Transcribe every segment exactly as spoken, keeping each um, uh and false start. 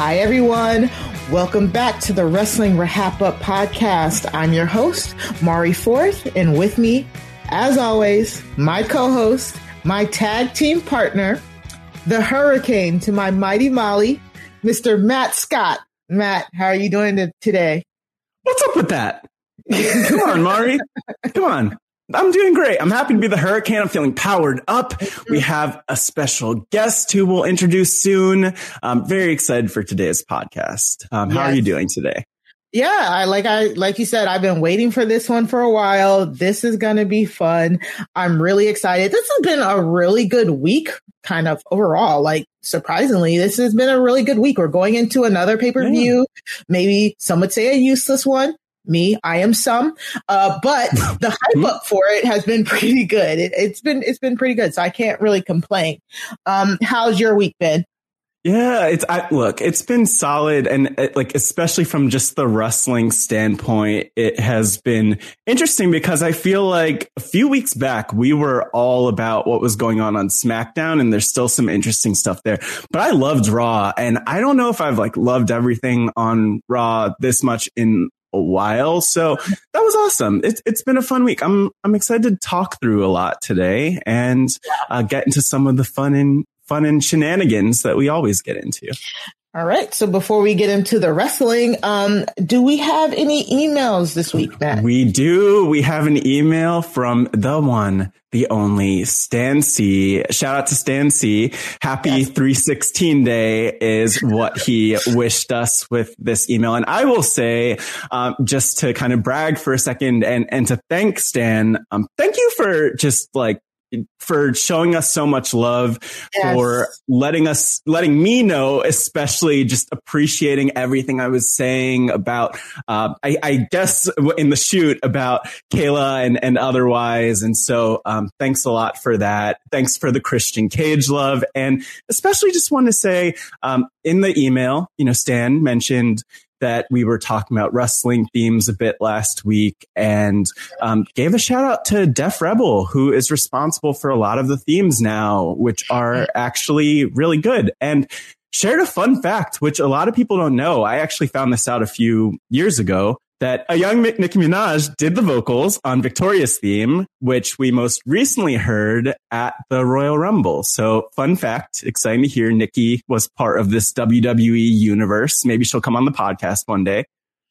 Hi, everyone. Welcome back to the Wrestling Wrap Up podcast. I'm your host, Mari Forth, and with me, as always, my co-host, my tag team partner, the Hurricane to my mighty Molly, Mister Matt Scott. Matt, how are you doing today? What's up with that? Come on, Mari. Come on. I'm doing great. I'm happy to be the Hurricane. I'm feeling powered up. We have a special guest who we'll introduce soon. I'm very excited for today's podcast. Um, how yes. are you doing today? Yeah, I like I like you said, I've been waiting for this one for a while. This is going to be fun. I'm really excited. This has been a really good week, kind of overall. Like, surprisingly, this has been a really good week. We're going into another pay-per-view. Yeah. Maybe some would say a useless one. Me, I am some, uh, but the hype up for it has been pretty good. It, it's been, it's been pretty good. So I can't really complain. Um, how's your week been? Yeah, it's, I, look, it's been solid. And it, like, especially from just the wrestling standpoint, it has been interesting because I feel like a few weeks back, we were all about what was going on on SmackDown, and there's still some interesting stuff there. But I loved Raw, and I don't know if I've like loved everything on Raw this much in a while. So that was awesome. It's it's been a fun week. I'm I'm excited to talk through a lot today and uh, get into some of the fun and fun and shenanigans that we always get into. All right. So before we get into the wrestling, um, do we have any emails this week, Matt? We do. We have an email from the one, the only Stan C. Shout out to Stan C. Happy yes. three sixteen day is what he wished us with this email. And I will say, um, just to kind of brag for a second and, and to thank Stan, um, thank you for just like, for showing us so much love, yes. for letting us, letting me know, especially just appreciating everything I was saying about, uh, I, I guess in the shoot about Kayla and, and otherwise. And so, um, thanks a lot for that. Thanks for the Christian Cage love. And especially just want to say, um, in the email, you know, Stan mentioned that we were talking about wrestling themes a bit last week, and um, gave a shout out to Def Rebel, who is responsible for a lot of the themes now, which are actually really good. And shared a fun fact, which a lot of people don't know. I actually found this out a few years ago, that a young Nicki Minaj did the vocals on Victoria's theme, which we most recently heard at the Royal Rumble. So fun fact, exciting to hear Nicki was part of this W W E universe. Maybe she'll come on the podcast one day.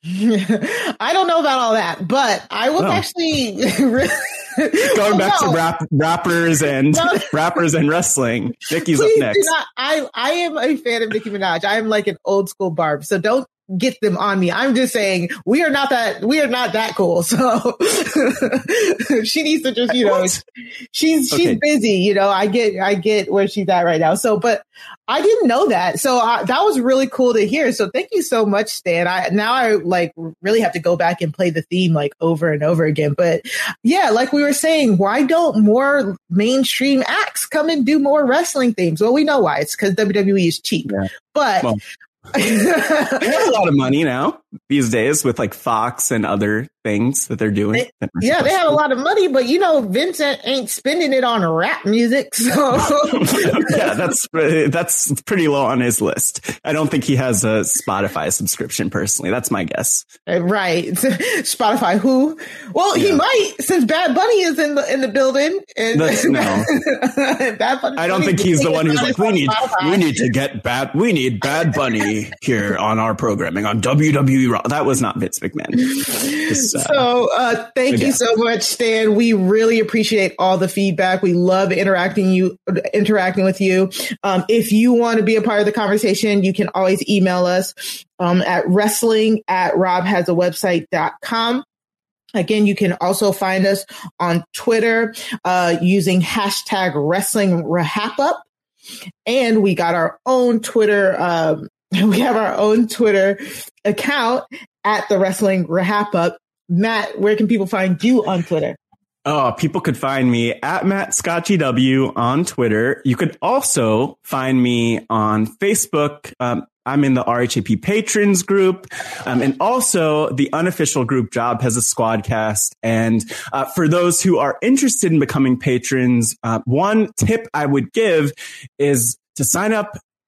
I don't know about all that, but I was oh. actually really going back no. to rap, rappers and no. rappers and wrestling. Nicki's Please up next. Not, I, I am a fan of Nicki Minaj. I am like an old school Barb. So don't get them on me. I'm just saying we are not that, we are not that cool. So she needs to just, you know, what? she's, she's okay. busy, you know, I get, I get where she's at right now. So, but I didn't know that. So I, that was really cool to hear. So thank you so much, Stan. I, now I like really have to go back and play the theme like over and over again. But yeah, like we were saying, why don't more mainstream acts come and do more wrestling themes? Well, we know why. It's because W W E is cheap, yeah. but well. They have a lot of money now these days with like Fox and other things that they're doing. They, yeah, they have a lot of money, but you know, Vincent ain't spending it on rap music. So yeah, that's that's pretty low on his list. I don't think he has a Spotify subscription personally. That's my guess. Right, Spotify. Who? Well, yeah. he might, since Bad Bunny is in the in the building. And that's, no, Bad Bunny, I don't think he's the one who's like, we need Spotify. we need to get bad. We need Bad Bunny here on our programming on W W E Raw. That was not Vince McMahon. Just, uh, so uh, thank you so much, Stan. We really appreciate all the feedback. We love interacting you interacting with you. Um, if you want to be a part of the conversation, you can always email us um, at wrestling at rob has a website dot com. Again, you can also find us on Twitter uh, using hashtag wrestling wrap up. And we got our own Twitter um, We have our own Twitter account at the Wrestling Wrap Up. Matt, where can people find you on Twitter? Oh, people could find me at Matt Scott G W on Twitter. You could also find me on Facebook. Um, I'm in the R H A P patrons group, um, and also the unofficial group Job Has a Squadcast. And uh, for those who are interested in becoming patrons, uh, one tip I would give is to sign up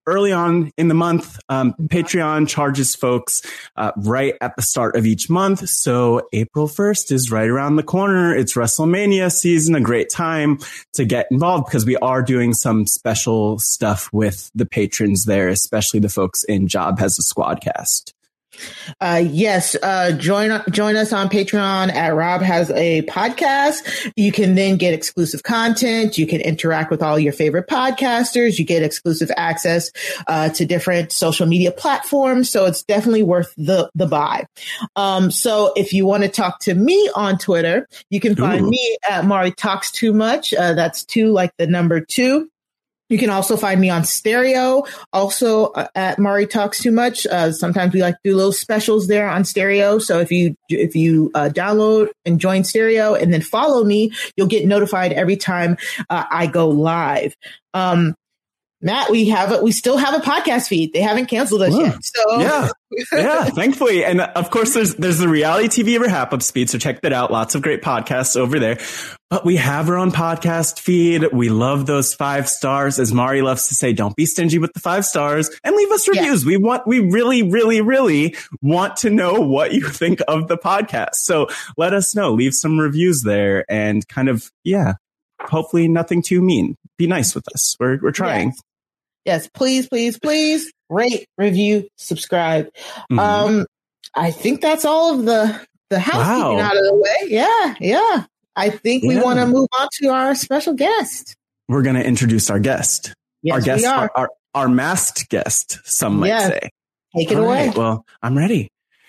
early on in the month. Um, Patreon charges folks uh, right at the start of each month. So April first is right around the corner. It's WrestleMania season, a great time to get involved because we are doing some special stuff with the patrons there, especially the folks in Job Has a Squadcast. Uh, yes, uh, join, join us on Patreon at Rob Has a Podcast. You can then get exclusive content. You can interact with all your favorite podcasters. You get exclusive access, uh, to different social media platforms. So it's definitely worth the, the buy. Um, so if you want to talk to me on Twitter, you can find Ooh. me at Mari Talks Too Much. Uh, that's two, like the number two. You can also find me on Stereo, also uh, at Mari Talks Too Much. Uh, sometimes we like to do little specials there on Stereo. So if you if you uh, download and join Stereo and then follow me, you'll get notified every time uh, I go live. Um, Matt, we have a, we still have a podcast feed. They haven't canceled us Ooh. yet. So yeah, yeah, thankfully. And of course, there's there's the Reality T V Rehab Up Speed. So check that out. Lots of great podcasts over there. But we have our own podcast feed. We love those five stars. As Mari loves to say, don't be stingy with the five stars and leave us reviews. Yeah. We want, we really, really, really want to know what you think of the podcast. So let us know. Leave some reviews there and kind of, yeah, hopefully nothing too mean. Be nice with us. We're we're trying. Yes. Yes, please, please, please rate, review, subscribe. Mm-hmm. Um, I think that's all of the, the housekeeping wow. out of the way. Yeah, yeah. I think we yeah. want to move on to our special guest. We're going to introduce our guest. Yes, our guest, we are. Our, our, our masked guest, some might yeah. say. Take it all away. Right, well, I'm ready.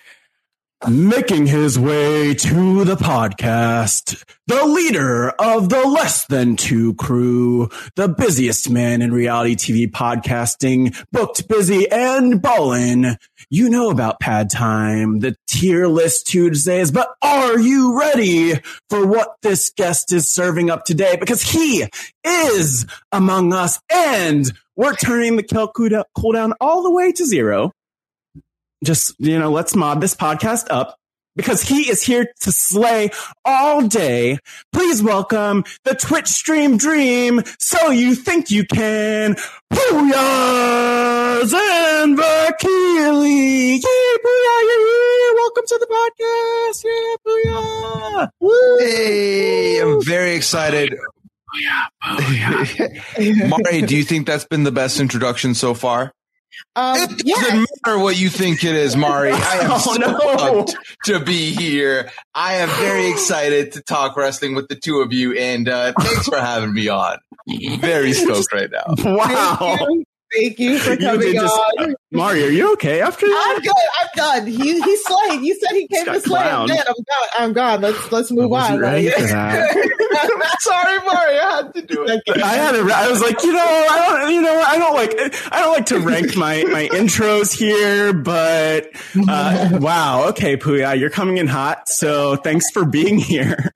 Making his way to the podcast, the leader of the Less Than Two crew, the busiest man in reality T V podcasting, booked, busy, and ballin'. You know about Pad Time, the tier list Tuesdays, but are you ready for what this guest is serving up today? Because he is among us, and we're turning the Kel cooldown all the way to zero. Just, you know, let's mod this podcast up because he is here to slay all day. Please welcome the Twitch stream dream. So you think you can. Booyah! Zanvakili! Yeah, booyah! Yeah, welcome to the podcast. Yeah, booyah! Woo! Hey, I'm very excited. Booyah, booyah. Mari, do you think that's been the best introduction so far? Um, it doesn't yeah. matter what you think it is, Mari. I am oh, so no. pumped to be here. I am very excited to talk wrestling with the two of you, and uh, thanks for having me on. Very stoked right now. Wow. Thank you, Thank you for coming just, on. Uh, Mari, are you okay after that? I'm good. I'm done. He he slayed. You said he came to slay. I'm dead. I'm gone. I'm gone. Let's let's move on. Ready for that. Sorry, Mari. I had to do it. I had it. I was like, you know, I don't, you know, I don't like, I don't like to rank my my intros here, but uh, wow, okay, Puya, you're coming in hot. So thanks for being here.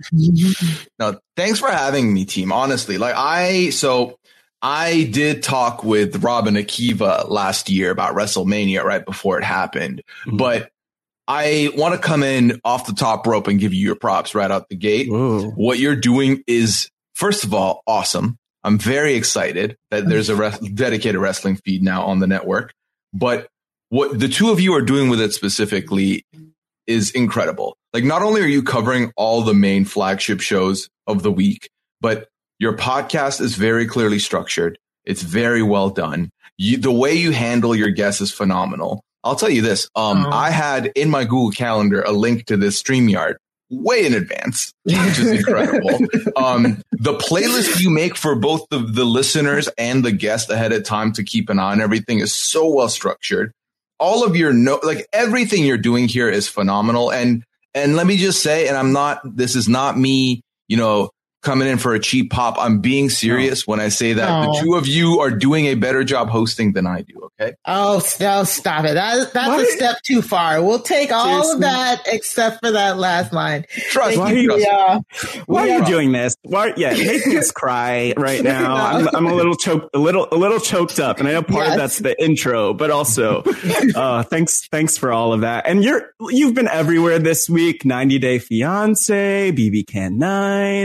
No, thanks for having me, team. Honestly, like I so. I did talk with Rob and Akiva last year about WrestleMania right before it happened, mm-hmm. but I want to come in off the top rope and give you your props right out the gate. Ooh. What you're doing is, first of all, awesome. I'm very excited that there's a res- dedicated wrestling feed now on the network, but what the two of you are doing with it specifically is incredible. Like, not only are you covering all the main flagship shows of the week, but your podcast is very clearly structured. It's very well done. You, the way you handle your guests is phenomenal. I'll tell you this. Um, oh. I had in my Google Calendar a link to this StreamYard way in advance, which is incredible. um, the playlist you make for both the, the listeners and the guests ahead of time to keep an eye on everything is so well structured. All of your no, like everything you're doing here is phenomenal. And and let me just say, and I'm not. This is not me, you know, coming in for a cheap pop. I'm being serious no. when I say that no. the two of you are doing a better job hosting than I do. Okay. Oh, no, stop it. That, that's what? a step too far. We'll take all Seriously? of that except for that last line. Trust why me. Are you, uh, why are you doing this? Why? Yeah, making us cry right now. I'm, I'm a little choked, a little, a little choked up, and I know part yes. of that's the intro, but also, uh, thanks, thanks for all of that. And you're, you've been everywhere this week. ninety Day Fiance, B B Can nine, mm-hmm. all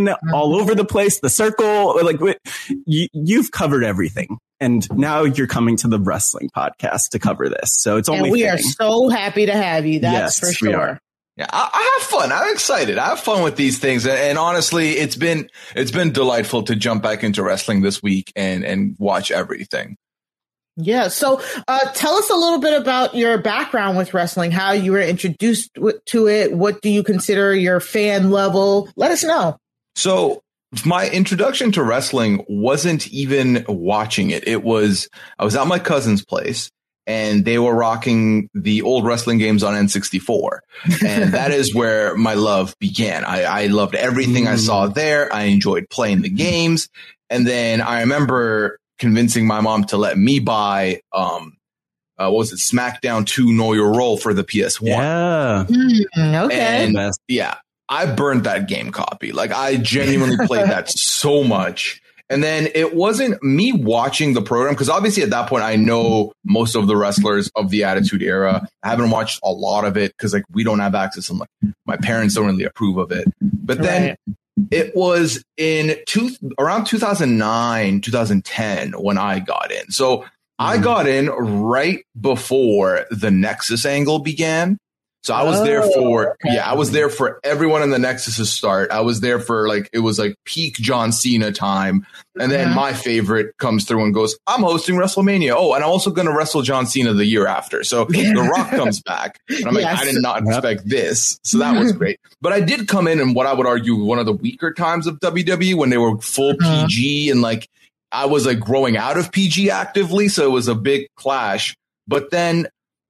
all over the place, the circle, like you, you've covered everything. And now you're coming to the wrestling podcast to cover this. So it's only and we fitting. are so happy to have you. That's yes, for sure. We are. Yeah, I, I have fun. I'm excited. I have fun with these things, and, and honestly, it's been it's been delightful to jump back into wrestling this week and and watch everything. Yeah. So, uh, tell us a little bit about your background with wrestling. How you were introduced to it. What do you consider your fan level? Let us know. So, my introduction to wrestling wasn't even watching it. It was I was at my cousin's place. And they were rocking the old wrestling games on N sixty-four. And that is where my love began. I, I loved everything mm. I saw there. I enjoyed playing the games. And then I remember convincing my mom to let me buy, um, uh, what was it? SmackDown two Know Your Role for the P S one. Yeah. Mm, okay. And yeah, I burned that game copy. Like I genuinely played that so much. And then it wasn't me watching the program, because obviously at that point, I know most of the wrestlers of the Attitude Era. I haven't watched a lot of it because like we don't have access and like my parents don't really approve of it. But then right. it was in two, around two thousand nine, two thousand ten when I got in. So mm. I got in right before the Nexus angle began. So I was oh, there for, okay. yeah, I was there for everyone in the Nexus's start. I was there for like, it was like peak John Cena time. And then mm-hmm. my favorite comes through and goes, I'm hosting WrestleMania. Oh, and I'm also going to wrestle John Cena the year after. So The Rock comes back. And I'm yes. like, I did not expect yep. this. So that was great. But I did come in in what I would argue one of the weaker times of W W E when they were full mm-hmm. P G and like, I was like growing out of P G actively. So it was a big clash. But then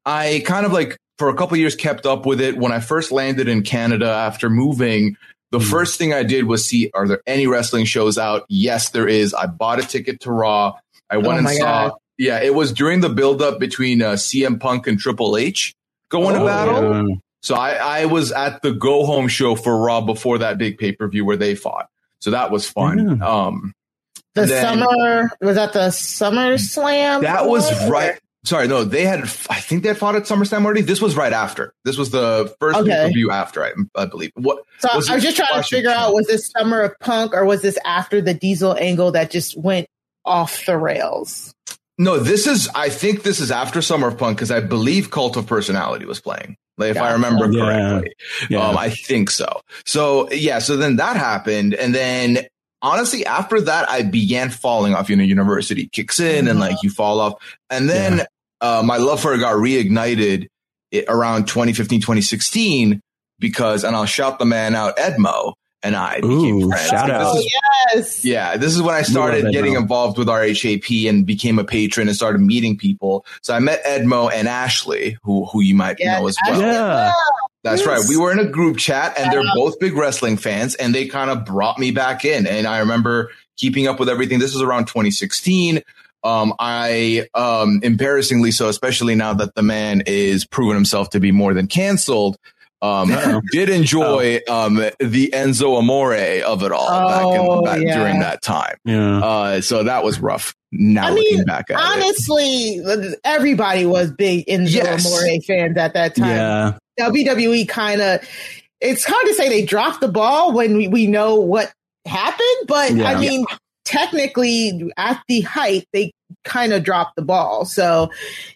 I kind of like, for a couple of years kept up with it. When I first landed in Canada after moving, the mm. first thing I did was see, are there any wrestling shows out? Yes, there is. I bought a ticket to Raw. I went oh and saw, God. yeah, it was during the buildup between uh, C M Punk and Triple H going oh, to battle. Yeah. So I, I was at the go home show for Raw before that big pay-per-view where they fought. So that was fun. Yeah. Um, the then, summer, was that the Summer Slam? That was right. Sorry, no, they had, I think they had fought at SummerSlam already. This was right after. This was the first okay. pay-per-view after, I, I believe. What? So was I was just trying to figure out, was this Summer of Punk or was this after the Diesel angle that just went off the rails? No, this is, I think this is after Summer of Punk because I believe Cult of Personality was playing. Like, if yeah. I remember yeah. correctly. Yeah. Um, I think so. So, yeah, so then that happened. And then, honestly, after that, I began falling off. You know, university kicks in mm-hmm. and like you fall off. And then, yeah. Uh, my love for it got reignited around twenty fifteen, twenty sixteen because, and I'll shout the man out, Edmo and I became Ooh, friends. Shout out. Oh, yes. Yeah, this is when I started getting involved with R H A P and became a patron and started meeting people. So I met Edmo and Ashley, who who you might yeah, know as well. Yeah. That's yes. right. We were in a group chat and they're both big wrestling fans and they kind of brought me back in. And I remember keeping up with everything. This was around twenty sixteen. Um, I, um, embarrassingly so, especially now that the man is proven himself to be more than canceled, um, did enjoy, oh. um, the Enzo Amore of it all oh, back, in, back yeah. during that time. Yeah. Uh, so that was rough. Now I looking mean, back at honestly, it. Honestly, everybody was big Enzo yes. Amore fans at that time. Yeah. W W E kind of, it's hard to say they dropped the ball when we, we know what happened, but yeah. I mean, yeah. technically at the height, they kind of dropped the ball. So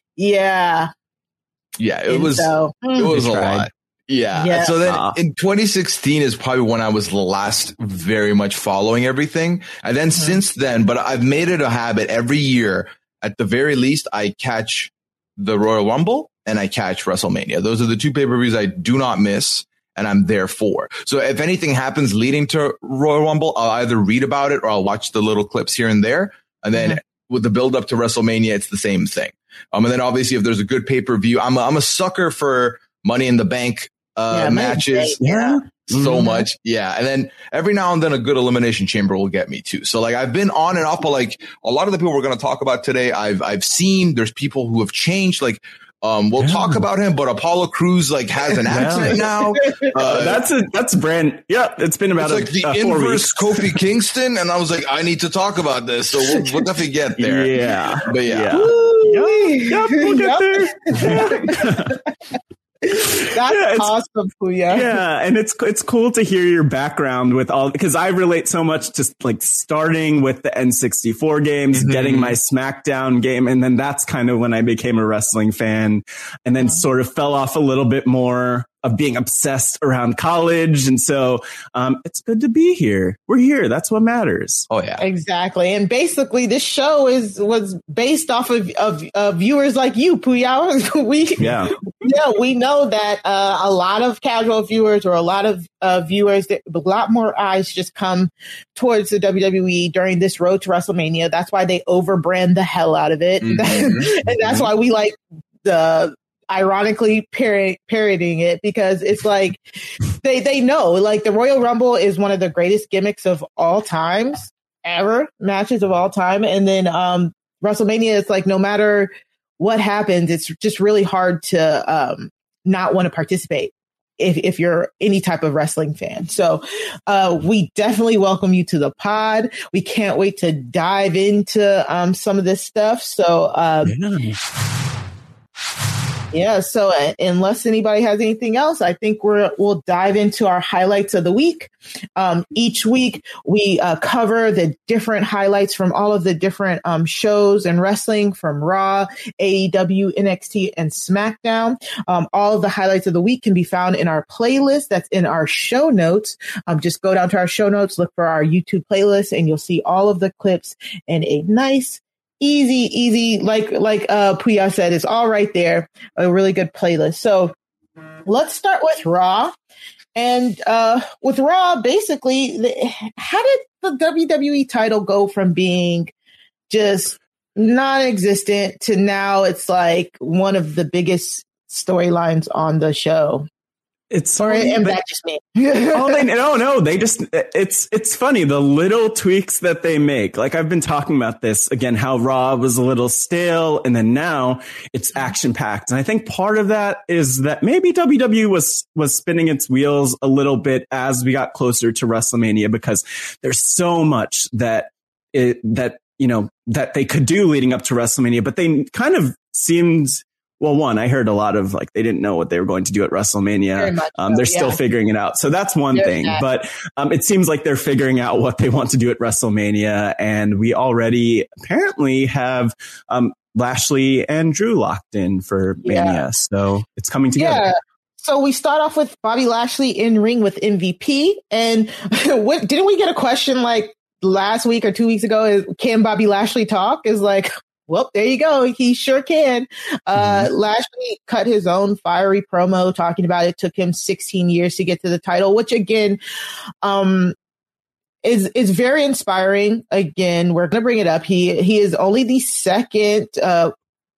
yeah. Yeah, it and was, so, it was a tried. lot. Yeah. yeah. So then uh, in twenty sixteen is probably when I was last very much following everything. And then mm-hmm. since then, but I've made it a habit every year, at the very least, I catch the Royal Rumble and I catch WrestleMania. Those are the two pay-per-views I do not miss. And I'm there for. So if anything happens leading to Royal Rumble, I'll either read about it or I'll watch the little clips here and there. And then mm-hmm. with the build up to WrestleMania, it's the same thing. Um, and then obviously if there's a good pay-per-view, I'm a, I'm a sucker for Money in the Bank uh, yeah, matches. Yeah. So mm-hmm. much. Yeah. And then every now and then a good Elimination Chamber will get me too. So like I've been on and off, but like a lot of the people we're going to talk about today, I've, I've seen there's people who have changed. Like, Um, we'll yeah. talk about him, but Apollo Crews like has an accent yeah. now. Uh, that's a that's a brand. Yeah, it's been about it's a, like the uh, inverse Kofi Kingston, and I was like, I need to talk about this, so we'll, we'll definitely get there. Yeah, but yeah, yeah, yep, yep, we'll get there. That's yeah, awesome, Puya. Yeah, and it's it's cool to hear your background with all, because I relate so much to like starting with the N sixty-four games, mm-hmm. getting my SmackDown game, and then that's kind of when I became a wrestling fan, and then mm-hmm. sort of fell off a little bit more of being obsessed around college. And so um, it's good to be here. We're here. That's what matters. Oh, yeah. Exactly. And basically, this show is was based off of, of, of viewers like you, Puya. we, yeah. yeah, we know that uh, a lot of casual viewers or a lot of uh, viewers, that, a lot more eyes just come towards the W W E during this road to WrestleMania. That's why they overbrand the hell out of it. Mm-hmm. And that's why we like the... ironically par- parodying it, because it's like they they know like the Royal Rumble is one of the greatest gimmicks of all times ever, matches of all time, and then um WrestleMania is like no matter what happens, it's just really hard to um not want to participate if if you're any type of wrestling fan. So uh we definitely welcome you to the pod. We can't wait to dive into um some of this stuff. So um yeah. Yeah, so uh, unless anybody has anything else, I think we're we'll dive into our highlights of the week. Um, each week, we uh, cover the different highlights from all of the different um, shows and wrestling, from Raw, A E W, N X T, and SmackDown. Um, all of the highlights of the week can be found in our playlist that's in our show notes. Um, just go down to our show notes, look for our YouTube playlist, and you'll see all of the clips in a nice, Easy, easy, like like uh, Puya said, it's all right there. A really good playlist. So let's start with Raw. And uh, with Raw, basically, the, how did the W W E title go from being just non-existent to now it's like one of the biggest storylines on the show? It's or am that just me? oh, they, no, no, they just, it's, it's funny. The little tweaks that they make. Like I've been talking about this again, how Raw was a little stale and then now it's action packed. And I think part of that is that maybe W W E was, was spinning its wheels a little bit as we got closer to WrestleMania, because there's so much that it, that, you know, that they could do leading up to WrestleMania, but they kind of seemed, well, one, I heard a lot of like, they didn't know what they were going to do at WrestleMania. Um, they're so, yeah. still figuring it out. So that's one There's thing, that. but um, it seems like they're figuring out what they want to do at WrestleMania. And we already apparently have um, Lashley and Drew locked in for yeah. Mania. So it's coming together. Yeah. So we start off with Bobby Lashley in ring with M V P. And what, didn't we get a question like last week or two weeks ago? Is, can Bobby Lashley talk? Is like, well, there you go. He sure can. Uh, mm-hmm. Lashley cut his own fiery promo talking about it took him sixteen years to get to the title, which again, um, is, is very inspiring. Again, we're going to bring it up. He, he is only the second, uh,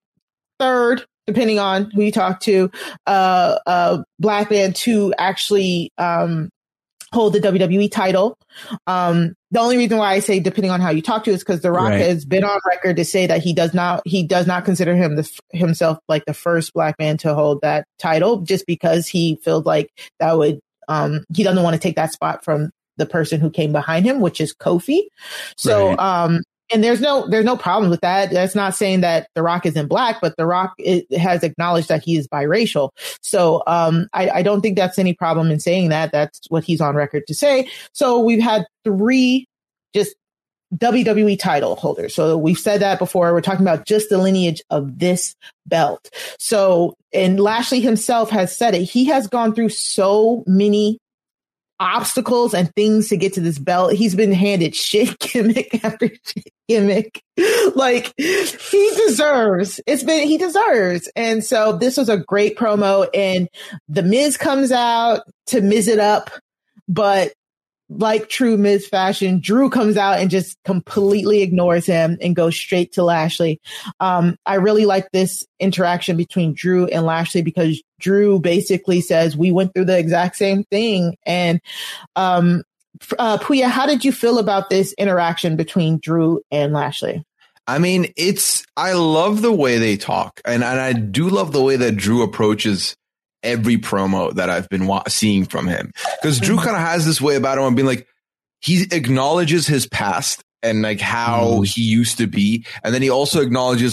third, depending on who you talk to, uh, uh, black man to actually, um, hold the W W E title. Um, the only reason why I say depending on how you talk to is because The Rock right. has been on record to say that he does not he does not consider him the, himself like the first black man to hold that title, just because he feels like that would um, he doesn't want to take that spot from the person who came behind him, which is Kofi. So right. um, and there's no there's no problem with that. That's not saying that The Rock isn't black, but The Rock it, has acknowledged that he is biracial. So um, I, I don't think that's any problem in saying that. That's what he's on record to say. So we've had three just W W E title holders. So we've said that before. We're talking about just the lineage of this belt. So, and Lashley himself has said it. He has gone through so many obstacles and things to get to this belt. He's been handed shit gimmick after shit gimmick. Like he deserves, it's been, he deserves. And so this was a great promo, and the Miz comes out to Miz it up, but like true Miz fashion, Drew comes out and just completely ignores him and goes straight to Lashley. Um, I really like this interaction between Drew and Lashley, because Drew basically says, we went through the exact same thing. And um, uh, Puya, how did you feel about this interaction between Drew and Lashley? I mean, it's, I love the way they talk. And, and I do love the way that Drew approaches every promo that I've been wa- seeing from him, because Drew kind of has this way about him and being like, he acknowledges his past and like how mm. he used to be. And then he also acknowledges like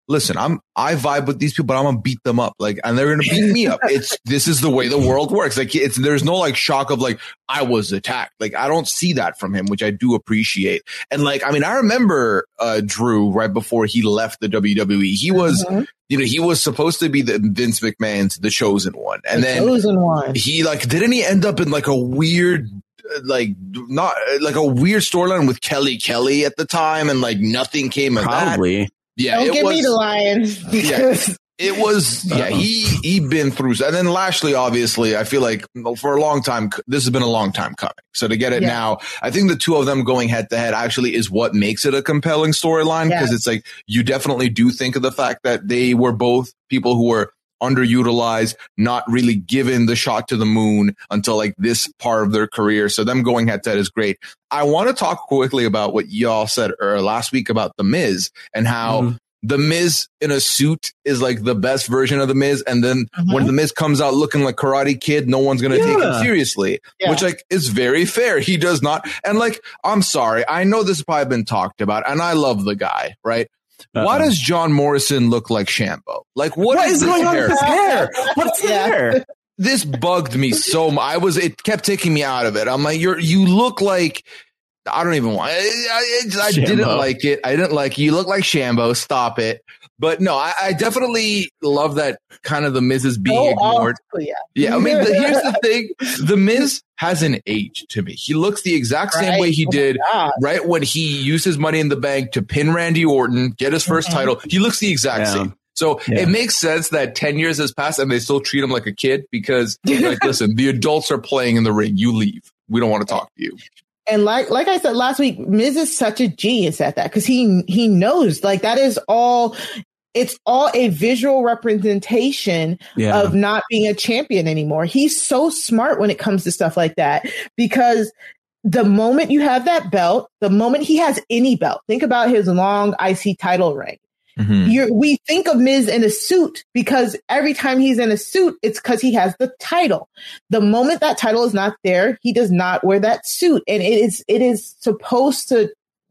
listen, I'm I vibe with these people, but I'm gonna beat them up, like, and they're gonna beat me up. It's this is the way the world works. Like, it's there's no like shock of like I was attacked. Like, I don't see that from him, which I do appreciate. And like, I mean, I remember uh Drew right before he left the W W E. He was, mm-hmm. you know, he was supposed to be the Vince McMahon's the chosen one, and the then chosen one. He like didn't he end up in like a weird. Like not like a weird storyline with Kelly Kelly at the time, and like nothing came of Probably. that. Yeah, don't it give was, me the Lions. Yeah, it was. Yeah, he he been through, and then Lashley. Obviously, I feel like for a long time, this has been a long time coming. So to get it yeah. now, I think the two of them going head to head actually is what makes it a compelling storyline, because yeah. it's like you definitely do think of the fact that they were both people who were underutilized, not really given the shot to the moon until like this part of their career. So them going head to head is great. I want to talk quickly about what y'all said er, last week about The Miz and how mm-hmm. The Miz in a suit is like the best version of The Miz. And then mm-hmm. when The Miz comes out looking like Karate Kid, no one's going to yeah. take him seriously, yeah. which like is very fair. He does not. And like, I'm sorry. I know this has probably been talked about and I love the guy, right? Uh-oh. Why does John Morrison look like Shambo? Like, what, what is, is going on with his hair? What's yeah. there? This bugged me so much. I was, it kept taking me out of it. I'm like, you're, you look like, I don't even want, I, I, I didn't like it. I didn't like, you look like Shambo. Stop it. But no, I, I definitely love that kind of The Miz is being oh, ignored. Oh, yeah. yeah, I mean, the, here's the thing. The Miz hasn't aged to me. He looks the exact right. same way he oh did right when he used his Money in the Bank to pin Randy Orton, get his first mm-hmm. title. He looks the exact yeah. same. So yeah. it makes sense that ten years has passed and they still treat him like a kid because, like, listen, the adults are playing in the ring. You leave. We don't want to talk to you. And like like I said last week, Miz is such a genius at that because he he knows like that is all. It's all a visual representation yeah. of not being a champion anymore. He's so smart when it comes to stuff like that because the moment you have that belt, the moment he has any belt, think about his long I C title reign. Mm-hmm. You're, we think of Miz in a suit because every time he's in a suit, it's because he has the title. The moment that title is not there, he does not wear that suit. And it is, it is supposed to,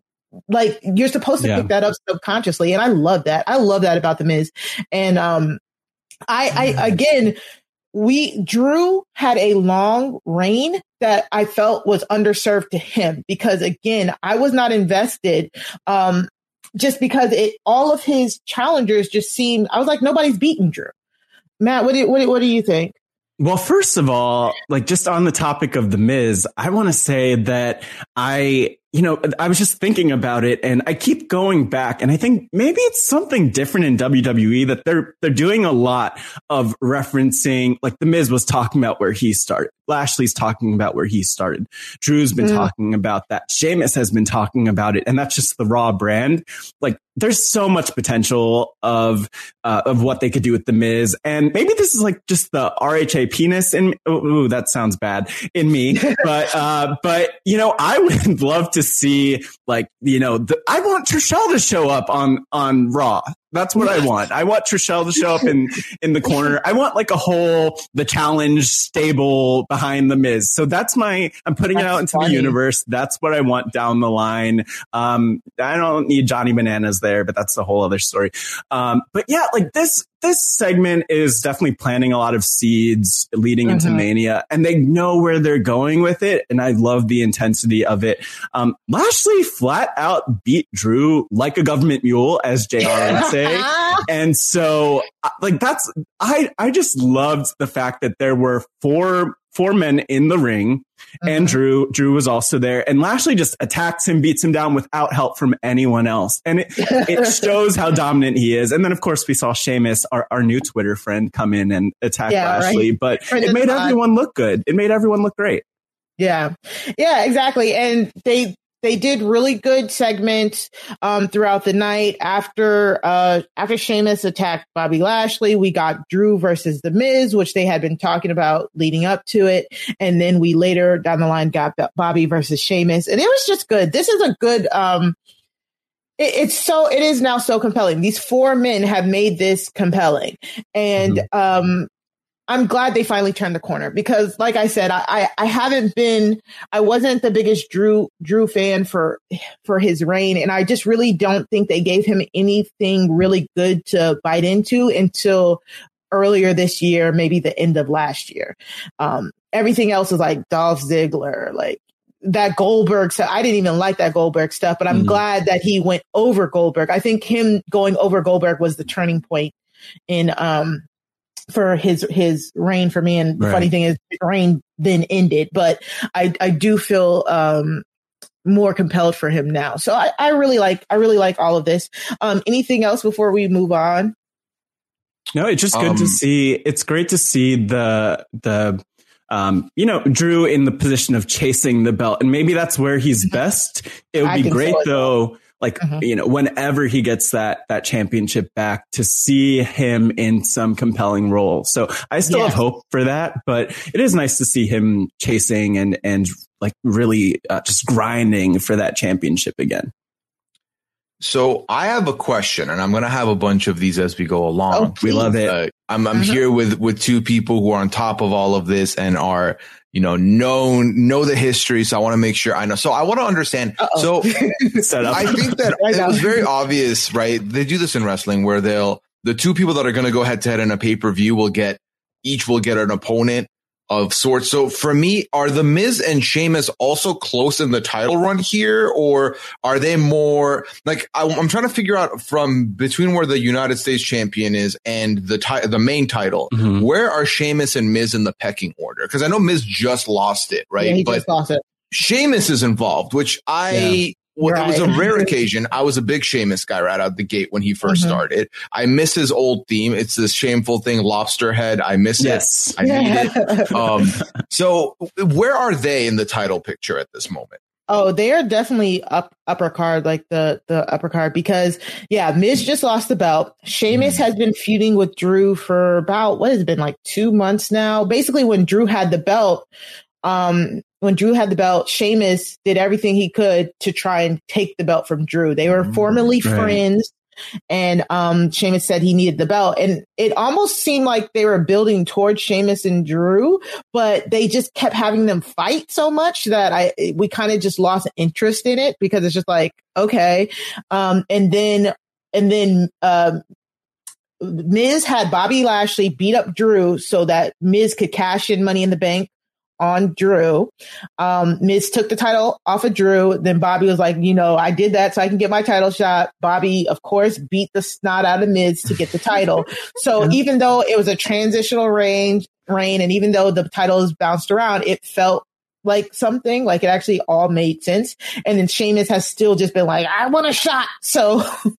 like, you're supposed to yeah. pick that up subconsciously. And I love that. I love that about The Miz. And, um, I, I, again, we, Drew had a long reign that I felt was underserved to him because again, I was not invested, um, just because it, all of his challengers just seemed, I was like, nobody's beating Drew. Matt, what do you, what do, what do you think? Well, first of all, like just on the topic of The Miz, I want to say that I, you know, I was just thinking about it and I keep going back and I think maybe it's something different in W W E that they're, they're doing a lot of referencing, like The Miz was talking about where he started. Lashley's talking about where he started. Drew's been mm. talking about that. Sheamus has been talking about it. And that's just the Raw brand. Like there's so much potential of, uh, of what they could do with The Miz. And maybe this is like just the R H A penis in, ooh, that sounds bad in me. But, uh, but, you know, I would love to see like, you know, the, I want Trishelle to show up on, on Raw. That's what I want. I want Trishelle to show up in, in the corner. I want like a whole, the challenge stable behind The Miz. So that's my, I'm putting that's it out into funny. the universe. That's what I want down the line. Um, I don't need Johnny Bananas there, but that's a whole other story. Um, but yeah, like this, this segment is definitely planting a lot of seeds leading mm-hmm. into Mania and they know where they're going with it. And I love the intensity of it. Um, Lashley flat out beat Drew like a government mule, as J R would say. And so like that's, I, I just loved the fact that there were four, four men in the ring mm-hmm. and Drew, Drew was also there and Lashley just attacks him, beats him down without help from anyone else. And it, it shows how dominant he is. And then of course we saw Sheamus, our, our new Twitter friend, come in and attack yeah, Lashley, right. but it made everyone look good. It made everyone look great. Yeah. Yeah, exactly. And they, They did really good segments um, throughout the night. After uh, after Sheamus attacked Bobby Lashley, we got Drew versus The Miz, which they had been talking about leading up to it. And then we later down the line got Bobby versus Sheamus. And it was just good. This is a good... Um, it, it's so... It is now so compelling. These four men have made this compelling. And... Mm-hmm. um I'm glad they finally turned the corner because, like I said, I, I, I haven't been, I wasn't the biggest Drew Drew fan for for his reign, and I just really don't think they gave him anything really good to bite into until earlier this year, maybe the end of last year. Um, everything else is like Dolph Ziggler, like that Goldberg stuff. I didn't even like that Goldberg stuff, but I'm mm-hmm. glad that he went over Goldberg. I think him going over Goldberg was the turning point in um. for his his reign for me. And the right. funny thing is his reign then ended, but I, I do feel um, more compelled for him now. So I, I really like I really like all of this. Um, anything else before we move on? No, it's just good um, to see. It's great to see the the um, you know, Drew in the position of chasing the belt, and maybe that's where he's best. It would I be great so though. Like, mm-hmm. you know, whenever he gets that that championship back, to see him in some compelling role. So I still yes. have hope for that, but it is nice to see him chasing and and like really uh, just grinding for that championship again. So I have a question, and I'm going to have a bunch of these as we go along. Oh, we love it. Uh, I'm, I'm mm-hmm. here with with two people who are on top of all of this and are, you know, known, know the history. So I want to make sure I know. So I want to understand. Uh-oh. So I think that it was very obvious, right? They do this in wrestling where they'll, the two people that are going to go head to head in a pay-per-view will get, each will get an opponent of sorts. So for me, are the Miz and Sheamus also close in the title run here, or are they more like, I, I'm trying to figure out from between where the United States champion is and the ti- the main title, mm-hmm. where are Sheamus and Miz in the pecking order? Because I know Miz just lost it, right? Yeah, he but just lost it. Sheamus is involved, which I, yeah. Well, right. It was a rare occasion. I was a big Sheamus guy right out the gate when he first mm-hmm. started. I miss his old theme. It's this shameful thing, lobster head. I miss yes. it. I need it. Um, so where are they in the title picture at this moment? Oh, they are definitely up upper card, like the the upper card, because yeah, Miz just lost the belt. Sheamus mm. has been feuding with Drew for about what has it been like two months now. Basically, when Drew had the belt, um, when Drew had the belt, Sheamus did everything he could to try and take the belt from Drew. They were formerly right. friends, and um, Sheamus said he needed the belt. And it almost seemed like they were building towards Sheamus and Drew, but they just kept having them fight so much that I we kind of just lost interest in it, because it's just like, okay. Um, and then and then um, Miz had Bobby Lashley beat up Drew so that Miz could cash in Money in the Bank on Drew. Um, Miz took the title off of Drew. Then Bobby was like, you know, I did that so I can get my title shot. Bobby, of course, beat the snot out of Miz to get the title. So yeah. even though it was a transitional reign, reign, and even though the titles bounced around, it felt like something, like it actually all made sense. And then Sheamus has still just been like, I want a shot. So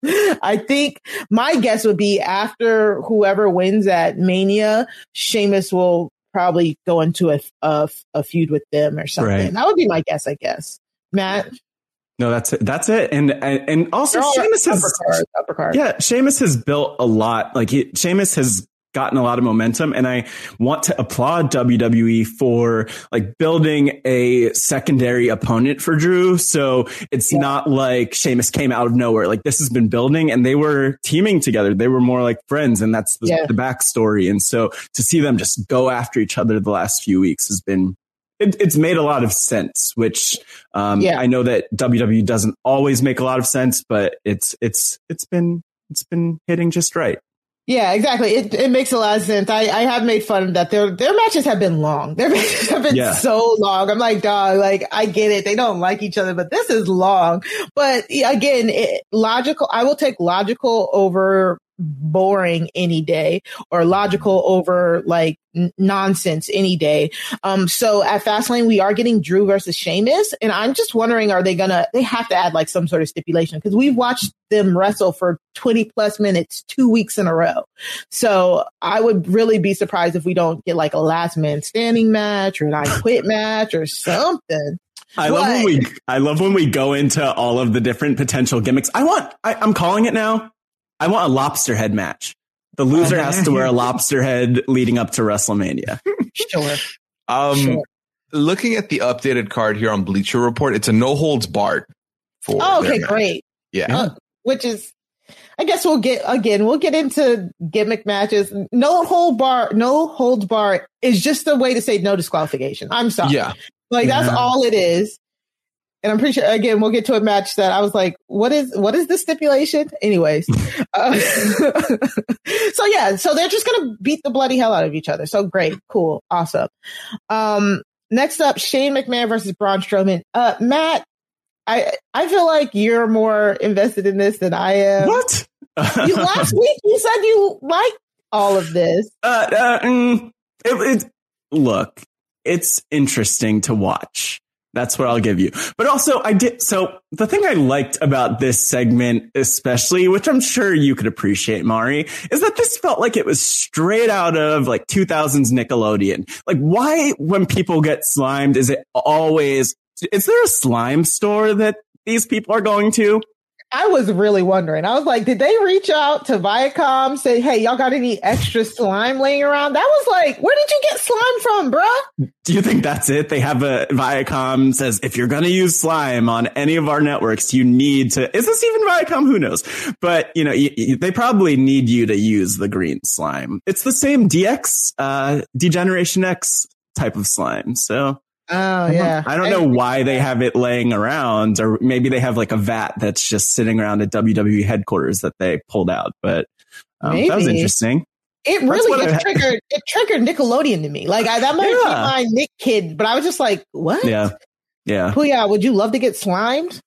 I think my guess would be after whoever wins at Mania, Sheamus will probably go into a, a, a feud with them or something. Right. That would be my guess, I guess. Matt? No, that's it. That's it. And and, and also Sheamus has, upper card, upper card. yeah, Sheamus has built a lot. Like he, Sheamus has gotten a lot of momentum, and I want to applaud W W E for like building a secondary opponent for Drew. So it's yeah. not like Sheamus came out of nowhere. Like this has been building, and they were teaming together. They were more like friends, and that's the, yeah. the backstory. And so to see them just go after each other the last few weeks has been, it, it's made a lot of sense, which um, yeah. I know that W W E doesn't always make a lot of sense, but it's, it's, it's been, it's been hitting just right. Yeah, exactly. It it makes a lot of sense. I, I have made fun of that. Their their matches have been long. Their matches have been yeah. so long. I'm like, dog, like, I get it. They don't like each other, but this is long. But again, it, logical. I will take logical over boring any day, or logical over like n- nonsense any day. Um, so at Fastlane, we are getting Drew versus Sheamus, and I'm just wondering, are they gonna? They have to add like some sort of stipulation, because we've watched them wrestle for twenty plus minutes two weeks in a row. So I would really be surprised if we don't get like a last man standing match or an I quit match or something. I but, love when we I love when we go into all of the different potential gimmicks. I want I, I'm calling it now. I want a lobster head match. The loser has to wear a lobster head leading up to WrestleMania. Sure. Um, sure. Looking at the updated card here on Bleacher Report, it's a no holds barred for. Oh, okay, great. Yeah. Uh, which is, I guess we'll get again. We'll get into gimmick matches. No hold bar. No holds bar is just a way to say no disqualification. I'm sorry. Yeah, like that's yeah. all it is. And I'm pretty sure again we'll get to a match that I was like, what is what is the stipulation? Anyways, uh, so yeah, so they're just gonna beat the bloody hell out of each other. So great, cool, awesome. Um, next up, Shane McMahon versus Braun Strowman. Uh, Matt. I I feel like you're more invested in this than I am. What? You, last week you said you liked all of this. Uh, uh, mm, it, it, look, it's interesting to watch. That's what I'll give you. But also, I did. So the thing I liked about this segment, especially, which I'm sure you could appreciate, Mari, is that this felt like it was straight out of like two thousands Nickelodeon. Like, why, when people get slimed, is it always? Is there a slime store that these people are going to? I was really wondering. I was like, did they reach out to Viacom, say, hey, y'all got any extra slime laying around? That was like, where did you get slime from, bruh? Do you think that's it? They have a Viacom says, if you're going to use slime on any of our networks, you need to, is this even Viacom? Who knows? But, you know, you, you, they probably need you to use the green slime. It's the same D X, uh, Degeneration X type of slime. So. Oh, yeah. I don't know why they have it laying around, or maybe they have like a vat that's just sitting around at W W E headquarters that they pulled out. But um, that was interesting. It really it triggered it triggered Nickelodeon to me. Like I, that might yeah. be my Nick kid, but I was just like, what? Yeah. Yeah. Puya, would you love to get slimed?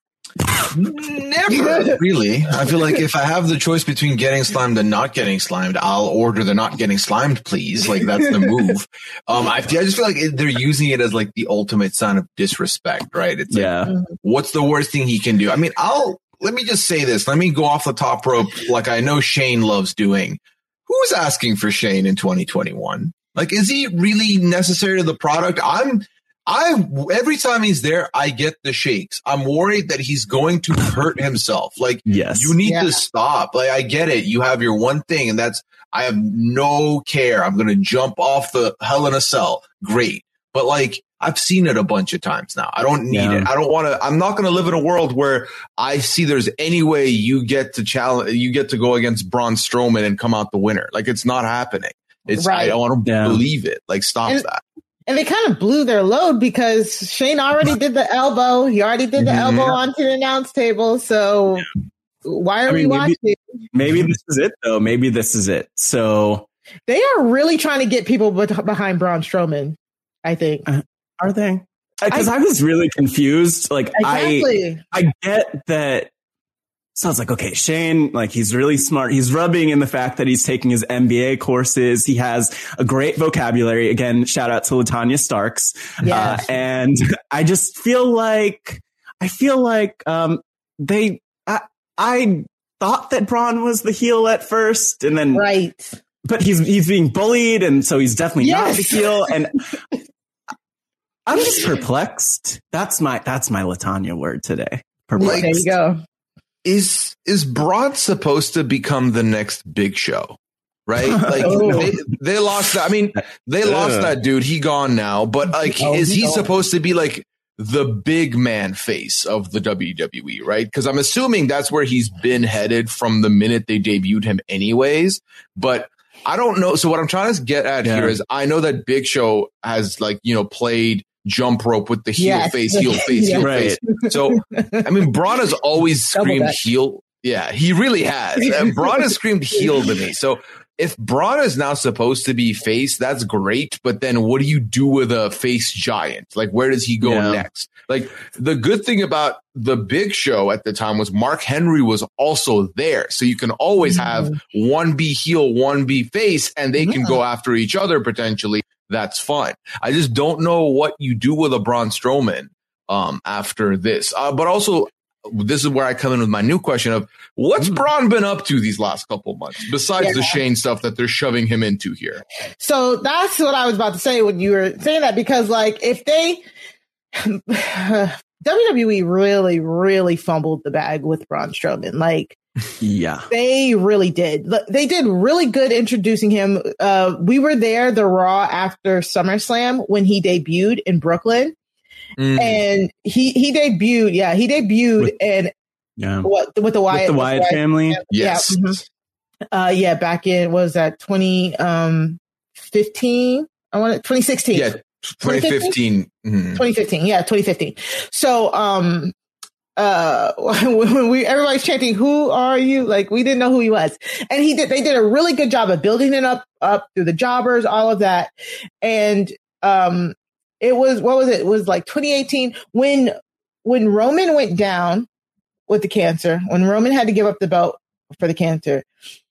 Never really. I feel like if I have the choice between getting slimed and not getting slimed, I'll order the not getting slimed, please. Like that's the move. Um, I, I just feel like it, they're using it as like the ultimate sign of disrespect, right? It's like, yeah. What's the worst thing he can do? I mean, I'll let me just say this. Let me go off the top rope, like I know Shane loves doing. Who's asking for Shane in twenty twenty-one? Like, is he really necessary to the product? I'm. I every time he's there, I get the shakes. I'm worried that he's going to hurt himself. Like, yes. you need yeah. to stop. Like, I get it. You have your one thing, and that's I have no care. I'm going to jump off the Hell in a Cell. Great, but like I've seen it a bunch of times now. I don't need yeah. it. I don't want to. I'm not going to live in a world where I see there's any way you get to challenge. You get to go against Braun Strowman and come out the winner. Like, it's not happening. It's right. I, I want to yeah. believe it. Like, stop and- that. And they kind of blew their load because Shane already did the elbow. He already did the mm-hmm. elbow onto the announce table. So yeah. why are I mean, we maybe, watching? Maybe this is it, though. Maybe this is it. So they are really trying to get people behind Braun Strowman, I think. Uh, are they? Because I, I was really confused. Like, exactly. I, I get that. So I was like, okay, Shane, like he's really smart. He's rubbing in the fact that he's taking his M B A courses. He has a great vocabulary. Again, shout out to LaTanya Starks. Yes. Uh, and I just feel like, I feel like, um, they, I, I thought that Braun was the heel at first and then, right. But he's, he's being bullied. And so he's definitely yes. not the heel. And I'm just perplexed. That's my, that's my LaTanya word today. Perplexed. There you go. Is is Braun supposed to become the next Big Show? Right? Like oh. they, they lost that. I mean, they yeah. lost that dude. He gone now. But like, oh, is he no. supposed to be like the big man face of the W W E? Right? Because I'm assuming that's where he's been headed from the minute they debuted him, anyways. But I don't know. So what I'm trying to get at yeah. here is, I know that Big Show has like you know played jump rope with the heel yes. face, heel face, heel right. face. So, I mean, Braun has always screamed heel. Yeah, he really has. And Braun has screamed heel to me. So if Braun is now supposed to be face, that's great. But then what do you do with a face giant? Like, where does he go yeah. next? Like, the good thing about the Big Show at the time was Mark Henry was also there. So you can always have mm-hmm. one be heel, one be face, and they yeah. can go after each other potentially. That's fine. I just don't know what you do with a Braun Strowman um, after this. Uh, but also, this is where I come in with my new question of what's Braun been up to these last couple of months besides yeah. the Shane stuff that they're shoving him into here? So that's what I was about to say when you were saying that, because like if they W W E really, really fumbled the bag with Braun Strowman, like. Yeah, they really did. They did really good introducing him. Uh, we were there, the Raw after SummerSlam when he debuted in Brooklyn, mm. and he he debuted. Yeah, he debuted, With- and Yeah. What, with the Wyatt, with the Wyatt Wyatt family. family. Yes. Yeah. Mm-hmm. Uh, yeah. Back in, what was that twenty fifteen? I want it twenty sixteen. Yeah. twenty fifteen. Mm-hmm. twenty fifteen. Yeah. twenty fifteen. So, um, uh, when we, everybody's chanting, "Who are you?" Like, we didn't know who he was. And he did, they did a really good job of building it up, up through the jobbers, all of that. And, um, it was, what was it? It was like twenty eighteen when, when Roman went down with the cancer, when Roman had to give up the belt for the cancer,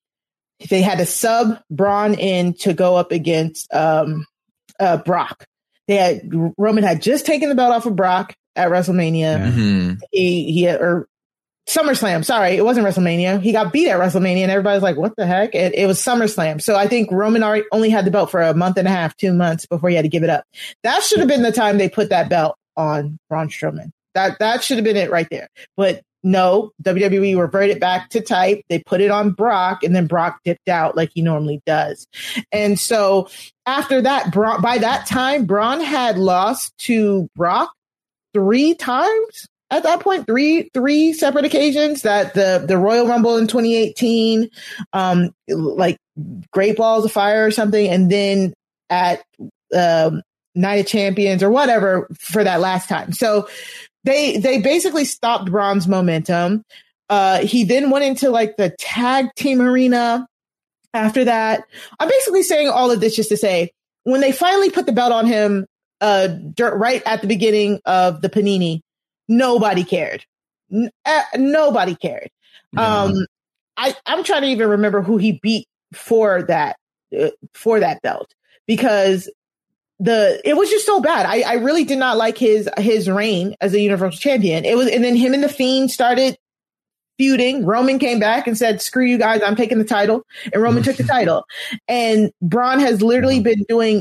they had to sub Braun in to go up against, um, uh, Brock. They had, Roman had just taken the belt off of Brock at WrestleMania. Mm-hmm. He, he, had, or SummerSlam. Sorry, it wasn't WrestleMania. He got beat at WrestleMania and everybody's like, what the heck? It, it was SummerSlam. So I think Roman already only had the belt for a month and a half, two months before he had to give it up. That should have been the time they put that belt on Braun Strowman. That, that should have been it right there. But no, W W E reverted back to type. They put it on Brock and then Brock dipped out like he normally does. And so after that, Bra- by that time, Braun had lost to Brock three times at that point, three, three separate occasions. That the, the Royal Rumble in twenty eighteen, um, like Great Balls of Fire or something. And then at, um, Night of Champions or whatever for that last time. So they, they basically stopped Braun's momentum. Uh, he then went into like the tag team arena after that. I'm basically saying all of this just to say, when they finally put the belt on him, uh, right at the beginning of the Panini, nobody cared. N- uh, nobody cared. Yeah. Um, I, I'm trying to even remember who he beat for that, uh, for that belt, because the, it was just so bad. I, I really did not like his, his reign as a Universal Champion. It was, and then him and the Fiend started feuding. Roman came back and said, screw you guys, I'm taking the title. And Roman took the title. And Braun has literally been doing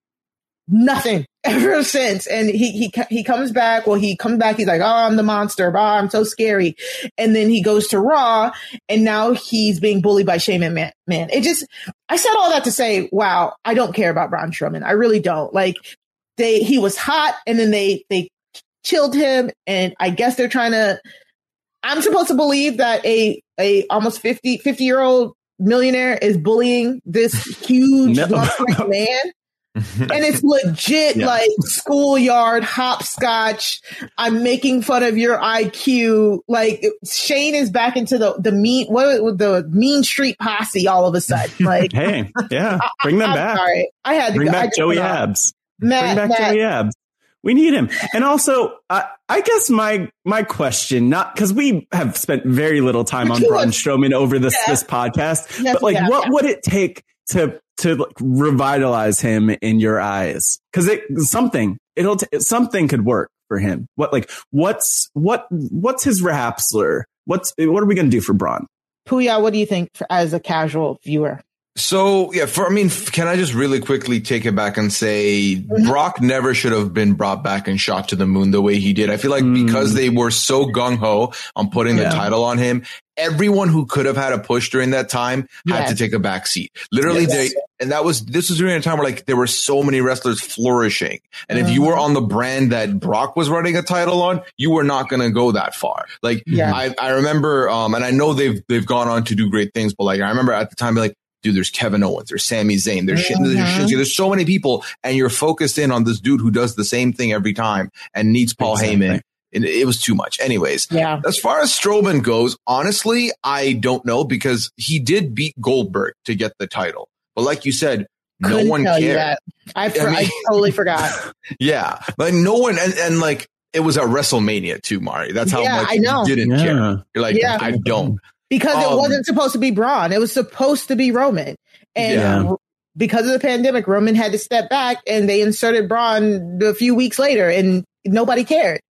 nothing ever since. And he, he, he comes back. Well, he comes back. He's like, oh, I'm the monster. Oh, I'm so scary. And then he goes to Raw and now he's being bullied by Shane McMahon. Man, it just, I said all that to say, wow, I don't care about Braun Strowman. I really don't. Like they, he was hot and then they, they chilled him. And I guess they're trying to, I'm supposed to believe that a, a almost fifty, fifty year old millionaire is bullying this huge no. man. And it's legit yeah. like schoolyard hopscotch. I'm making fun of your I Q. Like Shane is back into the the mean what the Mean Street Posse all of a sudden. Like hey, yeah, bring them I, back. Sorry, I had to bring go. back Joey Abs. Matt, bring back Matt. Joey Abs. We need him. And also, uh, I guess my my question, not because we have spent very little time on Braun Strowman over this yeah. this podcast, yes, but like, yeah, what yeah. would it take to to like, revitalize him in your eyes? Because it something it'll t- something could work for him. What like what's what what's his Rapsler? What's what are we going to do for Braun? Puya, what do you think for, as a casual viewer? So, yeah, for, I mean, can I just really quickly take it back and say mm-hmm. Brock never should have been brought back and shot to the moon the way he did. I feel like mm. because they were so gung-ho on putting yeah. the title on him, everyone who could have had a push during that time had yes. to take a back seat. Literally, yes. they, and that was, this was during a time where like there were so many wrestlers flourishing. And mm. if you were on the brand that Brock was running a title on, you were not going to go that far. Like, yeah. I, I remember, um, and I know they've, they've gone on to do great things, but like, I remember at the time, like, dude, there's Kevin Owens, there's Sami Zayn, there's mm-hmm. Shin, there's Shinsuke, there's so many people, and you're focused in on this dude who does the same thing every time and needs Paul exactly. Heyman. And it was too much. Anyways, yeah. as far as Strowman goes, honestly, I don't know because he did beat Goldberg to get the title. But like you said, Couldn't no one tell cared. You that. I, for, I, mean, I totally forgot. Yeah, like no one, and, and like it was at WrestleMania too, Mari. That's how yeah, much I know. you didn't yeah. care. You're like, yeah. I don't. Because um, it wasn't supposed to be Braun. It was supposed to be Roman. And yeah. because of the pandemic, Roman had to step back and they inserted Braun a few weeks later and nobody cared.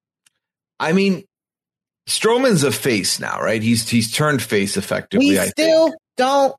I mean, Strowman's a face now, right? He's he's turned face effectively. We I still think. don't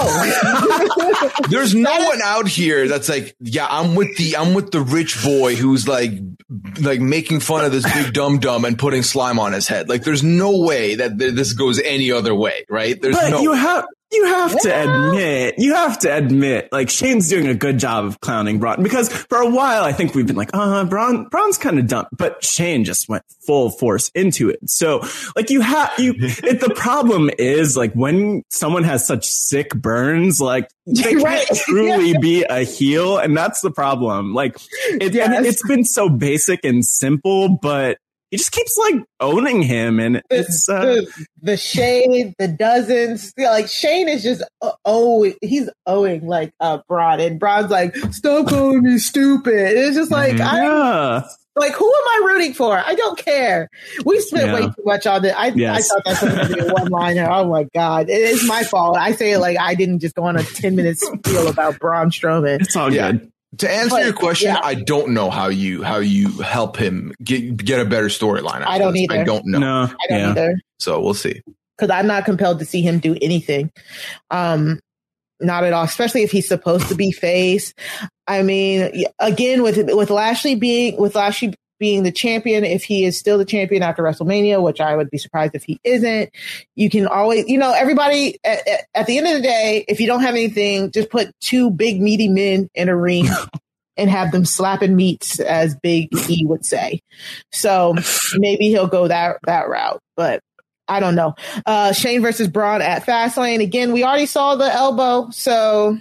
know. There's no one out here that's like, yeah, I'm with the I'm with the rich boy who's like like making fun of this big dum dum and putting slime on his head. Like, there's no way that th- this goes any other way, right? There's but no. You have You have to Yeah. admit, you have to admit, like Shane's doing a good job of clowning Braun, because for a while I think we've been like, uh, Braun, Braun's kind of dumb, but Shane just went full force into it. So like you have, you, it, the problem is like when someone has such sick burns, like they Right. can't truly be a heel. And that's the problem. Like it, Yes. and it's been so basic and simple, but he just keeps like owning him, and it's uh, the, the shade, the dozens. Yeah, like Shane is just uh, oh, he's owing like uh, Braun, and Braun's like, "Stop calling me stupid." It's just like, Mhm. I yeah. like, who am I rooting for? I don't care. We spent Yeah. way too much on it. I, Yes. I thought that's going to be a one liner. Oh my god, it is my fault. I say it like I didn't just go on a ten minute spiel about Braun Strowman. It's all Yeah. good. To answer But, your question, yeah. I don't know how you how you help him get get a better storyline. I don't either. I don't know. No, I don't yeah. either. So we'll see. Because I'm not compelled to see him do anything. Um, not at all, especially if he's supposed to be face. I mean, again, with with Lashley being with Lashley being the champion, if he is still the champion after WrestleMania, which I would be surprised if he isn't, you can always, you know, everybody at, at, at the end of the day, if you don't have anything, just put two big meaty men in a ring and have them slapping meats, as Big E would say. So maybe he'll go that that route, but I don't know. Uh, Shane versus Braun at Fastlane. Again, we already saw the elbow, so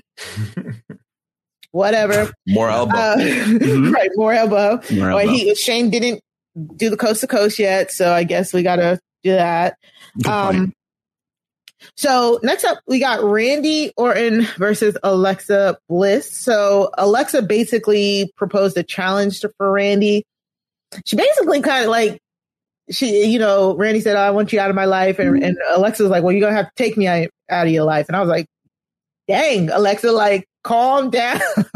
whatever. More elbow. Uh, Mhm. Right, more elbow. More Well, elbow. he Shane didn't do the coast to coast yet, so I guess we got to do that. Good Um, point. So next up, we got Randy Orton versus Alexa Bliss. So Alexa basically proposed a challenge to, for Randy. She basically kind of like, she, you know, Randy said, oh, I want you out of my life. And, and Alexa was like, well, you're going to have to take me out, out of your life. And I was like, dang, Alexa, like, calm down.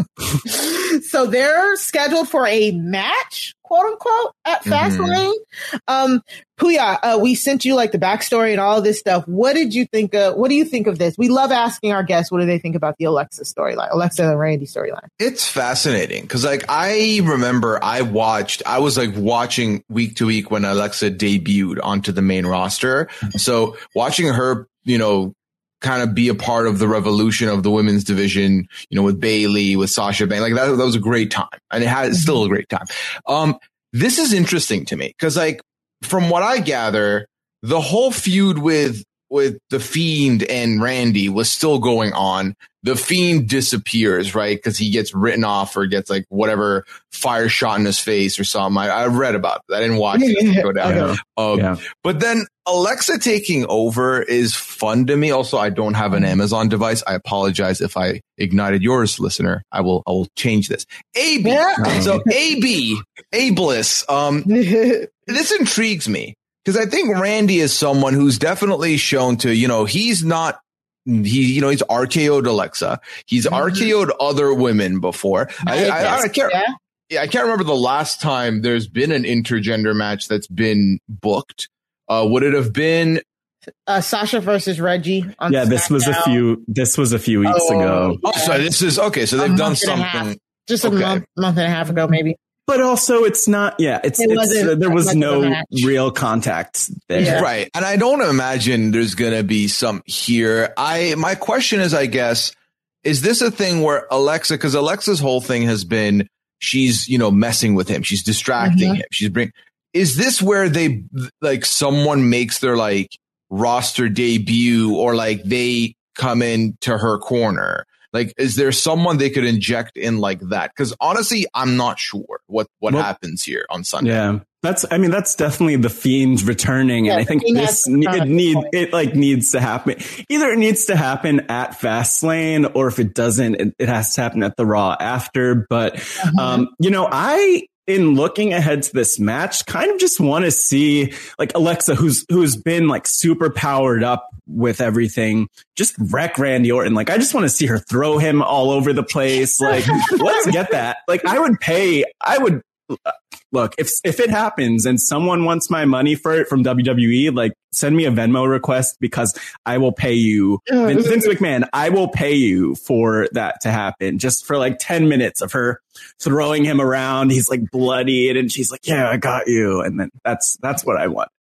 So they're scheduled for a match, quote unquote, at Fastlane. Mm-hmm. Um, Puya, uh, we sent you like the backstory and all this stuff. What did you think of, what do you think of this? We love asking our guests, what do they think about the Alexa storyline, Alexa and Randy storyline? It's fascinating because, like, I remember I watched, I was like watching week to week when Alexa debuted onto the main roster. So watching her, you know, kind of be a part of the revolution of the women's division, you know, with Bayley, with Sasha Banks, like that, that was a great time, and it had it's still a great time. Um, this is interesting to me because, like, from what I gather, the whole feud with with the Fiend and Randy was still going on. The Fiend disappears, right? Because he gets written off or gets like whatever fire shot in his face or something. I, I read about it. I didn't watch it go down. Yeah. Um, Yeah. But then Alexa taking over is fun to me. Also, I don't have an Amazon device. I apologize if I ignited yours, listener. I will. I will change this. A B. Yeah. So A B, A Bliss. Um, this intrigues me because I think Randy is someone who's definitely shown to, you know, he's not. He, you know, he's R K O'd Alexa. He's Mhm. R K O'd other women before. I, I, I can't. Yeah. Yeah, I can't remember the last time there's been an intergender match that's been booked. Uh, would it have been? Uh, Sasha versus Reggie. On Yeah, this was a SmackDown. few. This was a few weeks Oh, ago. Oh, so this is okay. So A they've done month and a half. something. Just a Okay. month, month and a half ago, maybe. But also, it's not. Yeah, it's, It it's wasn't uh, there was much of a no match. real contact there. Yeah. Right. And I don't imagine there's going to be some here. I, my question is, I guess, is this a thing where Alexa, because Alexa's whole thing has been, she's, you know, messing with him. She's distracting Mhm. him. She's bring, is this where they, like, someone makes their like roster debut or like they come into her corner? Like, is there someone they could inject in like that? Because honestly, I'm not sure what, what Well, happens here on Sunday. Yeah, that's. I mean, that's definitely the Fiend returning, Yeah, and I the think Fiend has this to ne- return it at need some point. it like needs to happen. Either it needs to happen at Fastlane, or if it doesn't, it, it has to happen at the Raw after. But Uh-huh. um, you know, I. In looking ahead to this match, kind of just want to see like Alexa, who's who's been like super powered up with everything, just wreck Randy Orton. Like I just want to see her throw him all over the place. Like let's get that. Like I would pay. I would look if if it happens and someone wants my money for it from W W E. Like send me a Venmo request because I will pay you. Vince, Vince McMahon, I will pay you for that to happen. Just for like ten minutes of her throwing him around. He's like bloodied and she's like, yeah, I got you. And then that's, that's what I want.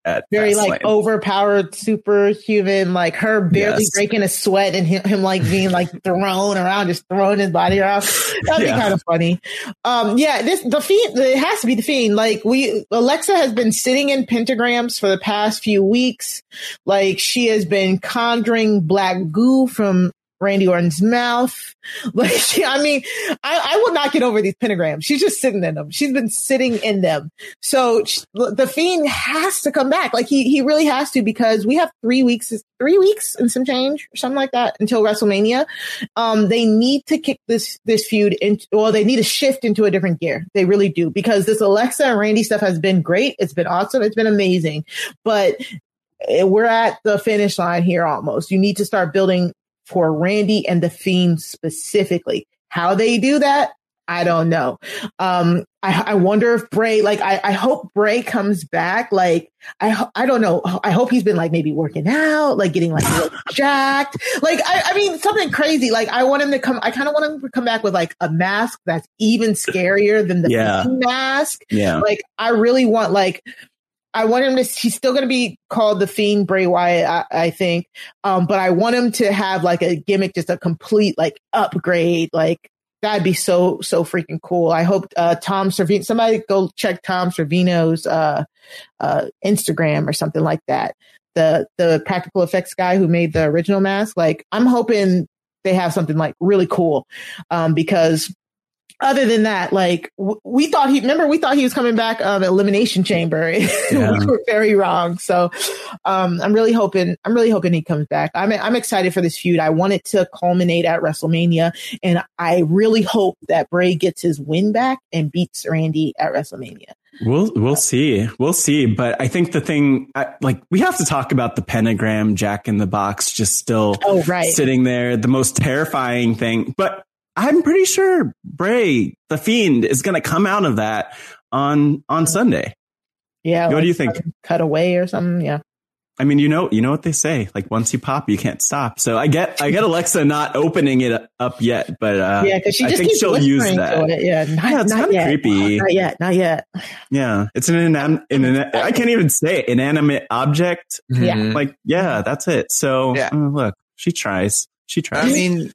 at very Fastlane. like overpowered superhuman, like her barely Yes. breaking a sweat and him, him like being like thrown around, just throwing his body around. That'd Yeah. be kind of funny. Um, yeah, this the Fiend. It has to be the Fiend. Like we, Alexa has been sitting in pentagrams for the past few weeks. Like she has been conjuring black goo from Randy Orton's mouth. Like, she, I mean, I, I will not get over these pentagrams. She's just sitting in them. She's been sitting in them. So sh- the Fiend has to come back. Like he, he really has to, because we have three weeks, three weeks and some change or something like that until WrestleMania. Um, they need to kick this, this feud into, well, they need to shift into a different gear. They really do, because this Alexa and Randy stuff has been great. It's been awesome. It's been amazing, but we're at the finish line here almost. You need to start building for Randy and the Fiend specifically. How they do that, I don't know. Um, I, I wonder if Bray, like, I, I hope Bray comes back. Like, I, I don't know. I hope he's been like maybe working out, like getting like really jacked. Like, I, I mean, something crazy. Like, I want him to come, I kind of want him to come back with like a mask that's even scarier than the Yeah. Fiend mask. Yeah. Like, I really want like, I want him to, he's still going to be called the Fiend Bray Wyatt, I, I think. Um, but I want him to have like a gimmick, just a complete like upgrade. Like that'd be so, so freaking cool. I hope, uh, Tom Servino, somebody go check Tom Servino's, uh, uh, Instagram or something like that. The, the practical effects guy who made the original mask. Like I'm hoping they have something like really cool. Um, because other than that, like w- we thought he, remember we thought he was coming back of Elimination Chamber. Yeah. We were very wrong. So, um, I'm really hoping, I'm really hoping he comes back. I'm, I'm excited for this feud. I want it to culminate at WrestleMania, and I really hope that Bray gets his win back and beats Randy at WrestleMania. We'll we'll see. We'll see. But I think the thing, I, like, we have to talk about the pentagram Jack in the Box just still Oh, right. sitting there, the most terrifying thing. But I'm pretty sure Bray, the Fiend, is going to come out of that on on Sunday. Yeah. What like do you think? cut- Cut away or something. Yeah. I mean, you know, you know what they say. Like once you pop, you can't stop. So I get, I get Alexa not opening it up yet, but uh, Yeah, because she I just think keeps she'll use whispering that. to it. Yeah, not, Yeah, it's not kinda yet. creepy. Not yet. Not yet. Yeah, it's an, inan- an, an I can't even say it, inanimate object. Yeah. Mhm. Like, yeah, that's it. So Yeah. uh, look, she tries. She tries. I mean,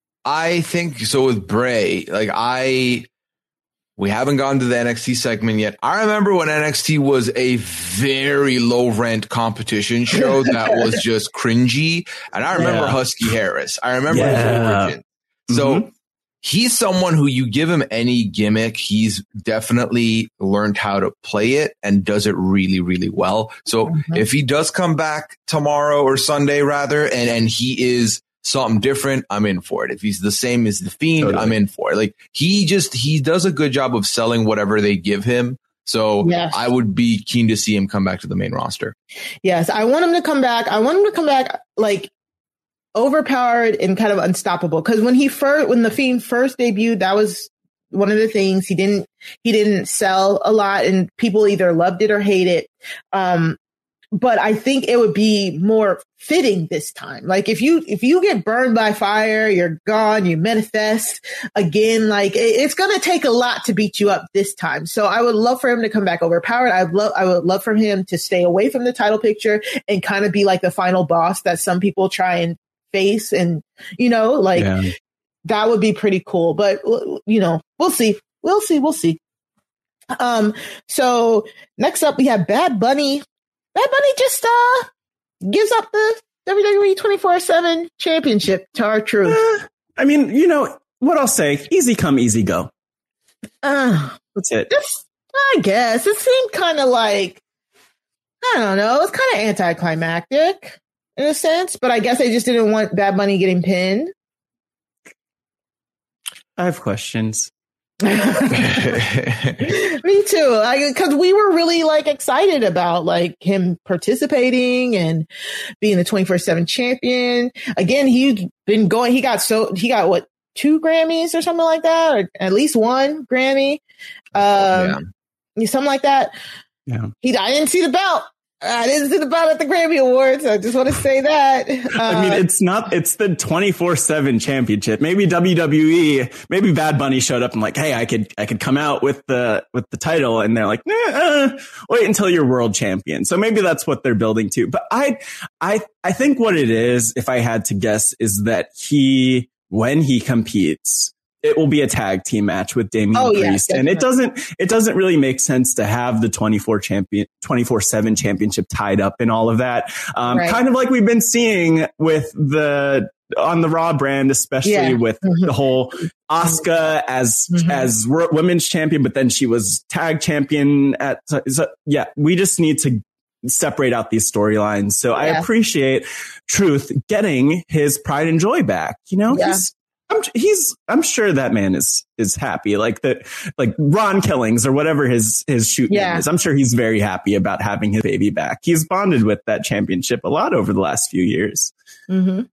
I think so with Bray. Like I, we haven't gone to the N X T segment yet. I remember when N X T was a very low rent competition show that was just cringy. And I remember Yeah. Husky Harris. I remember his Yeah. origin. So Mhm. he's someone who you give him any gimmick, he's definitely learned how to play it and does it really, really well. So Mhm. if he does come back tomorrow or Sunday rather, and, and he is something different, I'm in for it. If he's the same as the Fiend, Totally. I'm in for it. Like he just, he does a good job of selling whatever they give him. So Yes. I would be keen to see him come back to the main roster. Yes, I want him to come back. I want him to come back like overpowered and kind of unstoppable. Because when he first, when the Fiend first debuted, that was one of the things he didn't he didn't sell a lot, and people either loved it or hate it. Um, but I think it would be more fitting this time. Like if you if you get burned by fire, you're gone, you manifest again. Like it, it's gonna take a lot to beat you up this time. So I would love for him to come back overpowered. I'd love I would love for him to stay away from the title picture and kind of be like the final boss that some people try and face. And you know, like Yeah. that would be pretty cool. But you know, we'll see. We'll see. We'll see. Um. So next up, we have Bad Bunny. Bad Bunny just uh gives up the W W E twenty-four seven championship to R-Truth. Uh, I mean, you know what I'll say? Easy come, easy go. Uh, That's it. just, I guess it seemed kind of like, I don't know, it's kind of anticlimactic in a sense, but I guess they just didn't want Bad Bunny getting pinned. I have questions. Me too. Because we were really like excited about like him participating and being the twenty-four seven champion. Again, he's been going, he got so, he got what, two Grammys or something like that, or at least one Grammy. Um, something like that. Yeah. He, I didn't see the belt. I didn't see the belt at the Grammy Awards. I just want to say that. Uh, I mean, it's not, it's the twenty-four seven championship. Maybe W W E, maybe Bad Bunny showed up and like, hey, I could, I could come out with the, with the title. And they're like, nah, uh, wait until you're world champion. So maybe that's what they're building to. But I, I, I think what it is, if I had to guess, is that he, when he competes, it will be a tag team match with Damian oh, Priest. Yeah, and it doesn't, it doesn't really make sense to have the twenty-four champion, twenty-four seven championship tied up in all of that. Um, right. Kind of like we've been seeing with the, on the Raw brand, especially yeah. with mm-hmm. the whole Asuka as, mm-hmm. as women's champion, but then she was tag champion at, so, yeah, we just need to separate out these storylines. So yeah. I appreciate Truth getting his pride and joy back. You know, yeah. he's, I'm, he's, I'm sure that man is, is happy. Like that, like Ron Killings or whatever his, his shoot yeah. name is. I'm sure he's very happy about having his baby back. He's bonded with that championship a lot over the last few years. Mm-hmm.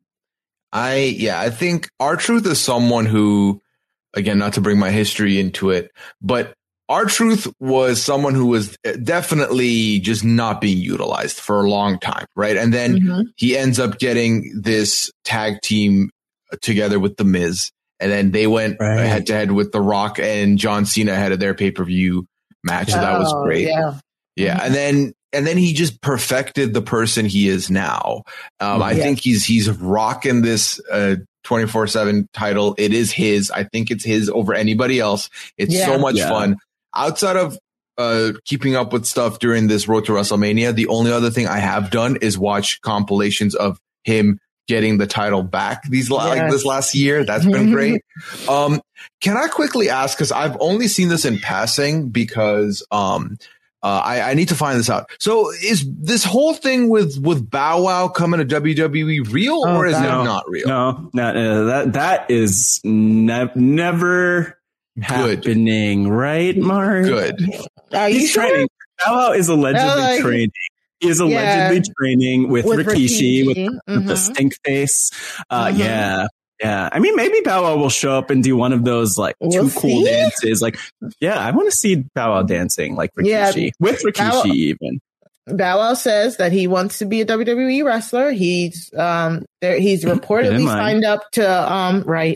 I, yeah, I think R-Truth is someone who, again, not to bring my history into it, but R-Truth was someone who was definitely just not being utilized for a long time. Right. And then mm-hmm. he ends up getting this tag team together with The Miz, and then they went right. head to head with The Rock and John Cena ahead of their pay-per-view match. So oh, that was great. Yeah. Yeah. Mm-hmm. And then, and then he just perfected the person he is now. Um, I yeah. think he's, he's rocking this, uh, twenty-four seven title. It is his. I think it's his over anybody else. It's yeah. so much yeah. fun. Outside of, uh, keeping up with stuff during this Road to WrestleMania, the only other thing I have done is watch compilations of him getting the title back these yes. like this last year. That's been great. Um, can I quickly ask, because I've only seen this in passing because um, uh, I, I need to find this out. So is this whole thing with with Bow Wow coming to W W E real oh, or is no, it not real? No, no, no, that that is ne- never Good. happening, right, Mark? Good. Are you He's sure? training. Bow Wow is allegedly uh, like- training. He is allegedly yeah. training with, with Rikishi, Rikishi. With, mm-hmm. with the stink face. Uh, mm-hmm. Yeah. Yeah. I mean, maybe Bow Wow will show up and do one of those like we'll two cool see. dances. Like, yeah, I want to see Bow Wow dancing like Rikishi. Yeah. With Rikishi Bow- even. Bow Wow says that he wants to be a W W E wrestler. He's um there, he's reportedly signed up to um right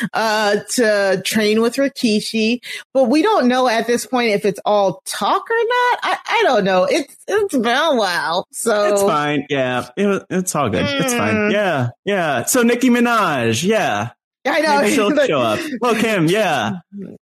uh to train with Rikishi, but we don't know at this point if it's all talk or not. I, I don't know. It's it's Bow Wow, so it's fine. Yeah, it, it's all good. Mm. It's fine. Yeah, yeah. So Nicki Minaj, yeah. I know. Maybe she'll show up. Well, Kim, yeah.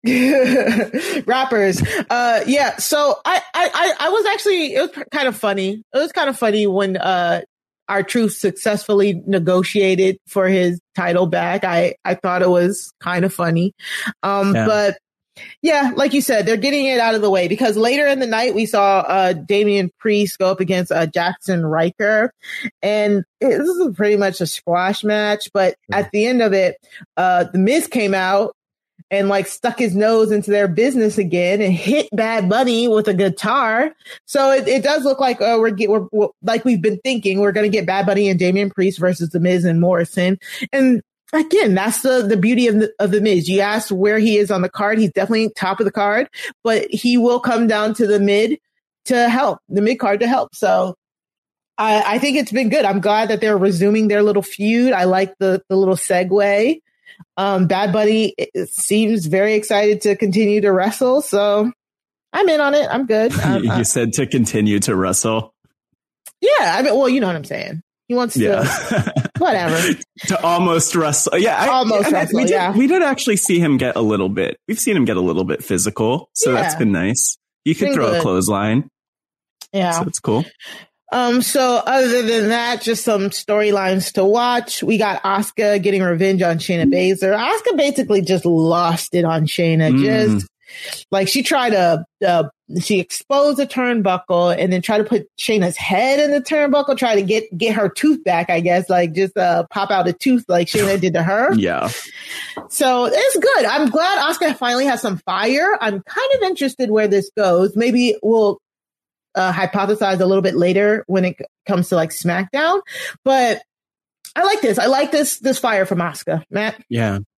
Rappers. Uh, yeah. So I, I, I was actually, it was kind of funny. It was kind of funny when, uh, R-Truth successfully negotiated for his title back. I, I thought it was kind of funny. Um, yeah. but yeah, like you said, they're getting it out of the way because later in the night we saw, uh, Damian Priest go up against, uh, Jackson Riker. And it, this is pretty much a squash match, but at the end of it, uh, The Miz came out and like stuck his nose into their business again and hit Bad Bunny with a guitar. So it, it does look like, uh, we're, get, we're, we're like we've been thinking we're going to get Bad Bunny and Damian Priest versus The Miz and Morrison. And again, that's the, the beauty of the, of the Miz. You asked where he is on the card. He's definitely top of the card, but he will come down to the mid to help, the mid card to help. So I, I think it's been good. I'm glad that they're resuming their little feud. I like the, the little segue. Um, Bad Bunny seems very excited to continue to wrestle. So I'm in on it. I'm good. I'm, you I'm, said to continue to wrestle. Yeah. I mean, well, you know what I'm saying. He wants to, yeah. whatever. To almost wrestle. Yeah. I, almost I, wrestle, we did, yeah. We did actually see him get a little bit. We've seen him get a little bit physical. So yeah. that's been nice. You could been throw good. a clothesline. Yeah. So it's cool. Um, so other than that, just some storylines to watch. We got Asuka getting revenge on Shayna Baszler. Asuka basically just lost it on Shayna. Mm. Just like she tried to, uh, she exposed the turnbuckle and then tried to put Shayna's head in the turnbuckle, try to get, get her tooth back, I guess, like just, uh, pop out a tooth like Shayna did to her. Yeah. So it's good. I'm glad Asuka finally has some fire. I'm kind of interested where this goes. Maybe we'll, uh, hypothesize a little bit later when it comes to like SmackDown, but I like this. I like this, this fire from Asuka, Matt. Yeah.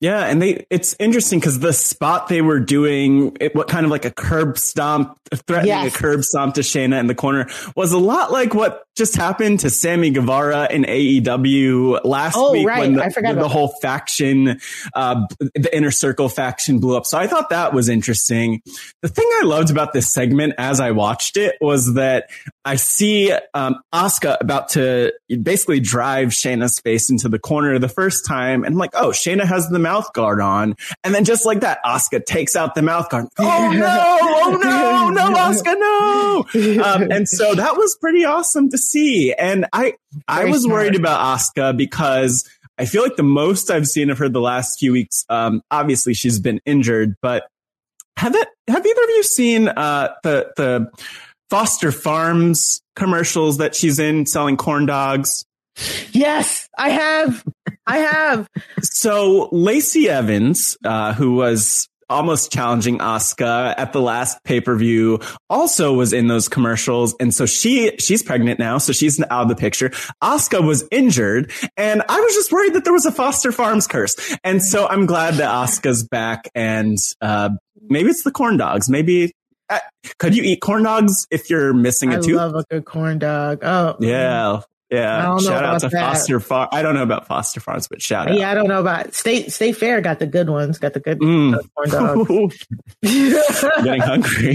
Yeah, and they it's interesting because the spot they were doing, it, what kind of like a curb stomp, threatening yes. a curb stomp to Shayna in the corner, was a lot like what just happened to Sammy Guevara in A E W last oh, week right. when the, I forgot the about whole that. faction, uh, the Inner Circle faction blew up. So I thought that was interesting. The thing I loved about this segment as I watched it was that I see um, Asuka about to basically drive Shayna's face into the corner the first time. And I'm like, oh, Shayna has the mouth guard on. And then just like that, Asuka takes out the mouth guard. Oh, no. Oh, no. No, Asuka, no. Um, and so that was pretty awesome to see. And I, I was worried about Asuka because I feel like the most I've seen of her the last few weeks, um, obviously she's been injured, but have it, have either of you seen, uh, the, the Foster Farms commercials that she's in selling corn dogs? Yes, I have. I have. So Lacey Evans, uh, who was almost challenging Asuka at the last pay-per-view, also was in those commercials. And so she, she's pregnant now. So she's out of the picture. Asuka was injured. And I was just worried that there was a Foster Farms curse. And so I'm glad that Asuka's back. And, uh, maybe it's the corn dogs. Maybe, uh, could you eat corn dogs if you're missing a I tooth? love a good corn dog. Oh, yeah. Yeah, shout out to that. Foster Farm. I don't know about Foster Farms, but shout out. Yeah, I don't know about State State Fair. Got the good ones. Got the good mm. corn dogs. Getting hungry.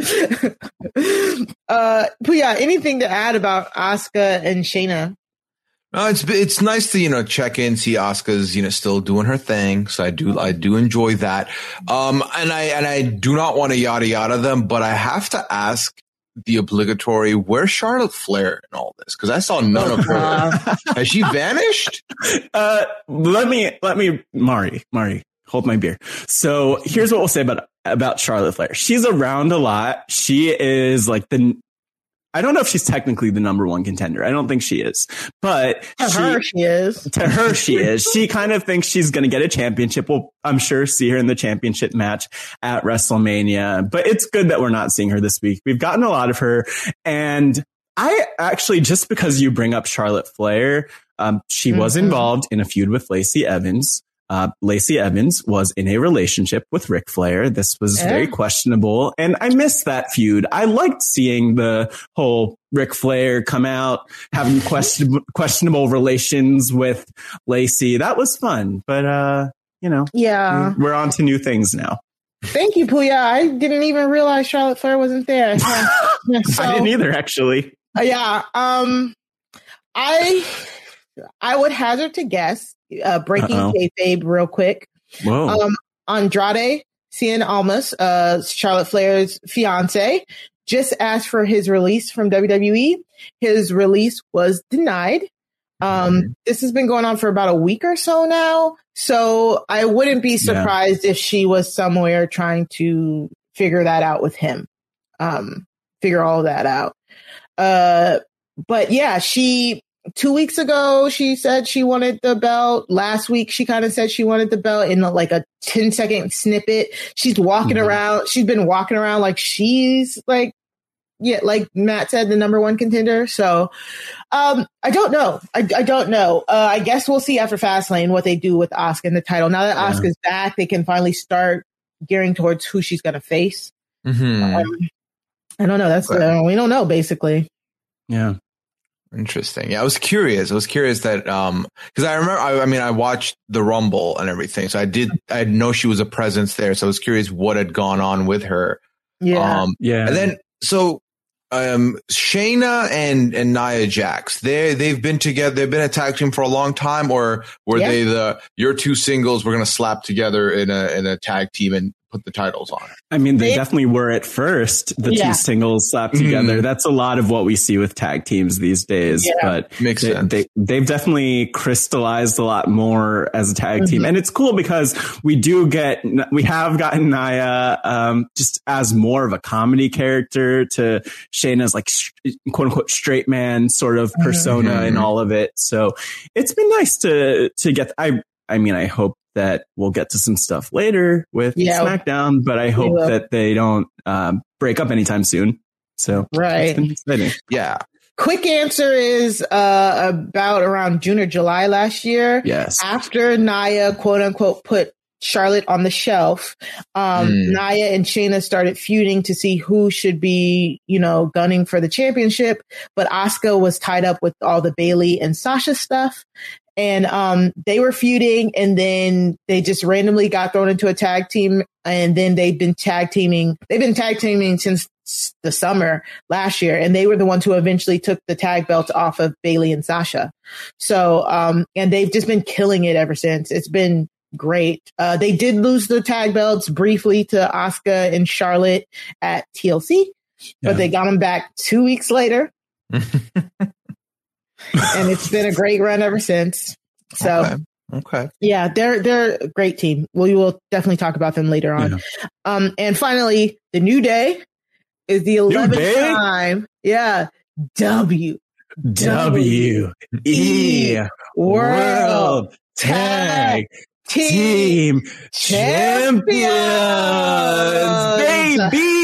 uh, but yeah, anything to add about Asuka and Shayna? No, it's it's nice to you know check in, see Asuka's you know still doing her thing. So I do I do enjoy that. Um, and I and I do not want to yada yada them, but I have to ask the obligatory, where's Charlotte Flair in all this? Because I saw none of her. Has she vanished? Uh, let me, let me, Mari, Mari, hold my beer. So here's what we'll say about, about Charlotte Flair. She's around a lot. She is like the, I don't know if she's technically the number one contender. I don't think she is, but to she, her she is. To her she is. She kind of thinks she's going to get a championship. We'll, I'm sure, see her in the championship match at WrestleMania. But it's good that we're not seeing her this week. We've gotten a lot of her, and I actually, just because you bring up Charlotte Flair, um, she mm-hmm. was involved in a feud with Lacey Evans. Uh, Lacey Evans was in a relationship with Ric Flair. This was yeah. very questionable, and I missed that feud. I liked seeing the whole Ric Flair come out having question- questionable relations with Lacey. That was fun, but uh, you know, yeah, we're on to new things now. Thank you, Puya. I didn't even realize Charlotte Flair wasn't there. So, I didn't either, actually. Uh, yeah, um, I I would hazard to guess. Uh, breaking Uh-oh. kayfabe real quick. Whoa. Um, Andrade Cien Almas, uh, Charlotte Flair's fiance, just asked for his release from W W E. His release was denied. Um, mm-hmm. This has been going on for about a week or so now. So I wouldn't be surprised yeah. if she was somewhere trying to figure that out with him. Um, figure all that out. Uh, but yeah, she, Two weeks ago, she said she wanted the belt. Last week, she kind of said she wanted the belt in like a ten second snippet. She's walking mm-hmm. around. She's been walking around like she's like, yeah, like Matt said, the number one contender. So, um, I don't know. I, I don't know. Uh, I guess we'll see after Fastlane what they do with Asuka in the title. Now that yeah. Asuka's back, they can finally start gearing towards who she's going to face. Mm-hmm. Um, I don't know. That's, uh, we don't know, basically. Yeah. Interesting. Yeah, I was curious. I was curious that um because I remember I, I mean I watched the Rumble and everything, so I did I know she was a presence there, so I was curious what had gone on with her. Yeah, um, yeah. And then so um Shayna and and Nia Jax, they they've been together. They've been a tag team for a long time, or were yeah. they the your two singles? We're gonna slap together in a in a tag team and put the titles on. I mean, they, they definitely were at first, the yeah. two singles slapped together. Mm. That's a lot of what we see with tag teams these days, yeah. but Makes they, sense. They, they've definitely crystallized a lot more as a tag mm-hmm. team. And it's cool because we do get, we have gotten Nia, um, just as more of a comedy character to Shayna's like quote unquote straight man sort of persona mm-hmm. and all of it. So it's been nice to, to get, I, I mean, I hope that we'll get to some stuff later with yeah. SmackDown, but I hope that they don't um, break up anytime soon. So right, yeah. quick answer is uh, about around June or July last year. Yes. After Nia, quote unquote, put Charlotte on the shelf, um, mm. Nia and Shayna started feuding to see who should be, you know, gunning for the championship. But Asuka was tied up with all the Bayley and Sasha stuff. And um, they were feuding, and then they just randomly got thrown into a tag team. And then they've been tag teaming. They've been tag teaming since the summer last year. And they were the ones who eventually took the tag belts off of Bayley and Sasha. So, um, and they've just been killing it ever since. It's been great. Uh, they did lose the tag belts briefly to Asuka and Charlotte at T L C, but yeah. they got them back two weeks later. And it's been a great run ever since. So, okay. okay. yeah, they're they're a great team. We will definitely talk about them later on. Yeah. Um, and finally, the New Day is the eleventh time. Yeah, W W E World Tag Team Champions, baby.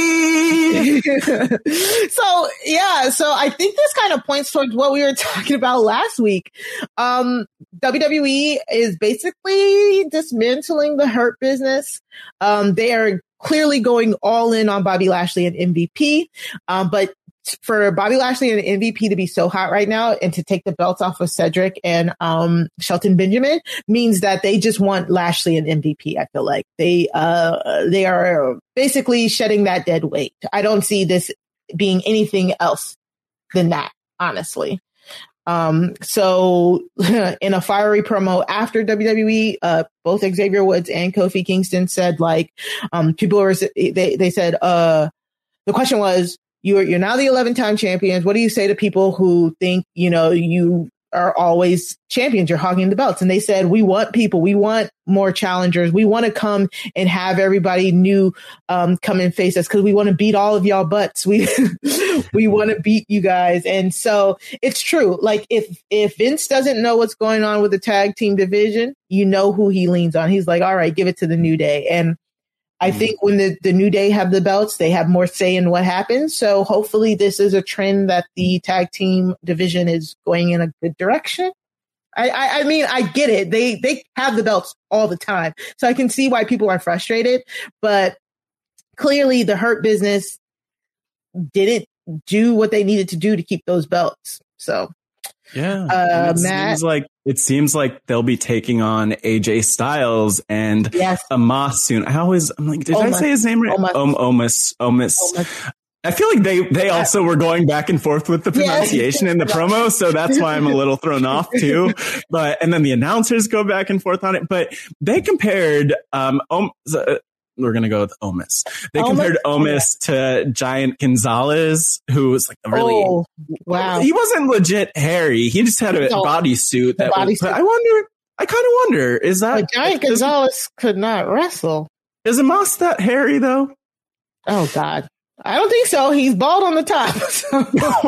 So, yeah, so I think this kind of points towards what we were talking about last week. Um, W W E is basically dismantling the Hurt Business. Um, they are clearly going all in on Bobby Lashley and M V P. Um, but for Bobby Lashley and M V P to be so hot right now and to take the belts off of Cedric and um, Shelton Benjamin means that they just want Lashley and M V P. I feel like they uh, they are basically shedding that dead weight. I don't see this being anything else than that, honestly. Um, so in a fiery promo after W W E, uh, both Xavier Woods and Kofi Kingston said, like, um, people were, they, they said, uh, the question was, you're, you're now the eleven time champions. What do you say to people who think, you know, you are always champions, you're hogging the belts? And they said, we want people, we want more challengers. We want to come and have everybody new, um, come and face us because we want to beat all of y'all butts. We, we want to beat you guys. And so it's true. Like if, if Vince doesn't know what's going on with the tag team division, you know who he leans on. He's like, all right, give it to the New Day. And I think when the, the New Day have the belts, they have more say in what happens. So hopefully this is a trend that the tag team division is going in a good direction. I, I, I mean, I get it. They, they have the belts all the time. So I can see why people are frustrated, but clearly the Hurt Business didn't do what they needed to do to keep those belts. So yeah, uh, it Matt, seems like it seems like they'll be taking on A J Styles and yes. Omos soon. I always, I'm like, did Omos. I say his name right? Omos. Om, Omos, Omos. Omos. I feel like they, they also were going back and forth with the pronunciation yeah. in the promo. So that's why I'm a little thrown off too. But, and then the announcers go back and forth on it, but they compared, um, Om, uh, we're going to go with Omos. They Omos? compared Omos to Giant Gonzalez, who was like a really, oh, wow. He wasn't legit hairy. He just had a no, bodysuit. That body was, I wonder, I kind of wonder, is that. But Giant Gonzalez could not wrestle. Is Omos that hairy though? Oh God. I don't think so. He's bald on the top. So.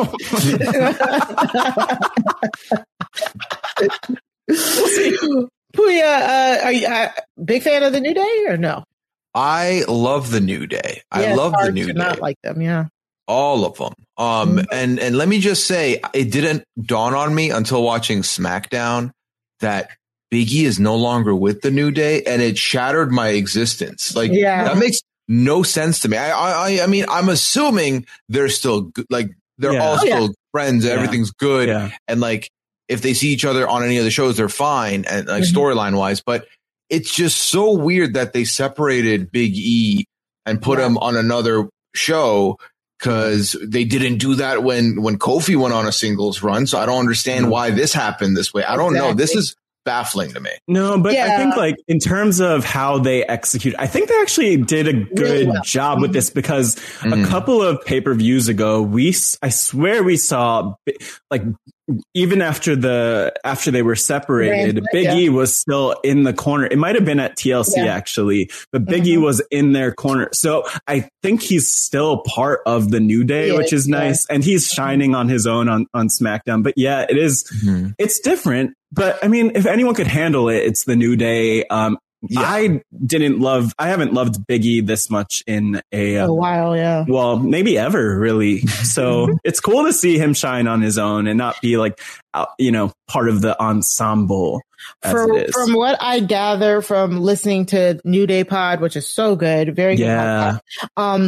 We'll see. Puya, uh, are you a uh, big fan of the New Day or no? I love the New Day. Yeah, I love the New to Day. Not like them, yeah. All of them. Um, mm-hmm. and and let me just say, it didn't dawn on me until watching SmackDown that Big E is no longer with the New Day, and it shattered my existence. Like yeah. that makes no sense to me. I I I mean, I'm assuming they're still good, like they're yeah. all oh, still yeah. friends. Yeah. Everything's good, yeah. and like if they see each other on any of the shows, they're fine, and like mm-hmm. storyline wise, but. It's just so weird that they separated Big E and put yeah. him on another show because they didn't do that when, when Kofi went on a singles run. So I don't understand why this happened this way. I don't exactly. know. This is baffling to me. No, but yeah. I think like in terms of how they execute, I think they actually did a good really well. job with this because mm. a couple of pay-per-views ago, we, I swear we saw like, even after the, after they were separated, Grand, Big yeah. E was still in the corner. It might have been at T L C yeah. actually, but Big mm-hmm. E was in their corner. So I think he's still part of the New Day, yeah, which is nice. Yeah. And he's shining on his own on, on SmackDown. But yeah, it is, mm-hmm. it's different. But I mean, if anyone could handle it, it's the New Day. Um, Yeah. I didn't love, I haven't loved Big E this much in a, uh, a while, yeah. well, maybe ever really. So it's cool to see him shine on his own and not be like, uh, you know, part of the ensemble. As For, it is. From what I gather from listening to New Day Pod, which is so good, very good. Yeah. Podcast, um,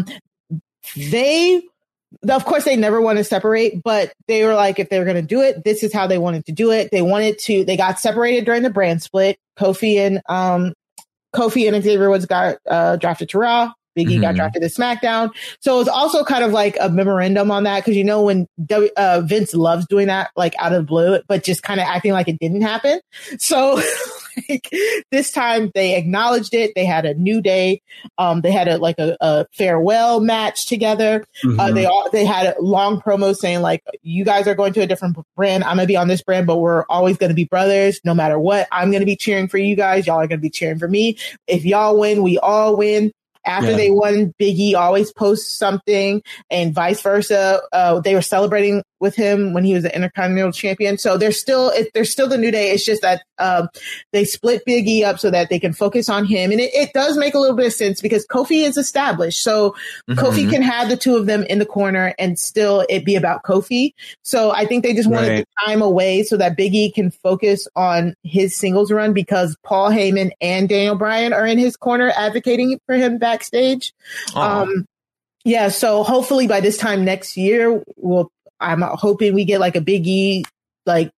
they, of course, they never want to separate, but they were like, if they were going to do it, this is how they wanted to do it. They wanted to, they got separated during the brand split. Kofi and, um, Kofi and Xavier Woods got, uh, drafted to Raw. Big E mm-hmm. got drafted to SmackDown. So it's also kind of like a memorandum on that. Cause you know, when w, uh, Vince loves doing that, like out of the blue, but just kind of acting like it didn't happen. So like this time they acknowledged it. They had a New Day. Um, they had a, like a, a farewell match together. Mm-hmm. Uh, they all, they had a long promo saying like, you guys are going to a different brand. I'm going to be on this brand, but we're always going to be brothers no matter what. I'm going to be cheering for you guys. Y'all are going to be cheering for me. If y'all win, we all win. After yeah. they won, Big E always posts something and vice versa. Uh, they were celebrating with him when he was the Intercontinental Champion. So they're still, it, they're still the New Day. It's just that um, they split Big E up so that they can focus on him. And it, it does make a little bit of sense because Kofi is established. So mm-hmm. Kofi can have the two of them in the corner and still it be about Kofi. So I think they just wanted right. the time away so that Big E can focus on his singles run because Paul Heyman and Daniel Bryan are in his corner advocating for him backstage. Oh. Um, yeah. So hopefully by this time next year, we'll, I'm hoping we get like a Big E, like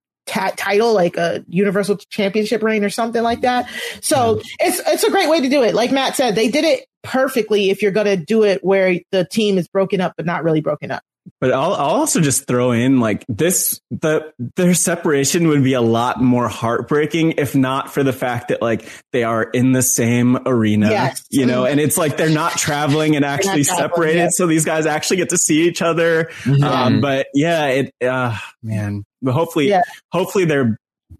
t- title, like a Universal Championship reign or something like that. So mm. it's, it's a great way to do it. Like Matt said, they did it perfectly if you're going to do it where the team is broken up, but not really broken up. But I'll, I'll also just throw in like this, the, their separation would be a lot more heartbreaking if not for the fact that like they are in the same arena, yes. you know, and it's like, they're not traveling and actually separated. Yet. So these guys actually get to see each other. Mm-hmm. Um, but yeah, it, uh, man, but hopefully, yeah. hopefully they're,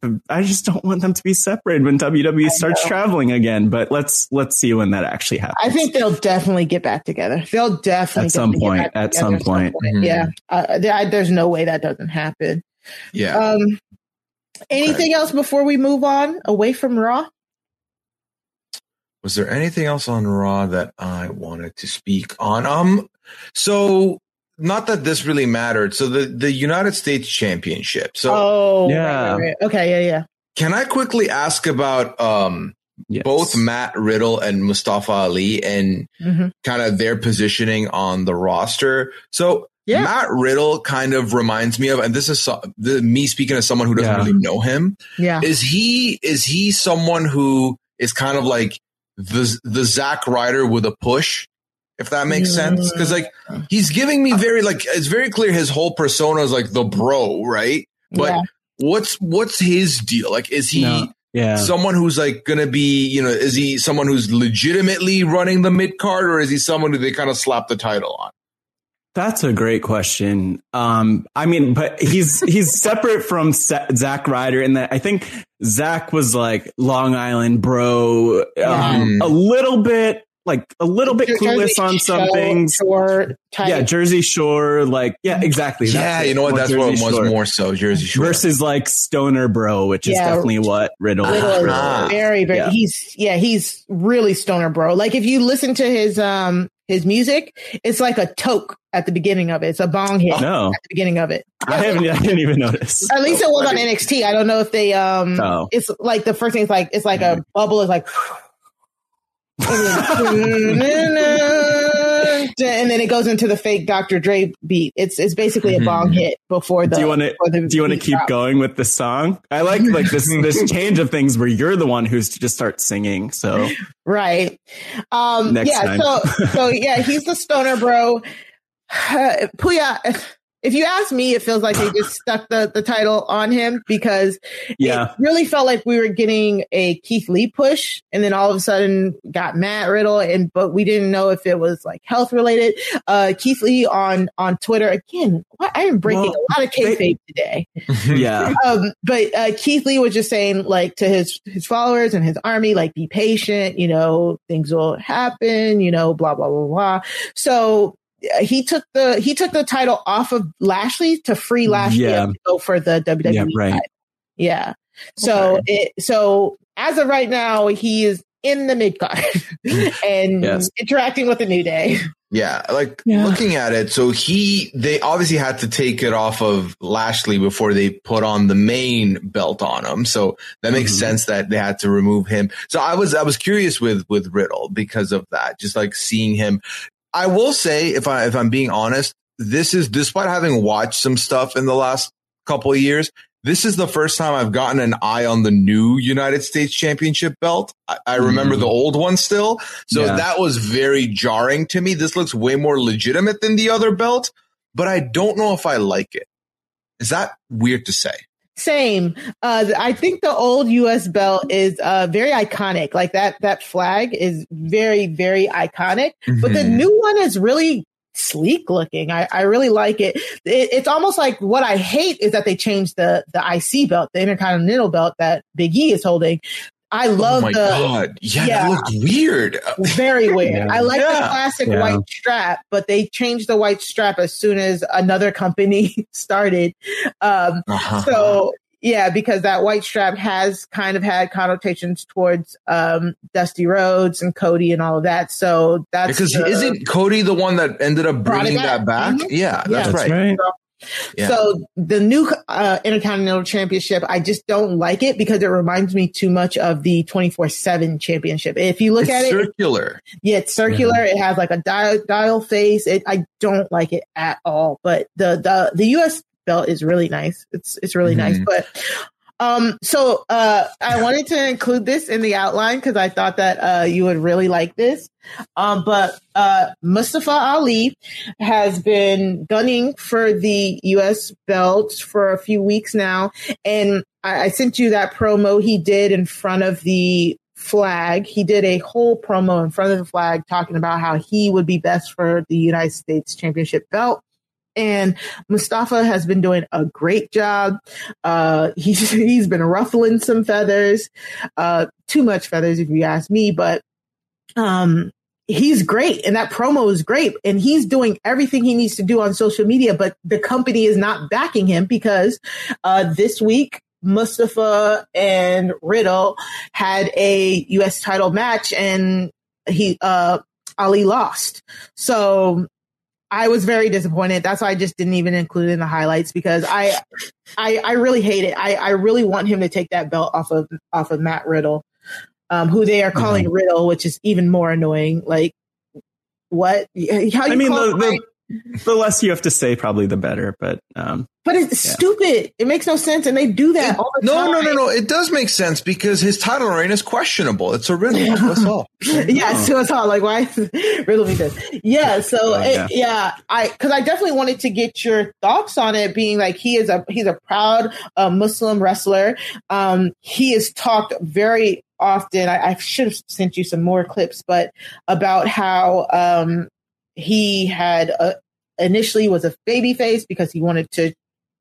I just don't want them to be separated when W W E starts traveling again. But let's let's see when that actually happens. I think they'll definitely get back together. They'll definitely at some point. At some point, some point. Mm-hmm. yeah. Uh, there, there's no way that doesn't happen. Yeah. Um. Anything okay. else before we move on away from Raw? Was there anything else on Raw that I wanted to speak on? Um. So. Not that this really mattered. So the, the United States Championship. So oh, yeah. Right, right. Okay. Yeah. Yeah. Can I quickly ask about um, yes. both Matt Riddle and Mustafa Ali and mm-hmm. kind of their positioning on the roster? So yeah. Matt Riddle kind of reminds me of, and this is so, the, me speaking as someone who doesn't yeah. really know him. Yeah. Is he, is he someone who is kind of like the, the Zack Ryder with a push? If that makes sense. Cause like he's giving me very, like, it's very clear his whole persona is like the bro, right? But yeah. what's, what's his deal? Like, is he no. yeah. someone who's like going to be, you know, is he someone who's legitimately running the mid card or is he someone who they kind of slap the title on? That's a great question. Um, I mean, but he's, he's separate from Zack Ryder in that I think Zack was like Long Island bro, um, yeah. a little bit. Like a little bit Jersey clueless on some Shore, things. Shore yeah, Jersey Shore, like yeah, exactly. Yeah, that's you know what? That's Jersey what it was Shore. more so Jersey Shore versus like Stoner Bro, which is yeah. definitely what Riddle. Riddle is ah. very, very. Yeah. He's yeah, he's really Stoner Bro. Like if you listen to his um his music, it's like a toke at the beginning of it. It's a bong hit no. at the beginning of it. I haven't. I didn't even notice. At least it was on N X T. I don't know if they um. Oh. It's like the first thing is like it's like a bubble is like. and then it goes into the fake Doctor Dre beat. It's it's basically a bong hit before the. Do you want to? Do you want to keep drop. going with the song? I like like this this change of things where you're the one who's to just start singing. So right, um, Next yeah. time. So so yeah, he's the Stoner Bro. Uh, Puya. If you ask me, it feels like they just stuck the, the title on him because yeah. it really felt like we were getting a Keith Lee push and then all of a sudden got Matt Riddle and, but we didn't know if it was like health related. Uh, Keith Lee on, on Twitter again, I am breaking well, a lot of kayfabe today. Yeah. um, but, uh, Keith Lee was just saying like to his, his followers and his army, like be patient, you know, things will happen, you know, blah, blah, blah, blah. So, He took the he took the title off of Lashley to free Lashley yeah. to go for the W W E yeah, right. title. Yeah. So okay. it so as of right now, he is in the mid card and yes. interacting with the New Day. Yeah, like Yeah. looking at it, so he they obviously had to take it off of Lashley before they put on the main belt on him. So that makes Mhm. sense that they had to remove him. So I was I was curious with with Riddle because of that, just like seeing him. I will say, if I if I'm being honest, this is despite having watched some stuff in the last couple of years, this is the first time I've gotten an eye on the new United States Championship belt. I, I remember Mhm. the old one still. So Yeah. that was very jarring to me. This looks way more legitimate than the other belt, but I don't know if I like it. Is that weird to say? Same. Uh, I think the old U S belt is uh, very iconic. Like that, that flag is very, very iconic. But the Mhm. new one is really sleek looking. I, I really like it. it. It's almost like what I hate is that they changed the the I C belt, the Intercontinental belt that Big E is holding. I love oh my the God. Yeah, yeah. that looked weird. very weird. Yeah. I like the Yeah. classic Yeah. white strap, but they changed the white strap as soon as another company started. Um, Uh-huh. so yeah, because that white strap has kind of had connotations towards um, Dusty Rhodes and Cody and all of that. So that's because the- isn't Cody the one that ended up Brought it bringing back. that back? Mhm. Yeah, that's, Yeah. right. right. Yeah. So the new uh, Intercontinental Championship, I just don't like it because it reminds me too much of the twenty-four seven Championship. If you look It's at it, circular. yeah, it's circular. It has like a dial, dial face. It, I don't like it at all. But the the the U S belt is really nice. It's it's really nice. Mhm. But um, so uh, I wanted to include this in the outline because I thought that uh, you would really like this. Um, but uh, Mustafa Ali has been gunning for the U S belt for a few weeks now, and I, I sent you that promo he did in front of the flag. He did a whole promo in front of the flag talking about how he would be best for the United States Championship belt. And Mustafa has been doing a great job. Uh, he's, he's been ruffling some feathers, uh, too much feathers if you ask me, but, um, he's great. And that promo is great. And he's doing everything he needs to do on social media, but the company is not backing him because, uh, this week, Mustafa and Riddle had a U S title match and he, uh, Ali lost. So, I was very disappointed. That's why I just didn't even include it in the highlights because I, I, I really hate it. I, I really want him to take that belt off of off of Matt Riddle, um, who they are calling mm-hmm. Riddle, which is even more annoying. Like, what? How you I mean, call the, the, the less you have to say, probably the better. But um, but it's yeah. stupid. It makes no sense, and they do that It, all the no, time. No, no, no, no. It does make sense because his title reign is questionable. It's a riddle. That's all. Yeah, so it's all like, why riddle me this? Yeah, so oh, yeah. It, yeah, I because I definitely wanted to get your thoughts on it. Being like he is a he's a proud uh, Muslim wrestler. Um, he is talked very often. I, I should have sent you some more clips, but about how um, he had a, initially was a babyface because he wanted to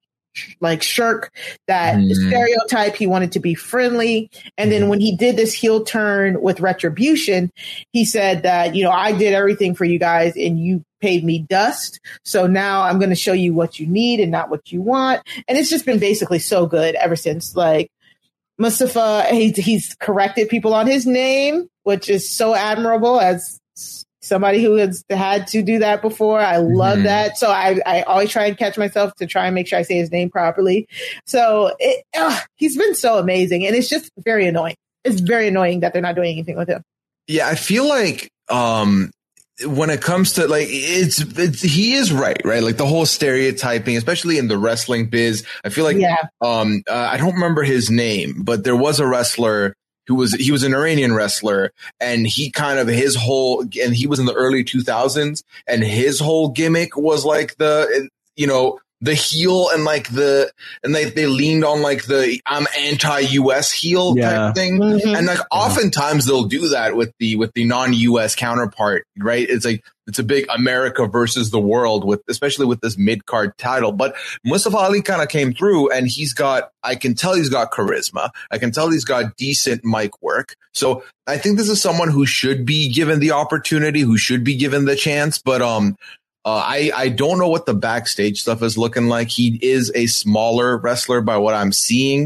like shirk that mm. stereotype. He wanted to be friendly. And then when he did this heel turn with Retribution, he said that, you know, I did everything for you guys and you paid me dust. So now I'm going to show you what you need and not what you want. And it's just been basically so good ever since. Like Mustafa, he's, he's corrected people on his name, which is so admirable as somebody who has had to do that before. I love mm-hmm. that. So I, I always try and catch myself to try and make sure I say his name properly. So it, ugh, he's been so amazing. And it's just very annoying. It's very annoying that they're not doing anything with him. Yeah, I feel like um, when it comes to like, it's, it's, he is right, right? Like the whole stereotyping, especially in the wrestling biz. I feel like, yeah. um, uh, I don't remember his name, but there was a wrestler who was, he was an Iranian wrestler and he kind of his whole, and he was in the early two thousands and his whole gimmick was like the, you know, the heel and like the, and they, they leaned on like the I'm anti-U S heel yeah. type thing. Mm-hmm. And like yeah. oftentimes they'll do that with the, with the non-U S counterpart, right? It's like, it's a big America versus the world with, especially with this mid-card title. But Mustafa Ali kind of came through and he's got, I can tell he's got charisma. I can tell he's got decent mic work. So I think this is someone who should be given the opportunity, who should be given the chance. But, um, Uh, I, I don't know what the backstage stuff is looking like. He is a smaller wrestler by what I'm seeing.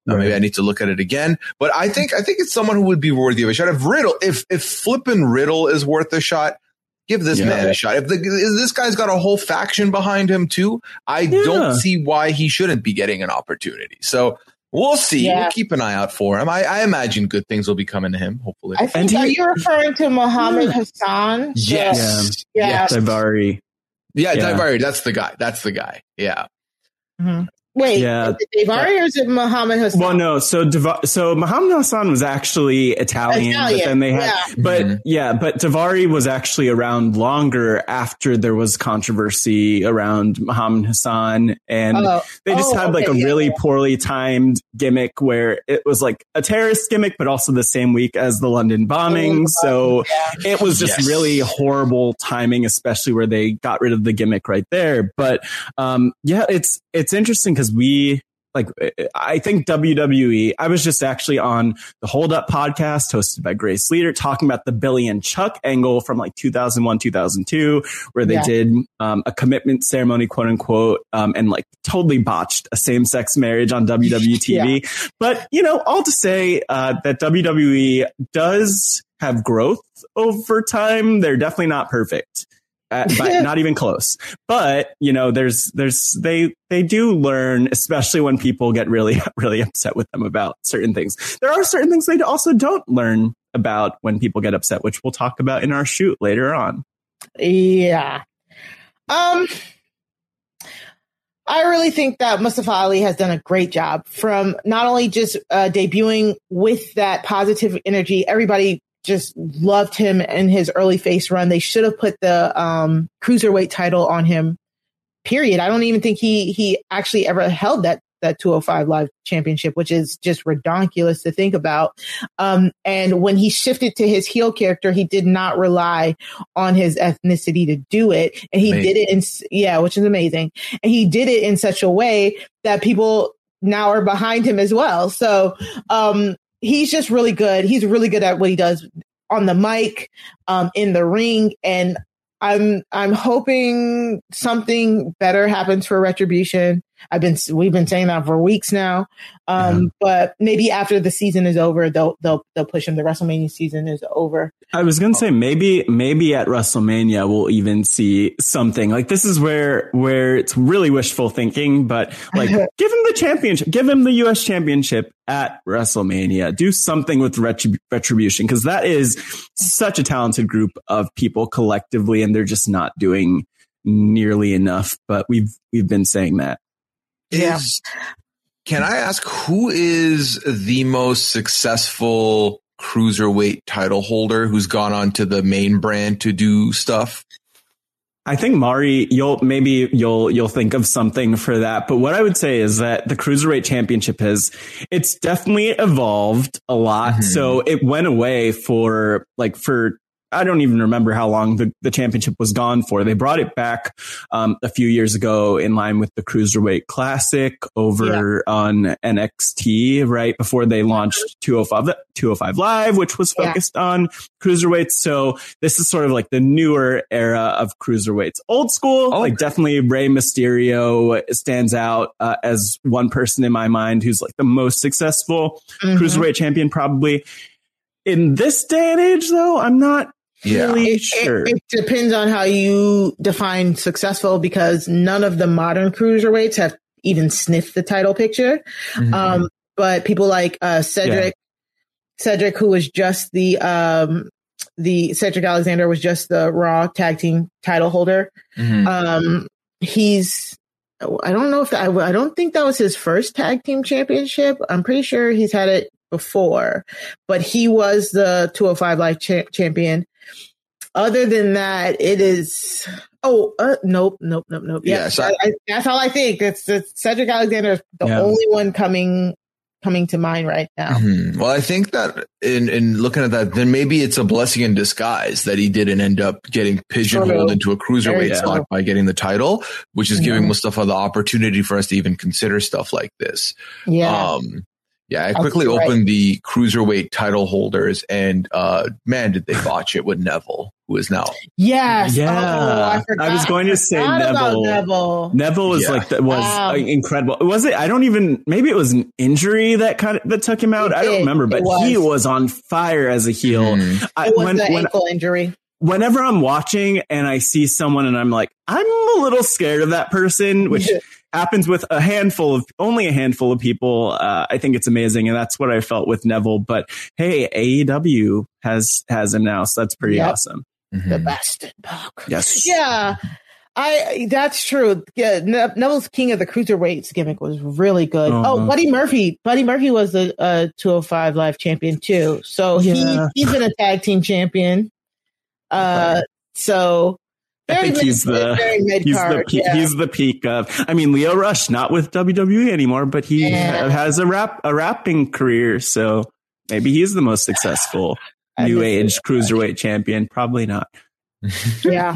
Uh, maybe I need to look at it again. But I think I think it's someone who would be worthy of a shot. If Riddle, if if flippin' Riddle is worth a shot, give this yeah. man a shot. If the, this guy's got a whole faction behind him too, I yeah. don't see why he shouldn't be getting an opportunity. So we'll see. Yeah. We'll keep an eye out for him. I, I imagine good things will be coming to him, hopefully. I think, are you referring to Muhammad yeah. Hassan? Yes. Yeah. yeah. Yes. Daivari. Yeah, yeah, Daivari. That's the guy. That's the guy. Yeah. Mm-hmm. Wait, yeah. is it Daivari or is it Muhammad Hassan? Well, no. So, Dav- so Muhammad Hassan was actually Italian, Italian. But then they had, yeah. but mm-hmm. yeah, but Daivari was actually around longer after there was controversy around Muhammad Hassan, and oh. they just oh, had like okay, a really yeah. poorly timed gimmick where it was like a terrorist gimmick, but also the same week as the London bombing. So yeah. it was just yes. really horrible timing, especially where they got rid of the gimmick right there. But um, yeah, it's it's interesting because we, like, I think W W E, I was just actually on the Hold Up podcast hosted by Grace Leader talking about the Billy and Chuck angle from like two thousand one, two thousand two, where they yeah. did um, a commitment ceremony, quote unquote, um, and like totally botched a same sex marriage on W W E T V. Yeah. But, you know, all to say uh, that W W E does have growth over time. They're definitely not perfect. Uh, but not even close. But, you know, there's, there's, they, they do learn, especially when people get really, really upset with them about certain things. There are certain things they also don't learn about when people get upset, which we'll talk about in our shoot later on. Yeah. Um, I really think that Mustafa Ali has done a great job from not only just uh, debuting with that positive energy. Everybody just loved him in his early face run. They should have put the um, cruiserweight title on him, period. I don't even think he he actually ever held that that two oh five Live championship, which is just ridiculous to think about. Um, and when he shifted to his heel character, he did not rely on his ethnicity to do it. And he amazing. did it in, yeah, which is amazing. And he did it in such a way that people now are behind him as well. So, um, he's just really good. He's really good at what he does on the mic, um, in the ring. And I'm, I'm hoping something better happens for Retribution. I've been, we've been saying that for weeks now. Um, yeah. But maybe after the season is over, they'll, they'll, they'll push him. The WrestleMania season is over. I was going to say maybe, maybe at WrestleMania, we'll even see something like this is where, where it's really wishful thinking, but like give him the championship, give him the U S championship at WrestleMania, do something with Retrib- Retribution. Cause that is such a talented group of people collectively, and they're just not doing nearly enough, but we've, we've been saying that. Yeah. Is, can I ask who is the most successful cruiserweight title holder who's gone on to the main brand to do stuff? I think Mari, you'll maybe you'll you'll think of something for that. But what I would say is that the Cruiserweight Championship has it's definitely evolved a lot. Mm-hmm. So it went away for like for I don't even remember how long the, the championship was gone for. They brought it back um, a few years ago in line with the Cruiserweight Classic over yeah. on N X T, right before they launched two oh five Live, which was focused yeah. on cruiserweights. So this is sort of like the newer era of cruiserweights. Old school, oh, like okay. definitely Rey Mysterio stands out uh, as one person in my mind who's like the most successful mm-hmm. cruiserweight champion, probably. In this day and age, though, I'm not Yeah. really it, sure. It, it depends on how you define successful, because none of the modern cruiserweights have even sniffed the title picture. Mm-hmm. Um, but people like uh, Cedric, yeah. Cedric, who was just the um, the Cedric Alexander was just the Raw Tag Team title holder. Mm-hmm. Um, he's I don't know if that, I, I don't think that was his first tag team championship. I'm pretty sure he's had it before, but he was the two oh five Live cha- champion. Other than that, it is, oh, uh, nope, nope, nope, nope. Yeah, yes, I, I, that's all I think. It's, it's Cedric Alexander is the yeah. only one coming coming to mind right now. Mm-hmm. Well, I think that in, in looking at that, then maybe it's a blessing in disguise that he didn't end up getting pigeonholed into a cruiserweight slot by getting the title, which is mm-hmm. giving Mustafa the opportunity for us to even consider stuff like this. Yeah. Um, Yeah, I quickly That's right. opened the cruiserweight title holders, and uh, man, did they botch it with Neville, who is now. Yes. Yeah. Oh, I, forgot, I was going to say forgot about Neville. Neville. Neville was Yeah. like that was Wow. uh, incredible. Was it? I don't even. Maybe it was an injury that kind of that took him out. It I don't did. remember, but It was. he was on fire as a heel. Mhm. I, It was when, the when, ankle injury. whenever I'm watching and I see someone and I'm like, I'm a little scared of that person, which happens with a handful of only a handful of people. Uh, I think it's amazing, and that's what I felt with Neville. But hey, A E W has has him now, so that's pretty Yep. awesome. Mhm. The bastard dog. Yes. Yeah. I that's true. Yeah, Ne- Neville's King of the Cruiserweights gimmick was really good. Uh-huh. Oh, Buddy Murphy. Buddy Murphy was the uh, two oh five Live champion too. So Yeah. he he's been a tag team champion. Uh, so I very think mid- he's the very mid he's the card. pe- Yeah. he's the peak of. I mean, Leo Rush not with W W E anymore, but he Yeah. ha- has a rap a rapping career, so maybe he's the most successful I new just- age cruiserweight champion. Probably not. yeah.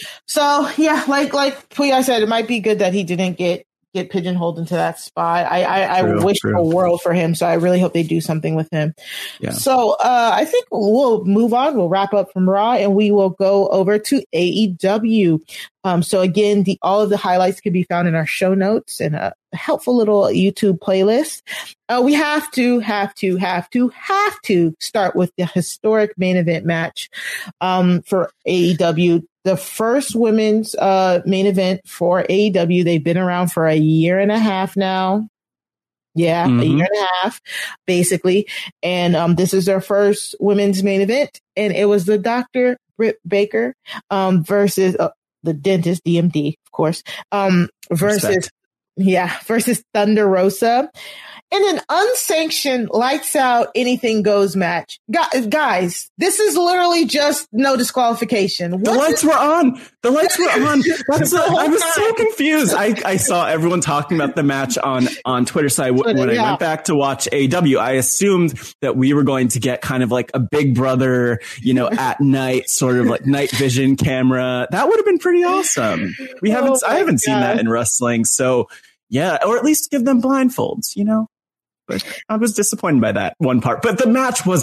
So yeah, like like Puya said, it might be good that he didn't get get pigeonholed into that spot. I I, True, I wish true. the world for him. So I really hope they do something with him. Yeah. So uh, I think we'll move on. We'll wrap up from Raw and we will go over to A E W. Um, so again, the all of the highlights can be found in our show notes and a helpful little YouTube playlist. Uh, we have to, have to, have to, have to start with the historic main event match um, for A E W. The first women's uh, main event for A E W. They've been around for a year and a half now. Yeah, Mhm. a year and a half, basically. And um, this is their first women's main event. And it was the Doctor Britt Baker um, versus uh, the dentist, D M D, of course, um, versus, Respect. yeah, versus Thunder Rosa. In an unsanctioned lights out anything goes match. Gu- Guys, this is literally just no disqualification. The What lights were on. The lights were on. That's The a, whole I was so time. confused. I, I saw everyone talking about the match on, on Twitter. So I, Twitter, when I yeah. went back to watch A E W, I assumed that we were going to get kind of like a Big Brother, you know, at night sort of like night vision camera. That would have been pretty awesome. We haven't, Oh I my haven't seen God. that in wrestling. So yeah, or at least give them blindfolds, you know. But I was disappointed by that one part. But the match was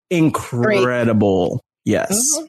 incredible. Yes. Mhm.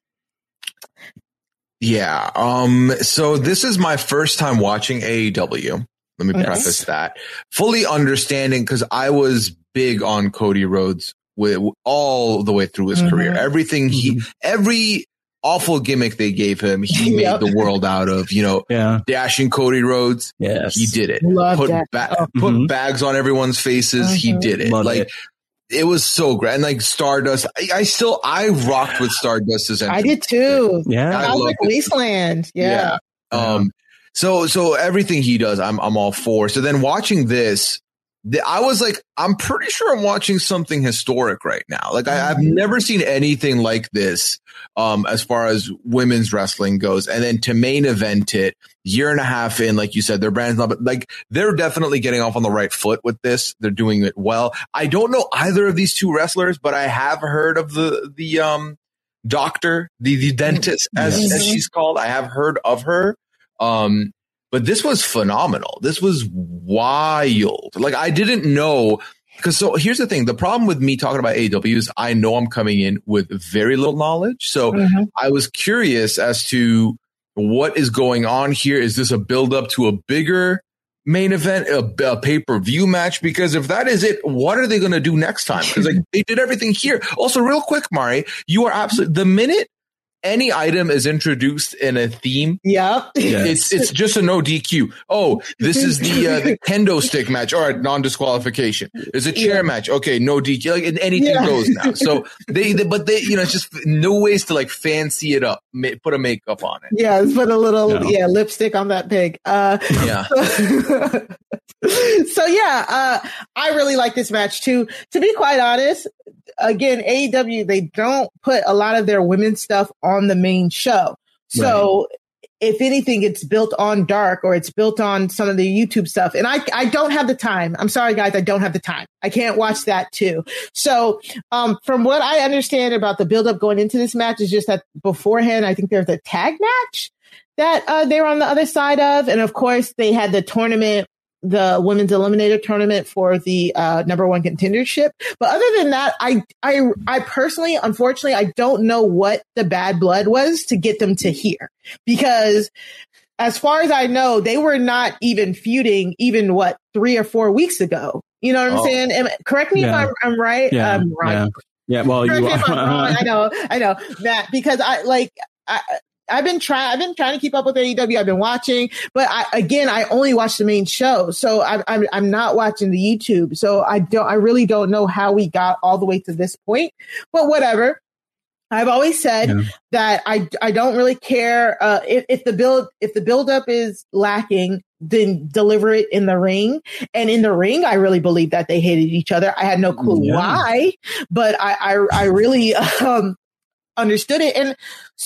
Yeah. Um, so this is my first time watching A E W. Let me Yes. preface that. Fully understanding, because I was big on Cody Rhodes with all the way through his Mhm. career. Everything he, every awful gimmick they gave him, he Yep. made the world out of. You know, Yeah. dashing Cody Rhodes, Yes. he did it. Love Put that. ba- Oh. put Mhm. bags on everyone's faces, he Mhm. did it. Love like it. it was so great. And like Stardust, I, I still I rocked with Stardust's I entrance. did too. Yeah. I Cosmic loved it. Wasteland. Yeah. Yeah. Um, so, so everything he does, I'm, I'm all for. So then watching this, the, I was like, I'm pretty sure I'm watching something historic right now. Like I, I've never seen anything like this, um, as far as women's wrestling goes. And then to main event it year and a half in, like you said, their brand's not, but like they're definitely getting off on the right foot with this. They're doing it well. I don't know either of these two wrestlers, but I have heard of the, the, um, doctor, the, the dentist as, Yes. as she's called. I have heard of her. Um, but this was phenomenal. This was wild. Like I didn't know, because so here's the thing. The problem with me talking about A E W is I know I'm coming in with very little knowledge. So Mhm. I was curious as to what is going on here. Is this a build up to a bigger main event, a, a pay-per-view match? Because if that is it, what are they going to do next time? Because like they did everything here. Also, real quick, Mari, you are absolutely, the minute any item is introduced in a theme, Yep. Yes. it's it's just a no D Q. Oh, this is the uh, the kendo stick match. All right, non disqualification. There's a chair Yeah. match. Okay, no D Q. Like anything Yeah. goes now. So they, they, but they, you know, it's just no ways to like fancy it up, ma- put a makeup on it. Yeah, let's put a little No. yeah lipstick on that pig. Uh, Yeah. so yeah, uh, I really like this match too. To be quite honest, again, A E W, they don't put a lot of their women's stuff on the main show. So if anything, it's built on Dark or it's built on some of the YouTube stuff. And I, I don't have the time. I'm sorry, guys. I don't have the time. I can't watch that too. So, um, from what I understand about the buildup going into this match is just that beforehand, I think there's a tag match that, uh, they were on the other side of. And of course they had the tournament the women's eliminator tournament for the uh, number one contendership. But other than that, I, I, I personally, unfortunately, I don't know what the bad blood was to get them to here, because as far as I know, they were not even feuding even what three or four weeks ago. You know what I'm oh. saying? Am, correct me yeah. if I'm, I'm right. Yeah. I'm right. Yeah. yeah well, correct you me if I'm are. wrong. I know, I know that because I like I. I've been trying. I've been trying to keep up with A E W. I've been watching, but I, again, I only watch the main show, so I'm, I'm I'm not watching the YouTube. So I don't. I really don't know how we got all the way to this point. But whatever. I've always said yeah. that I I don't really care uh, if, if the build if the build up is lacking, then deliver it in the ring. And in the ring, I really believe that they hated each other. I had no clue yeah. why, but I I, I really. Um, understood it. And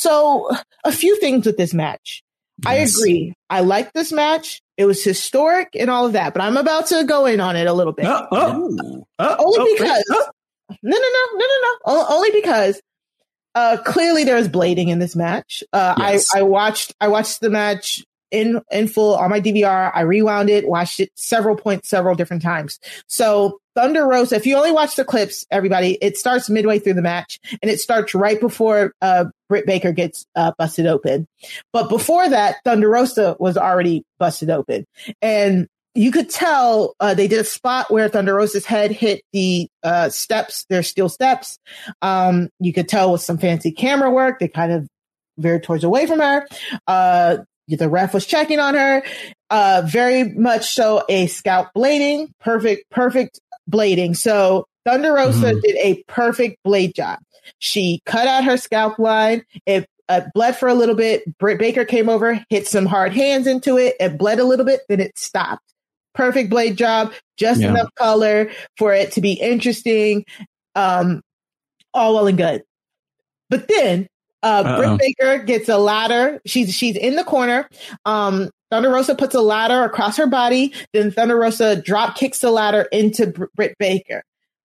so a few things with this match. Yes. I agree. I like this match. It was historic and all of that, but I'm about to go in on it a little bit. Oh, oh, oh, only oh, because oh. no, no, no, no, no, no. O- only because uh, clearly there was blading in this match. Uh, yes. I, I watched, I watched the match in, in full on my D V R. I rewound it, watched it several points, several different times. So Thunder Rosa, if you only watch the clips, everybody, it starts midway through the match and it starts right before uh, Britt Baker gets uh, busted open. But before that, Thunder Rosa was already busted open. And you could tell uh, they did a spot where Thunder Rosa's head hit the uh, steps, their steel steps. Um, you could tell with some fancy camera work, they kind of veered towards away from her. Uh, the ref was checking on her. Uh, very much so a scalp blading, perfect, perfect blading. So Thunder Rosa mm-hmm. did a perfect blade job. She cut out her scalp line. It uh, bled for a little bit. Britt Baker came over, hit some hard hands into it. It bled a little bit, then it stopped. Perfect blade job, just yeah. enough color for it to be interesting. Um, all well and good. But then uh, Britt Baker gets a ladder. She's she's in the corner. Um, Thunder Rosa puts a ladder across her body. Then Thunder Rosa drop kicks the ladder into Br- Britt Baker.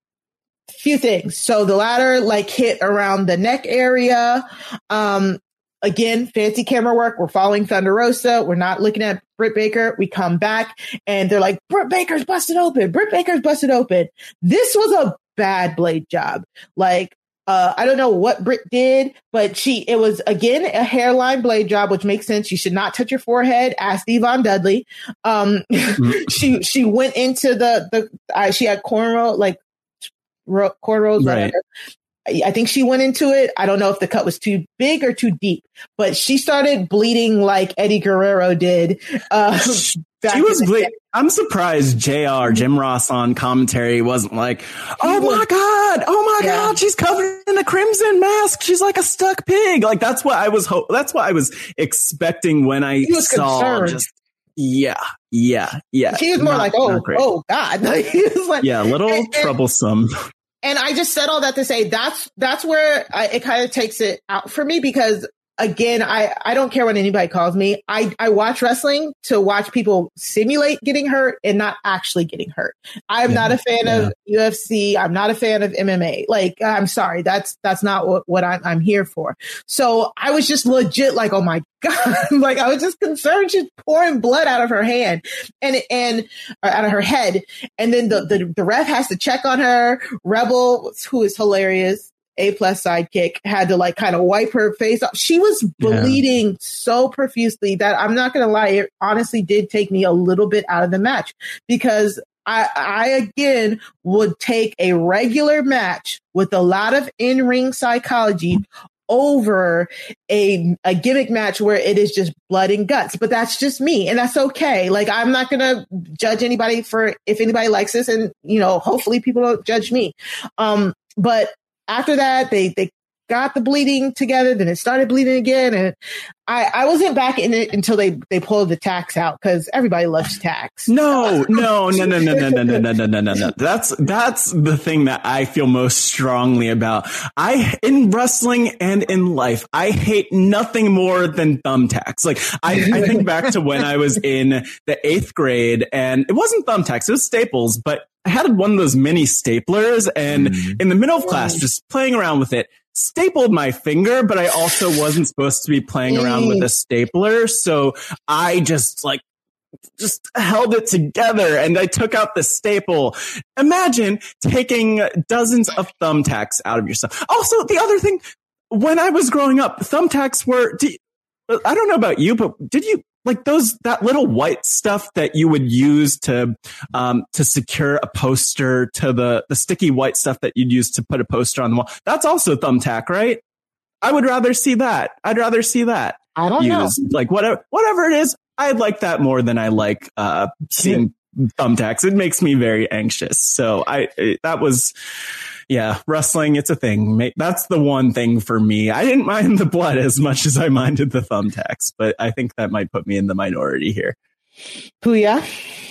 Few things. So the ladder like hit around the neck area. Um, again, fancy camera work. We're following Thunder Rosa. We're not looking at Britt Baker. We come back and they're like, Britt Baker's busted open. Britt Baker's busted open. This was a bad blade job. Like, Uh, I don't know what Britt did, but she, it was again, a hairline blade job, which makes sense. You should not touch your forehead. Ask Yvonne Dudley. Um, she, she went into the, the, uh, she had cornrow, like ro- cornrows. Right. I think she went into it. I don't know if the cut was too big or too deep, but she started bleeding like Eddie Guerrero did. Uh, She was ble- I'm surprised J R, Jim Ross on commentary wasn't like, oh my God, oh my yeah. God, she's covered in a crimson mask. She's like a stuck pig. Like that's what I was, ho- that's what I was expecting when I saw concerned. just, yeah, yeah, yeah. He was more not, like, oh, oh God. He was like, yeah, a little and, and, troublesome. And I just said all that to say that's, that's where I, it kind of takes it out for me because again, I, I don't care what anybody calls me. I, I watch wrestling to watch people simulate getting hurt and not actually getting hurt. I'm yeah, not a fan yeah. of U F C. I'm not a fan of M M A. Like, I'm sorry. That's, that's not what, what I'm, I'm here for. So I was just legit like, oh my God. Like I was just concerned she's pouring blood out of her hand and, and or out of her head. And then the, the, the ref has to check on her. Rebel, who is hilarious. A plus sidekick had to like kind of wipe her face off. She was bleeding yeah. so profusely that I'm not going to lie. It honestly did take me a little bit out of the match because I, I again would take a regular match with a lot of in-ring psychology over a, a gimmick match where it is just blood and guts, but that's just me. And that's okay. Like, I'm not going to judge anybody for if anybody likes this and, you know, hopefully people don't judge me. Um, but after that, they, they got the bleeding together, then it started bleeding again. And I, I wasn't back in it until they, they pulled the tacks out because everybody loves tacks. No, no, no, no, no, no, no, no, no, no, no, no, no. That's, that's the thing that I feel most strongly about. I, in wrestling and in life, I hate nothing more than thumbtacks. Like, I, I think back to when I was in the eighth grade and it wasn't thumbtacks, it was staples, but I had one of those mini staplers and mm. in the middle of class, just playing around with it, stapled my finger, but I also wasn't supposed to be playing around with a stapler. So I just like just held it together, and I took out the staple. Imagine taking dozens of thumbtacks out of your stuff. Also, the other thing, when I was growing up, thumbtacks were, I don't know about you, but did you, like those, that little white stuff that you would use to, um, to secure a poster, to the, the sticky white stuff that you'd use to put a poster on the wall. That's also thumbtack, right? I would rather see that. I'd rather see that. I don't used. know. Like whatever, whatever it is, I'd like that more than I like, uh, seeing thumbtacks. It makes me very anxious. So I, it, that was, yeah, wrestling, it's a thing. That's the one thing for me. I didn't mind the blood as much as I minded the thumbtacks, but I think that might put me in the minority here. Puya?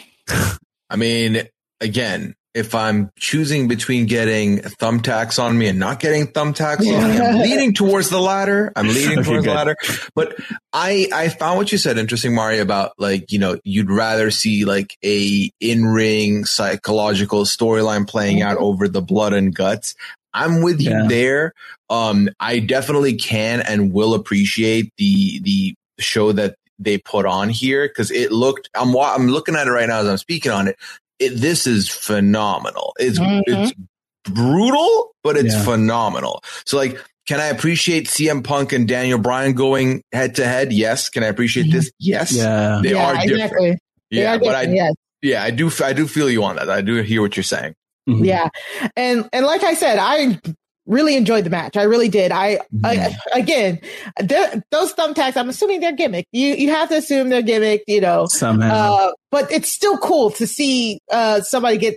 I mean, again, if I'm choosing between getting thumbtacks on me and not getting thumbtacks on me, I'm leaning towards the latter. I'm leaning okay, towards good. the latter. But I, I found what you said interesting, Mari, about like, you know, you'd rather see like a in-ring psychological storyline playing out over the blood and guts. I'm with you yeah. there. Um, I definitely can and will appreciate the, the show that they put on here, because it looked, I'm, I'm looking at it right now as I'm speaking on it. It, this is phenomenal. It's mm-hmm. it's brutal, but it's yeah. phenomenal. So, like, can I appreciate C M Punk and Daniel Bryan going head to head? Yes. Can I appreciate mm-hmm. this? Yes. Yeah. They yeah, are exactly. different. They yeah, are but different, I yes. yeah, I do I do feel you on that. I do hear what you're saying. Mm-hmm. Yeah, and and like I said, I really enjoyed the match. I really did. I, mm-hmm. I again, those thumbtacks, I'm assuming they're gimmick. You you have to assume they're gimmick, you know. Somehow. Uh, but it's still cool to see uh, somebody get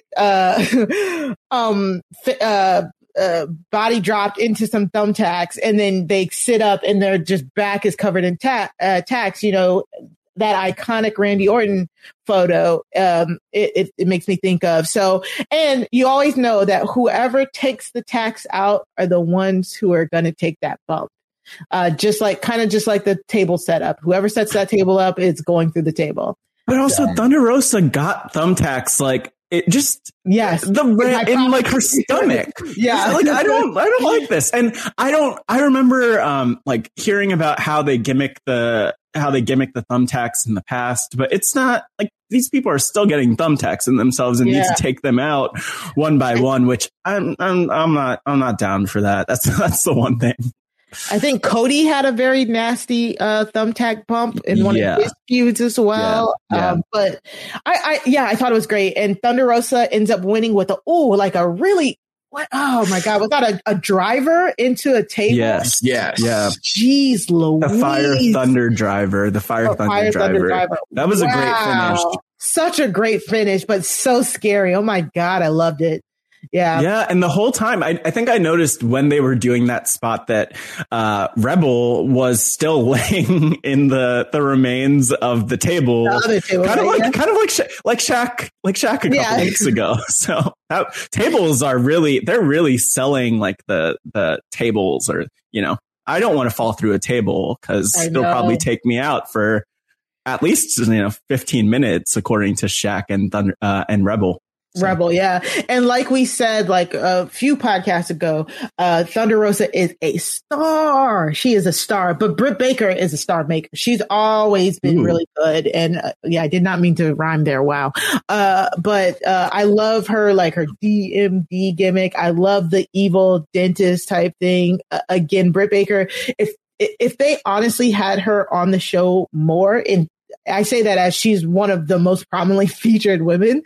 uh, um uh, uh, body dropped into some thumbtacks, and then they sit up and their just back is covered in ta- uh, tacks, you know. That iconic Randy Orton photo, um, it, it, it makes me think of. So, and you always know that whoever takes the tacks out are the ones who are going to take that bump. Uh, just like, kind of just like the table setup. Whoever sets that table up is going through the table. But also, yeah. Thunder Rosa got thumbtacks like it just yes the in, in like her stomach. Yeah, like I don't I don't like this, and I don't. I remember um like hearing about how they gimmick the. how they gimmick the thumbtacks in the past, but it's not like these people are still getting thumbtacks in themselves and yeah. need to take them out one by one, which I'm, I'm, I'm not, I'm not down for that. That's, that's the one thing. I think Cody had a very nasty, uh, thumbtack bump in one yeah. of his feuds as well. Yeah. Yeah. Um, but I, I, yeah, I thought it was great. And Thunder Rosa ends up winning with a, oh, like a really, what? Oh my God! Without a, a driver into a table. Yes. Yes. Yeah. Jeez Louise. The Fire Thunder driver. The Fire, oh, Thunder, Fire driver. Thunder driver. That was wow. a great finish. Such a great finish, but so scary. Oh my God. I loved it. Yeah. Yeah. And the whole time, I, I think I noticed when they were doing that spot that uh, Rebel was still laying in the, the remains of the table. The table kind right, of like, yeah. kind of like, Sha- like Shaq, like Shaq a couple yeah. weeks ago. So that, tables are really, they're really selling like the, the tables, or, you know, I don't want to fall through a table because they'll probably take me out for at least, you know, fifteen minutes, according to Shaq and Thunder, uh, and Rebel. So. Rebel, yeah. And like we said, like a few podcasts ago, uh, Thunder Rosa is a star. She is a star, but Britt Baker is a star maker. She's always been Ooh. really good. And uh, yeah, I did not mean to rhyme there. Wow. Uh, but, uh, I love her, like her D M D gimmick. I love the evil dentist type thing. Uh, again, Britt Baker, if, if they honestly had her on the show more, in I say that as she's one of the most prominently featured women,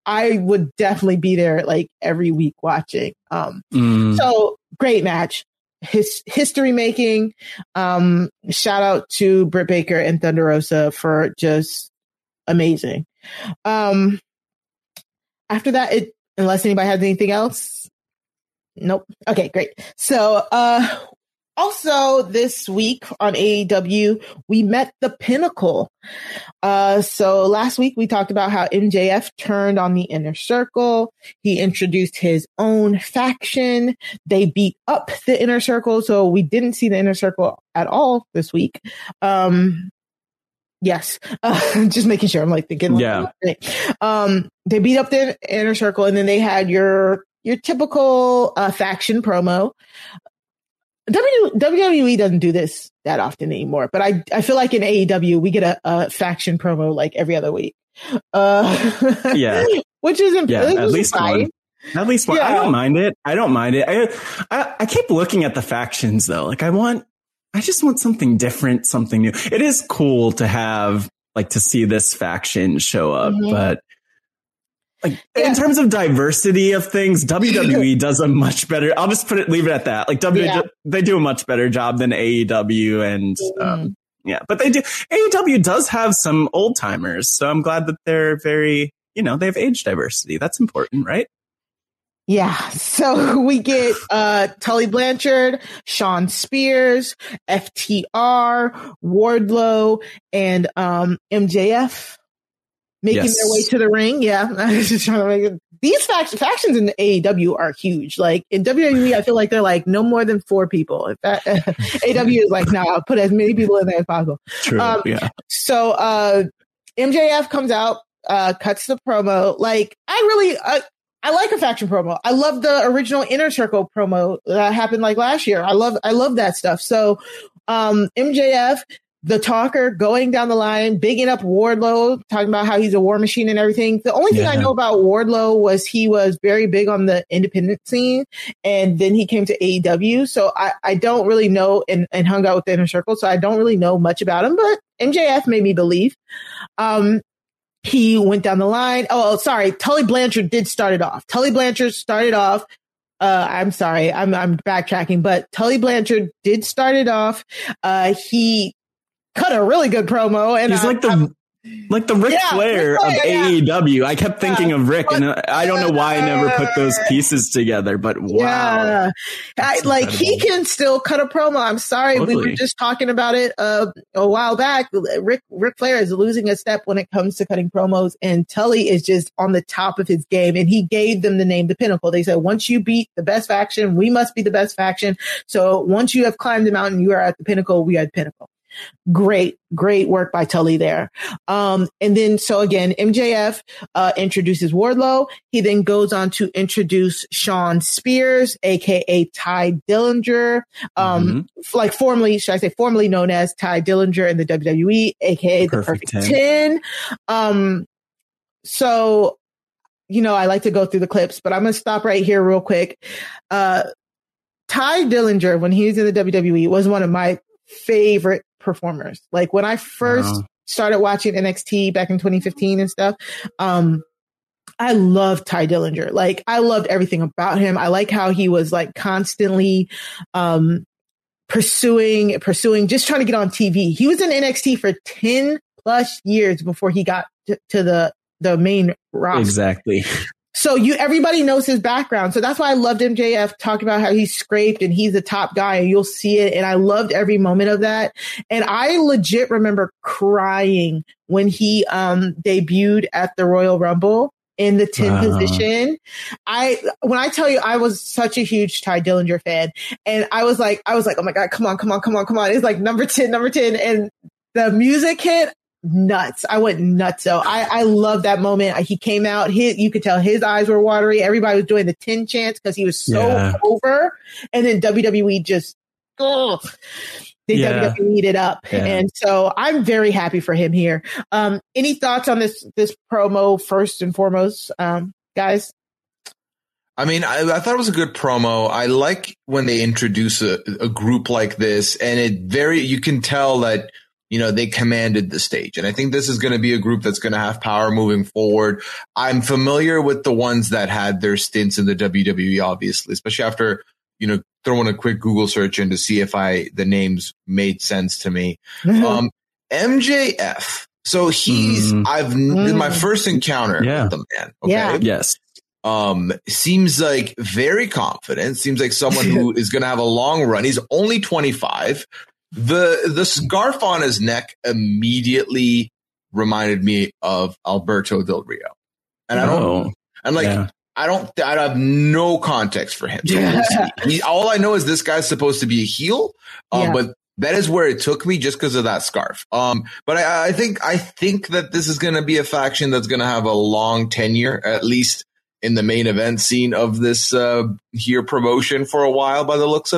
I would definitely be there like every week watching. Um, mm. So great match, His, history making. Um, shout out to Britt Baker and Thunder Rosa for just amazing. Um, after that, it, unless anybody has anything else. Nope. Okay, great. So, uh, also, this week on A E W, we met the Pinnacle. Uh, so last week we talked about how M J F turned on the Inner Circle. He introduced his own faction. They beat up the Inner Circle. So we didn't see the Inner Circle at all this week. Um, yes. Uh, just making sure. I'm like thinking. Yeah. Um, they beat up the Inner Circle, and then they had your, your typical, uh, faction promo. W WWE doesn't do this that often anymore, but I I feel like in A E W we get a, a faction promo like every other week. Uh, yeah, which is yeah, which at is least fine. one. At least one. Yeah. I don't mind it. I don't mind it. I, I I keep looking at the factions though. Like I want, I just want something different, something new. It is cool to have like to see this faction show up, mm-hmm. but. Like yeah. in terms of diversity of things, W W E does a much better. I'll just put it, leave it at that. Like W W E, yeah. they do a much better job than A E W, and mm-hmm. um, yeah, but they do. A E W does have some old timers, so I'm glad that they're very, you know, they have age diversity. That's important, right? Yeah. So we get uh Tully Blanchard, Shawn Spears, F T R, Wardlow, and um M J F. Making yes. their way to the ring. Yeah. I was just trying to make it. These fact- factions in the A E W are huge. Like in W W E, I feel like they're like no more than four people. If that, A E W is like, no, nah, I'll put as many people in there as possible. True. Um, yeah. So uh, M J F comes out, uh, cuts the promo. Like I really, uh, I like a faction promo. I love the original Inner Circle promo that happened like last year. I love, I love that stuff. So um, M J F, the talker, going down the line, bigging up Wardlow, talking about how he's a war machine and everything. The only thing yeah. I know about Wardlow was he was very big on the independent scene, and then he came to A E W. So I, I don't really know, and, and hung out with the Inner Circle, so I don't really know much about him, but M J F made me believe. Um, he went down the line. Oh, sorry. Tully Blanchard did start it off. Tully Blanchard started off. Uh, I'm sorry. I'm, I'm backtracking, but Tully Blanchard did start it off. Uh, he cut a really good promo, and he's I, like the I'm, like the Ric yeah, Flair Ric Flair, of yeah. A E W. I kept thinking yeah. of Rick, and I don't know why I never put those pieces together. But wow, yeah. I, like he can still cut a promo. I'm sorry, totally. We were just talking about it uh, a while back. Rick Ric Flair is losing a step when it comes to cutting promos, and Tully is just on the top of his game. And he gave them the name, the Pinnacle. They said, once you beat the best faction, we must be the best faction. So once you have climbed the mountain, you are at the pinnacle. We are the pinnacle. Great, great work by Tully there. Um, and then, so again, M J F uh, introduces Wardlow. He then goes on to introduce Shawn Spears, aka Ty Dillinger, um, mm-hmm. like formerly, should I say, formerly known as Ty Dillinger in the W W E, aka the Perfect, Perfect ten. Um, so, you know, I like to go through the clips, but I'm going to stop right here real quick. Uh, Ty Dillinger, when he was in the W W E, was one of my favorite performers. Like when I first wow. started watching N X T back in twenty fifteen and stuff, um, I loved Ty Dillinger. Like I loved everything about him. I like how he was like constantly um, pursuing, pursuing, just trying to get on T V. He was in N X T for ten plus years before he got to, to the the main roster. Exactly. So you, everybody knows his background. So that's why I loved M J F talking about how he's scraped and he's the top guy, and you'll see it. And I loved every moment of that. And I legit remember crying when he um, debuted at the Royal Rumble in the ten wow. position. I, when I tell you, I was such a huge Ty Dillinger fan, and I was like, I was like, oh my God, come on, come on, come on, come on. It's like number ten, number ten. And the music hit. Nuts. I went nuts. So I, I love that moment. He came out, his, you could tell his eyes were watery. Everybody was doing the ten chants because he was so yeah. over. And then W W E just, oh, they yeah. W W E'd it up. Yeah. And so I'm very happy for him here. Um, any thoughts on this, this promo first and foremost, um, guys? I mean, I, I thought it was a good promo. I like when they introduce a, a group like this, and it very, you can tell that, you know, they commanded the stage. And I think this is going to be a group that's going to have power moving forward. I'm familiar with the ones that had their stints in the W W E, obviously, especially after, you know, throwing a quick Google search in to see if I, the names made sense to me. Mm-hmm. Um, M J F. So he's, mm. I've, mm. this is my first encounter yeah. with the man. Okay. Yeah. Yes. Um, seems like very confident. Seems like someone who is going to have a long run. He's only twenty-five. The the scarf on his neck immediately reminded me of Alberto Del Rio, and I don't, oh, and like yeah. I don't, I have no context for him. So we'll he, all I know is this guy's supposed to be a heel, um, yeah. but that is where it took me just because of that scarf. Um, but I, I think I think that this is going to be a faction that's going to have a long tenure, at least in the main event scene of this uh, here promotion for a while, by the looks of it.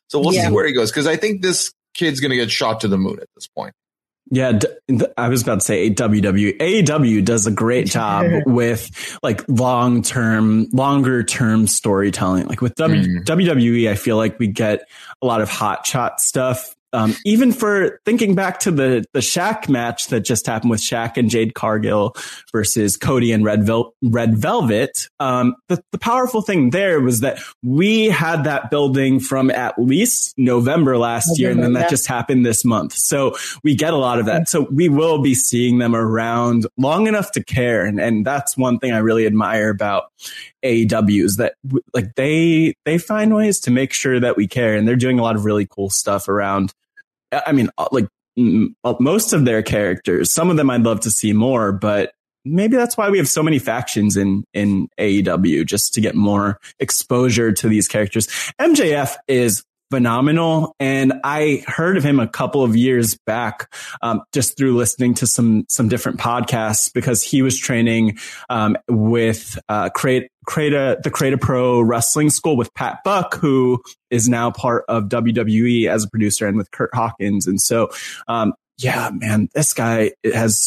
So we'll Yeah. see where he goes. Cause I think this kid's going to get shot to the moon at this point. Yeah, d- th- I was about to say W W E. A E W does a great job with like long term, longer term storytelling. Like with w- Mm. W W E, I feel like we get a lot of hot shot stuff. Um, even for thinking back to the, the Shaq match that just happened with Shaq and Jade Cargill versus Cody and Red, Vel- Red Velvet. Um, the, the powerful thing there was that we had that building from at least November last year, and then that just happened this month. So we get a lot of that. So we will be seeing them around long enough to care. And, and that's one thing I really admire about A E W is that like they, they find ways to make sure that we care, and they're doing a lot of really cool stuff around. I mean, like m- most of their characters, some of them I'd love to see more, but maybe that's why we have so many factions in, in A E W, just to get more exposure to these characters. M J F is phenomenal. And I heard of him a couple of years back, um, just through listening to some, some different podcasts, because he was training, um, with, uh, create, create a, the Create a Pro Wrestling School with Pat Buck, who is now part of W W E as a producer, and with Kurt Hawkins. And so, um, yeah, man, this guy has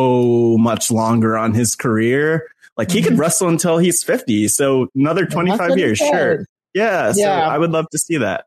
so much longer on his career. Like he could wrestle until he's fifty. So another twenty-five years. Sure. Yeah. So Yeah. I would love to see that.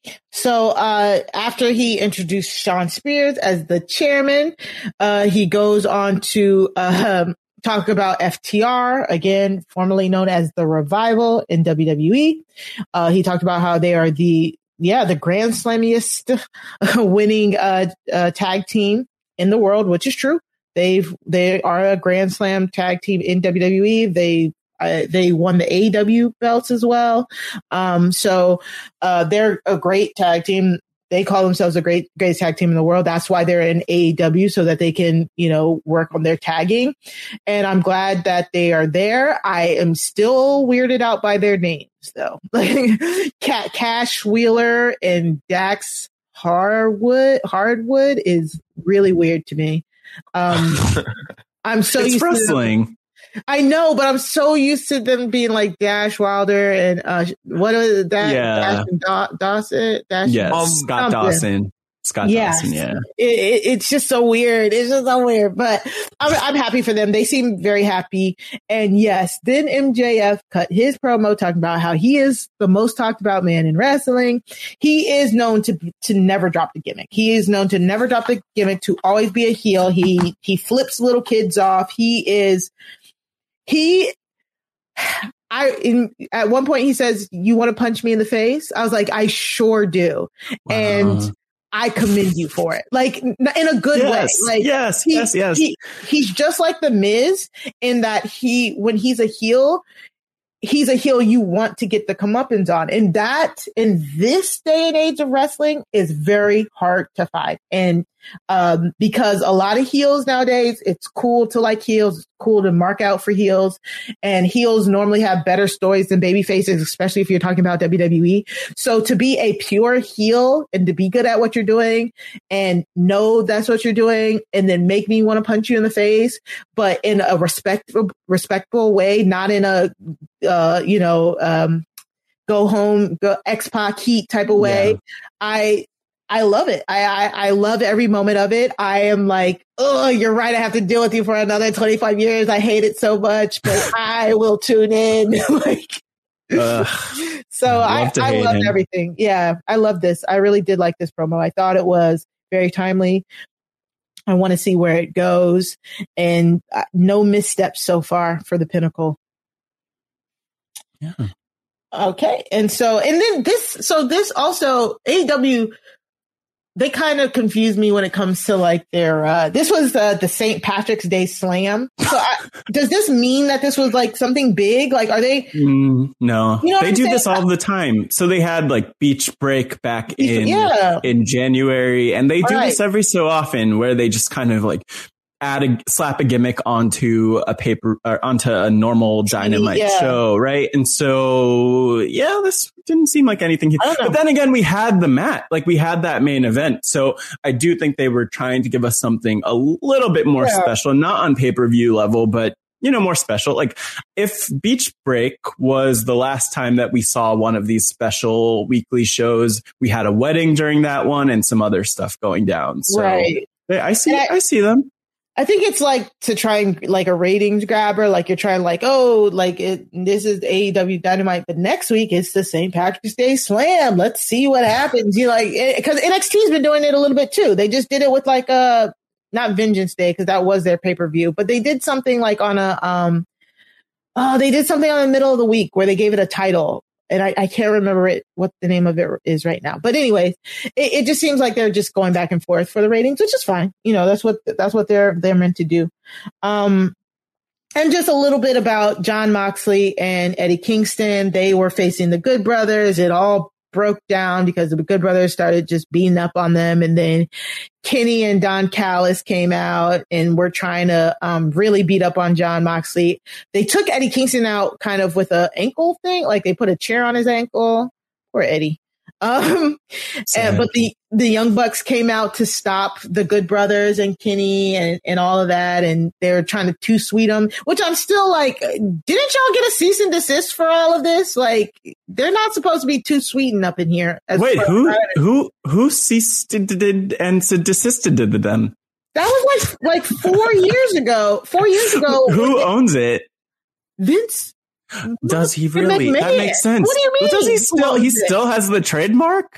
So uh, after he introduced Shawn Spears as the chairman, uh, he goes on to uh, um, talk about F T R, again, formerly known as the Revival in W W E. Uh, he talked about how they are the, yeah, the Grand Slamiest winning uh, uh, tag team in the world, which is true. They've, they are a Grand Slam tag team in W W E. They Uh, they won the A E W belts as well. Um, so uh, they're a great tag team. They call themselves the great, greatest tag team in the world. That's why they're in A E W, so that they can, you know, work on their tagging. And I'm glad that they are there. I am still weirded out by their names, though. Like Cat Cash Wheeler and Dax Hardwood. Hardwood is really weird to me. Um, I'm so it's used wrestling. to them. I know, but I'm so used to them being like Dash Wilder and uh, what is that? Yeah. Dash and Da- Dawson. Dash Yes, um, Scott something. Dawson. Scott Yes. Dawson, yeah. It, it, it's just so weird. It's just so weird, but I'm, I'm happy for them. They seem very happy. And yes, then M J F cut his promo talking about how he is the most talked about man in wrestling. He is known to to never drop the gimmick. He is known to never drop the gimmick, to always be a heel. He he flips little kids off. He is. He, I, in, at one point he says, "You want to punch me in the face?" I was like, "I sure do." Wow. And I commend you for it. Like in a good yes, way. Like yes, he, yes, yes. He, he's just like the Miz in that he, when he's a heel, he's a heel you want to get the comeuppance on. And that in this day and age of wrestling is very hard to find. And um, because a lot of heels nowadays, it's cool to like heels, it's cool to mark out for heels, and heels normally have better stories than baby faces, especially if you're talking about W W E. So to be a pure heel and to be good at what you're doing and know that's what you're doing, and then make me want to punch you in the face, but in a respectful, respectful way, not in a, uh, you know, um, go home, go X-Pac heat type of way. Yeah. I, I love it. I, I, I love every moment of it. I am like, oh, you're right. I have to deal with you for another twenty-five years. I hate it so much, but I will tune in. like, uh, so I, I, I loved him. everything. Yeah, I love this. I really did like this promo. I thought it was very timely. I want to see where it goes, and uh, no missteps so far for the Pinnacle. Yeah. Okay. And so, and then this, so this also, A E W, they kind of confuse me when it comes to like their, uh, this was uh, the Saint Patrick's Day Slam. So I, does this mean that this was like something big? Like, are they? Mm, no, you know they do saying? this all the time. So they had like Beach Break back in, yeah. in January, and they do right. this every so often where they just kind of like add a slap a gimmick onto a paper or onto a normal Dynamite yeah. show. Right. And so, yeah, this didn't seem like anything. But then again, we had the mat, like we had that main event. So I do think they were trying to give us something a little bit more yeah. special, not on pay-per-view level, but you know, more special. Like if Beach Break was the last time that we saw one of these special weekly shows, we had a wedding during that one and some other stuff going down. So right. I see, I, I see them. I think it's like to try and like a ratings grabber, like you're trying like, oh, like it, this is A E W Dynamite, but next week it's the Saint Patrick's Day Slam. Let's see what happens. You like, because N X T's been doing it a little bit too. They just did it with like a, not Vengeance Day, because that was their pay-per-view, but they did something like on a, um, oh, they did something on the middle of the week where they gave it a title. And I, I can't remember it, what the name of it is right now. But anyways, it, it just seems like they're just going back and forth for the ratings, which is fine. You know, that's what, that's what they're, they're meant to do. Um, and just a little bit about Jon Moxley and Eddie Kingston. They were facing the Good Brothers. It all broke down because the Good Brothers started just beating up on them. And then Kenny and Don Callis came out and were trying to um, really beat up on Jon Moxley. They took Eddie Kingston out kind of with an ankle thing. Like they put a chair on his ankle. Poor Eddie. Um, and, but the, the Young Bucks came out to stop the Good Brothers and Kenny and, and all of that. And they were trying to too sweet them, which I'm still like, didn't y'all get a cease and desist for all of this? Like, they're not supposed to be too sweeting up in here. Wait, who, who, who ceased did and desisted to them? That was like, like four years ago, four years ago. Who owns it? Vince. Does he really? McMahon. That makes sense. What do you mean? Well, does he still? He still has the trademark.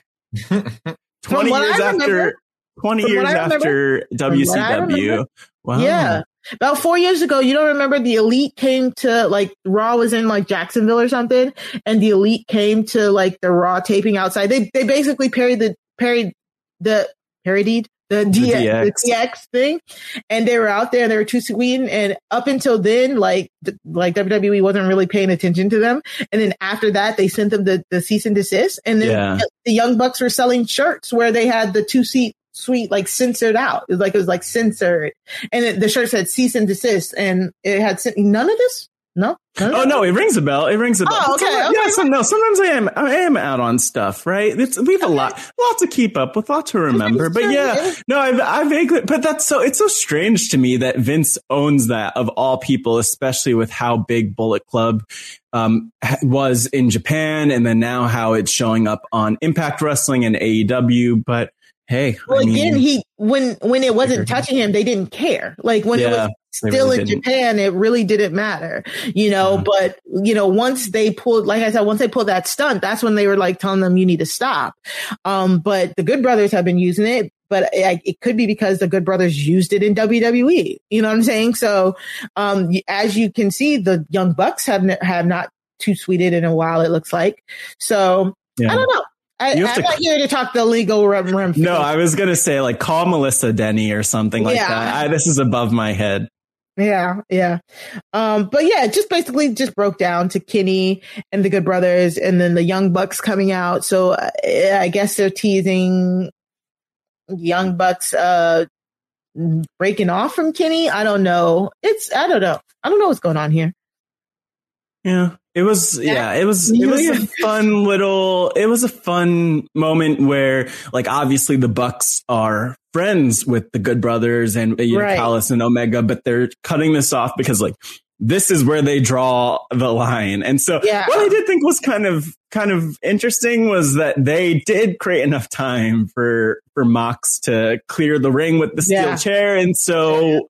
Twenty years after. Twenty years after W C W. Wow. Yeah, about four years ago. You don't remember the Elite came to like Raw was in like Jacksonville or something, and the Elite came to like the Raw taping outside. They they basically parried the parried the parodied. The, D- the, D X. the D X thing, and they were out there and they were too sweet. And up until then, like the, like W W E wasn't really paying attention to them. And then after that, they sent them the, the cease and desist. And then yeah. the Young Bucks were selling shirts where they had the two seat sweet like censored out. It was like it was like censored, and it, the shirt said cease and desist, and it had none of this. No. Oh no! It rings a bell. It rings a bell. Oh, okay. Sometimes, okay. Yeah, some, no. Sometimes I am. I am out on stuff, right? It's, we have a lot, lot to keep up with, a lot to remember. But yeah, no, I, I vaguely. But that's so. It's so strange to me that Vince owns that of all people, especially with how big Bullet Club um, was in Japan, and then now how it's showing up on Impact Wrestling and A E W. But hey, well, I mean, again, he when when it wasn't touching him, they didn't care. Like when yeah. it was still really in didn't. Japan, it really didn't matter, you know, mm-hmm. but you know, once they pulled, like I said, once they pulled that stunt, that's when they were like telling them you need to stop. Um, but the Good Brothers have been using it, but it, it could be because the Good Brothers used it in W W E. You know what I'm saying? So, um, as you can see, the Young Bucks have, n- have not too sweeted in a while, it looks like. So yeah. I don't know. I, I'm to, not here to talk the legal rem. rem no, I was going to say like call Melissa Denny or something like yeah. that. I, this is above my head. Yeah, yeah. Um, but yeah, it just basically just broke down to Kenny and the Good Brothers and then the Young Bucks coming out. So uh, I guess they're teasing Young Bucks uh, breaking off from Kenny. I don't know. It's, I don't know. I don't know what's going on here. Yeah. It was, yeah, it was, it was a fun little, it was a fun moment where, like, obviously the Bucks are friends with the Good Brothers and, you know, right. Callis and Omega, but they're cutting this off because, like, this is where they draw the line. And so yeah. what I did think was kind of, kind of interesting was that they did create enough time for, for Mox to clear the ring with the steel yeah. chair. And so, yeah.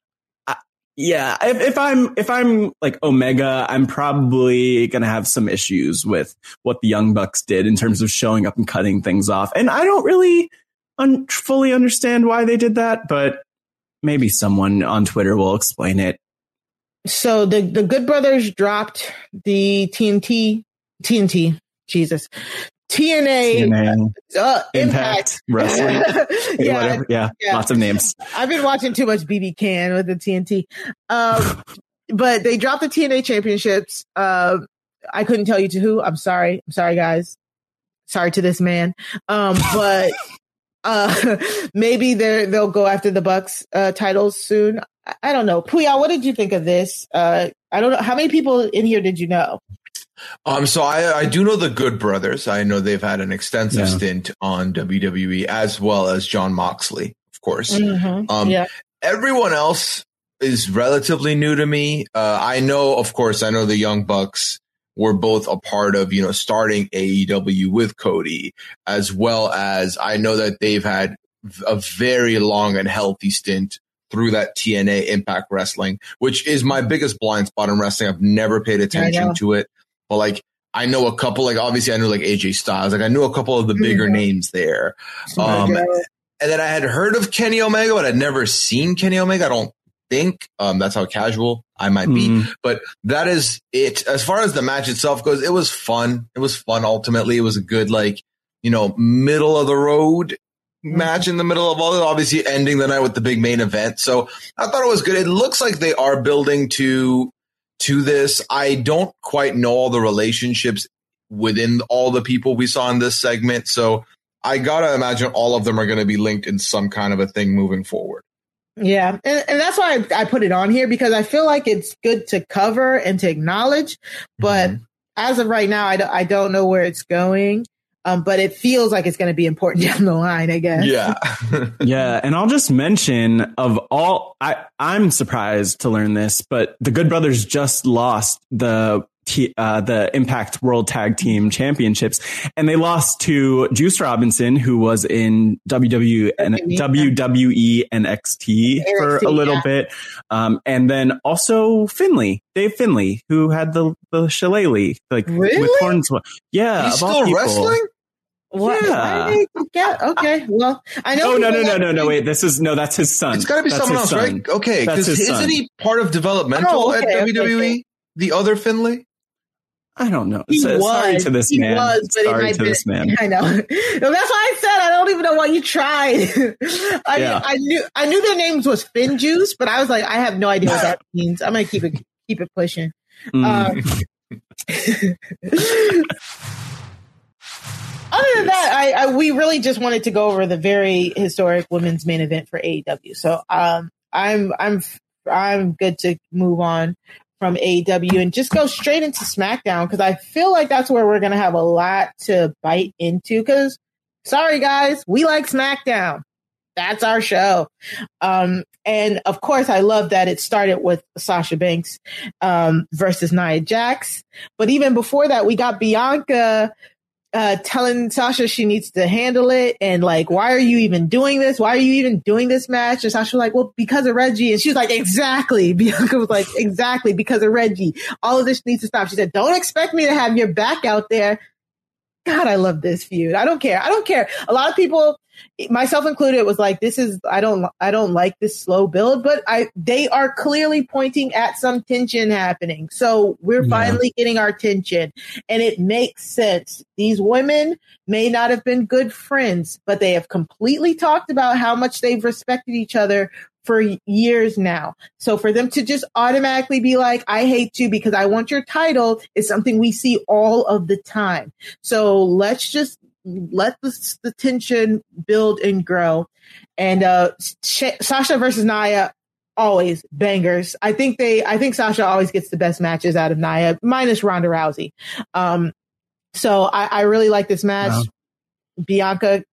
Yeah, if, if I'm if I'm like Omega, I'm probably gonna have some issues with what the Young Bucks did in terms of showing up and cutting things off, and I don't really un- fully understand why they did that, but maybe someone on Twitter will explain it. So the the Good Brothers dropped the T N T T N T Jesus T N A, T N A uh, Impact, Impact Wrestling. yeah, Whatever. Yeah, yeah, lots of names. I've been watching too much B B Can with the T N T. Um, but they dropped the T N A championships. Uh, I couldn't tell you to who. I'm sorry. I'm sorry, guys. Sorry to this man. Um, but uh, maybe they they'll go after the Bucks uh, titles soon. I, I don't know. Puya, what did you think of this? Uh, I don't know. How many people in here did you know? Um, so I, I do know the Good Brothers. I know they've had an extensive yeah. stint on W W E, as well as Jon Moxley, of course. Mm-hmm. Um, yeah. Everyone else, is relatively new to me. Uh, I know, of course, I know the Young Bucks were both a part of, you know, starting A E W with Cody, as well as I know that they've had a very long and healthy stint through that T N A Impact Wrestling, which is my biggest blind spot in wrestling. I've never paid attention to it, but like, I know a couple, like obviously I knew like A J Styles, like I knew a couple of the bigger mm-hmm. names there. Um, and then I had heard of Kenny Omega, but I'd never seen Kenny Omega. I don't think, um, that's how casual I might mm-hmm. be, but that is it. As far as the match itself goes, it was fun. It was fun. Ultimately, it was a good, like, you know, middle of the road mm-hmm. match in the middle of all, obviously ending the night with the big main event. So I thought it was good. It looks like they are building to, to this. I don't quite know all the relationships within all the people we saw in this segment. So I gotta imagine all of them are going to be linked in some kind of a thing moving forward. Yeah. And, and that's why I, I put it on here, because I feel like it's good to cover and to acknowledge. But mm-hmm. as of right now, I, do, I don't know where it's going. Um, but it feels like it's going to be important down the line, I guess. Yeah. Yeah. And I'll just mention of all, I, I'm surprised to learn this, but the Good Brothers just lost the T, uh, the Impact World Tag Team Championships, and they lost to Juice Robinson, who was in W W E and W W E N X T for a little yeah. bit. Um, and then also Finley, Dave Finley, who had the, the shillelagh, like really? with horns. Yeah. He's still wrestling? What? Yeah. yeah. Okay. Well, I know. Oh, no, no, no, no, no. Wait, this is no, that's his son. It's got to be that's someone else, son. right? Okay. Because isn't son. he part of developmental oh, okay, at okay, W W E? Okay. The other Finley? I don't know. He so, was. Sorry to this he man. Was, but sorry it to been, this man. I know. No, that's why I said I don't even know why you tried. I yeah. mean, I knew I knew their names was Fin Juice, but I was like, I have no idea what that means. I'm gonna keep it keep it pushing. Mm. Um, other than that, I, I we really just wanted to go over the very historic women's main event for A E W. So um, I'm I'm I'm good to move on from A E W and just go straight into SmackDown, because I feel like that's where we're going to have a lot to bite into, because sorry guys, we like SmackDown. That's our show. Um, and of course, I love that it started with Sasha Banks um, versus Nia Jax. But even before that, we got Bianca uh, telling Sasha she needs to handle it. And like, why are you even doing this? Why are you even doing this match? And Sasha was like, well, because of Reggie. And she was like, exactly. Bianca was like, exactly, because of Reggie. All of this needs to stop. She said, don't expect me to have your back out there. God, I love this feud. I don't care. I don't care. A lot of people, myself included, was like, this is, I don't, I don't like this slow build, but I, they are clearly pointing at some tension happening. So we're yeah. finally getting our tension, and it makes sense. These women may not have been good friends, but they have completely talked about how much they've respected each other for years now. So for them to just automatically be like, I hate you because I want your title, is something we see all of the time. So let's just let the, the tension build and grow. And uh, Sh- Sasha versus Nia, always bangers. I think they, I think Sasha always gets the best matches out of Nia, minus Ronda Rousey. Um, so I, I really like this match. Wow. Bianca.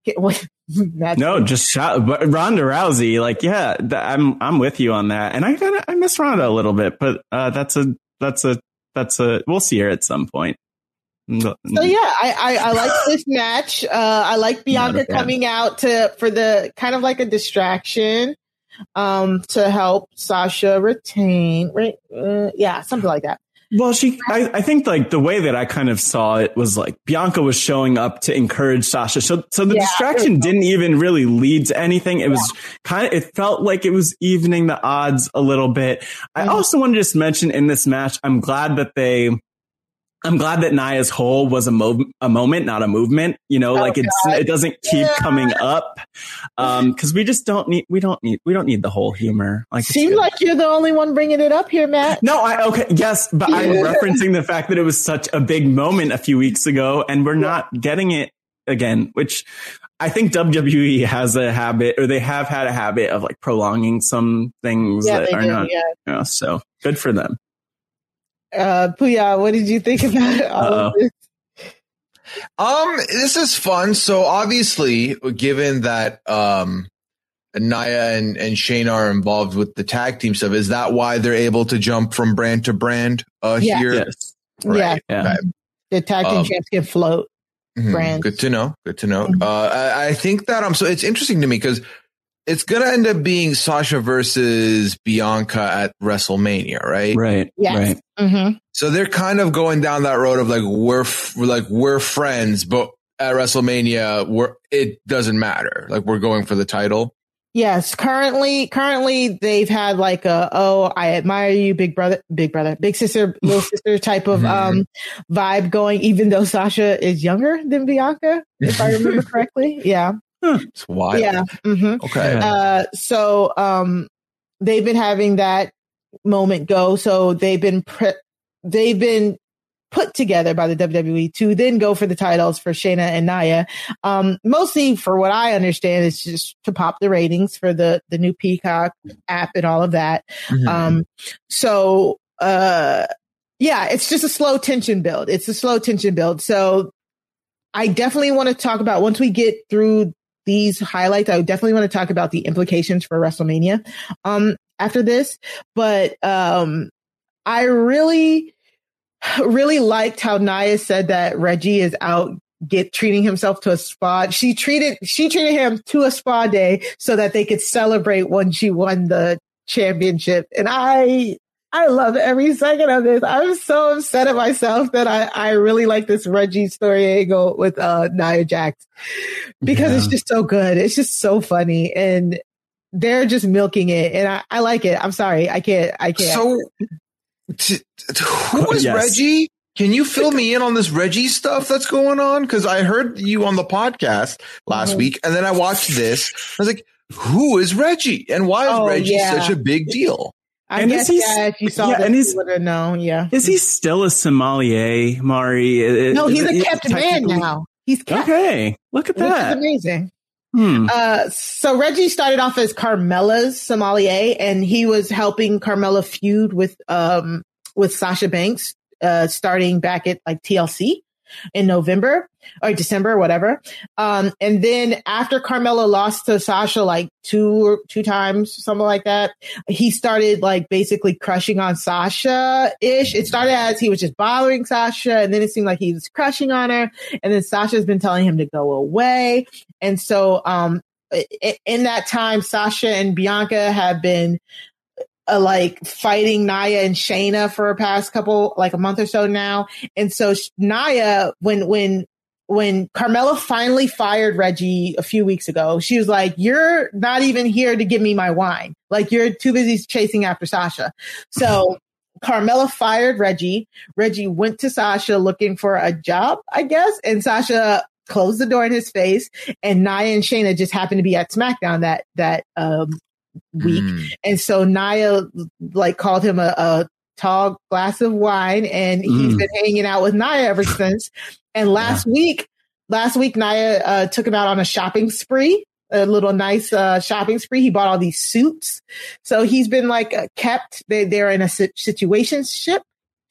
No, just shot, but Ronda Rousey, like, yeah, th- I'm I'm with you on that, and I kind of I miss Ronda a little bit, but uh, that's a that's a that's a we'll see her at some point. So yeah, I I, I like this match. Uh, I like Bianca coming out to for the kind of like a distraction, um, to help Sasha retain, right? Uh, yeah, something like that. Well, she, I, I think like the way that I kind of saw it was like Bianca was showing up to encourage Sasha. So, so the yeah, distraction didn't even really lead to anything. It was yeah. kind of, it felt like it was evening the odds a little bit. I mm-hmm. also want to just mention in this match, I'm glad that they, I'm glad that Nia's hole was a, mo- a moment, not a movement. You know, oh, like it's God. it doesn't keep yeah. coming up, um, because we just don't need we don't need we don't need the whole humor. Like, seems like you're the only one bringing it up here, Matt. No, I okay, yes, but yeah. I'm referencing the fact that it was such a big moment a few weeks ago, and we're yeah. not getting it again. Which I think W W E has a habit, or they have had a habit of like prolonging some things yeah, that are do, not. Yeah. You know, so good for them. Uh, Puya, what did you think about all Uh-oh. of this? Um, this is fun. So obviously, given that um, Nia and, and Shayna are involved with the tag team stuff. Is that why they're able to jump from brand to brand uh, Yeah. here? Yes. Right. Yeah. Okay. The tag team Um, champs can float. Mhm. Brands. Good to know. Good to know. Mhm. Uh, I, I think that I'm so it's interesting to me because it's going to end up being Sasha versus Bianca at WrestleMania, right? Right. Yes. Right. Mm-hmm. So they're kind of going down that road of like we're f- like we're friends, but at WrestleMania, we're it doesn't matter. Like we're going for the title. Yes, currently, currently they've had like a, oh, I admire you, big brother, big brother, big sister, little sister type of, um, vibe going, even though Sasha is younger than Bianca, if I remember correctly. Yeah. It's wild. Yeah. hmm Okay. Uh, so, um, they've been having that moment go. So they've been, pre- they've been put together by the W W E to then go for the titles for Shayna and Nia. Um, mostly for what I understand is just to pop the ratings for the, the new Peacock app and all of that. Mhm. Um, so, uh, yeah, it's just a slow tension build. It's a slow tension build. So I definitely want to talk about once we get through these highlights, I definitely want to talk about the implications for WrestleMania, um, after this, but, um, I really, really liked how Nia said that Reggie is out get treating himself to a spa. She treated she treated him to a spa day so that they could celebrate when she won the championship. And I I love every second of this. I'm so upset at myself that I, I really like this Reggie story angle with uh, Nia Jax because Yeah. it's just so good. It's just so funny. And they're just milking it. And I, I like it. I'm sorry. I can't I can't. So, t- t- who is Yes. Reggie? Can you fill me in on this Reggie stuff that's going on? Because I heard you on the podcast last Mhm. week, and then I watched this. I was like, "Who is Reggie, and why is Oh, Reggie yeah. such a big deal?" I And guess, is he- yeah, if you saw yeah, that, and you is- would have known. Yeah. Is he still a sommelier, Mari? No, he's a Is- kept man technically- now. He's kept, Okay, look at which is that. amazing. Hmm. Uh, so Reggie started off as Carmella's sommelier, and he was helping Carmella feud with um with Sasha Banks, uh, starting back at like T L C in November or December, whatever. Um, and then after Carmella lost to Sasha like two or two times, something like that, he started like basically crushing on Sasha ish. It started as he was just bothering Sasha, and then it seemed like he was crushing on her. And then Sasha's been telling him to go away. And so, um, i- in that time, Sasha and Bianca have been uh, like fighting Nia and Shayna for a past couple, like a month or so now. And so sh- Nia, when, when, when Carmella finally fired Reggie a few weeks ago, she was like, "You're not even here to give me my wine. Like you're too busy chasing after Sasha." So Carmella fired Reggie. Reggie went to Sasha looking for a job, I guess. And Sasha closed the door in his face, and Nia and Shayna just happened to be at SmackDown that, that, um, week. Mm. And so Nia like called him a, a tall glass of wine, and he's Mm. been hanging out with Nia ever since. And last week, last week, Nia uh, took him out on a shopping spree, a little nice uh, shopping spree. He bought all these suits. So he's been like uh, kept, they, they're in a si- situationship.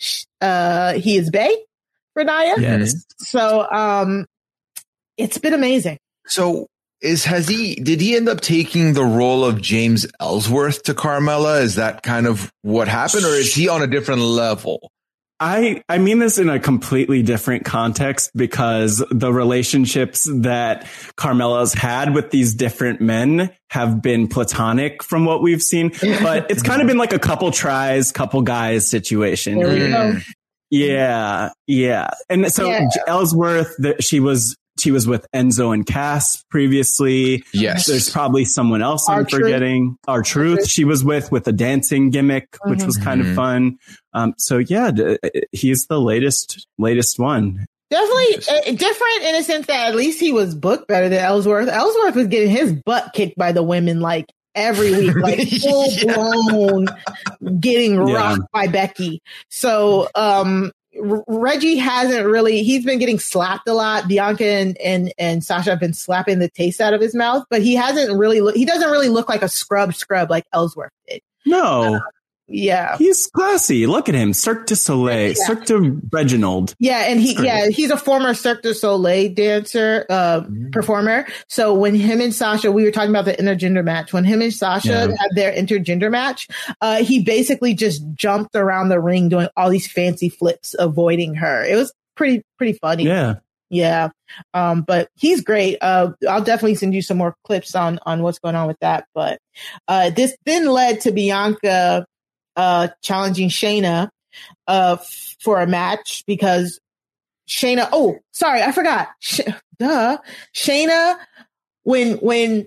Uh, he is bae for Nia. Yes. So um, it's been amazing. So, is has he? Did he end up taking the role of James Ellsworth to Carmella? Is that kind of what happened, or is he on a different level? I, I mean this in a completely different context because the relationships that Carmella's had with these different men have been platonic from what we've seen, but it's kind of been like a couple tries, couple guys situation. There we here. go. Yeah. Yeah. And so Yeah. Ellsworth, the, she was, she was with Enzo and Cass previously. Yes. There's probably someone else I'm R-Truth. forgetting. Our Truth. She was with with a dancing gimmick, which was kind Mhm. of fun. Um, so yeah, d- he's the latest latest one. Definitely uh, different in a sense that at least he was booked better than Ellsworth. Ellsworth was getting his butt kicked by the women like every week, like full blown getting Yeah. rocked by Becky. So, um, R- Reggie hasn't really, he's been getting slapped a lot. Bianca and, and, and Sasha have been slapping the taste out of his mouth, but he hasn't really, look, he doesn't really look like a scrub scrub like Ellsworth did. No, Yeah. He's classy. Look at him. Cirque du Soleil, yeah. Cirque du Reginald. Yeah. And he, yeah, he's a former Cirque du Soleil dancer, uh, mm-hmm. performer. So when him and Sasha, we were talking about the intergender match, when him and Sasha yeah. had their intergender match, uh, he basically just jumped around the ring doing all these fancy flips, avoiding her. It was pretty, pretty funny. Yeah. Yeah. Um, but he's great. Uh, I'll definitely send you some more clips on, on what's going on with that. But, uh, this then led to Bianca, uh, challenging Shayna, uh, f- for a match because Shayna, oh, sorry, I forgot. Sh- duh. Shayna, when, when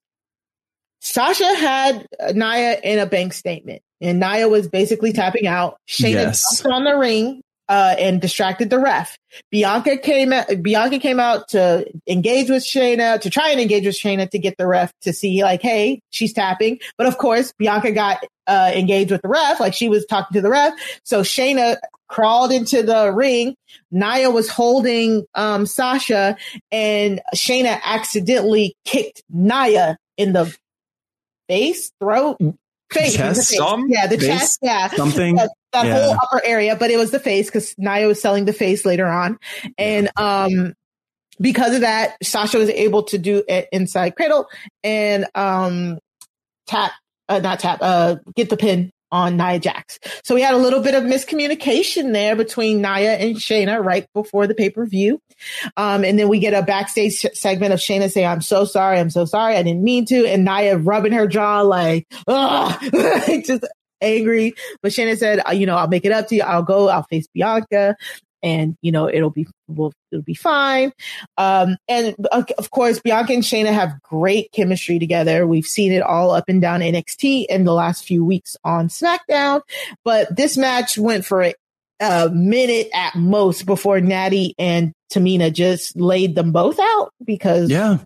Sasha had Nia in a bank statement and Nia was basically tapping out, Shayna yes. jumped on the ring. Uh, and distracted the ref. Bianca came out, Bianca came out to engage with Shayna, to try and engage with Shayna to get the ref to see like, hey, she's tapping. But of course, Bianca got, uh, engaged with the ref, like she was talking to the ref. So Shayna crawled into the ring. Nia was holding, um, Sasha, and Shayna accidentally kicked Nia in the face, throat, face. Chest, the face. some, yeah, the face, chest, yeah. something. That, that yeah. whole upper area, but it was the face because Nia was selling the face later on. And um, because of that, Sasha was able to do an inside cradle and um, tap, uh, not tap, uh, get the pin on Nia Jax. So we had a little bit of miscommunication there between Nia and Shayna right before the pay-per-view. Um, and then we get a backstage segment of Shayna saying, I'm so sorry. I'm so sorry. I didn't mean to. And Nia rubbing her jaw like, ugh, just angry. But Shayna said, you know, I'll make it up to you. I'll go, I'll face Bianca. And, you know, it'll be, we'll, it'll be fine. Um, and uh, of course, Bianca and Shayna have great chemistry together. We've seen it all up and down N X T in the last few weeks on SmackDown. But this match went for a, a minute at most before Natty and Tamina just laid them both out because yeah.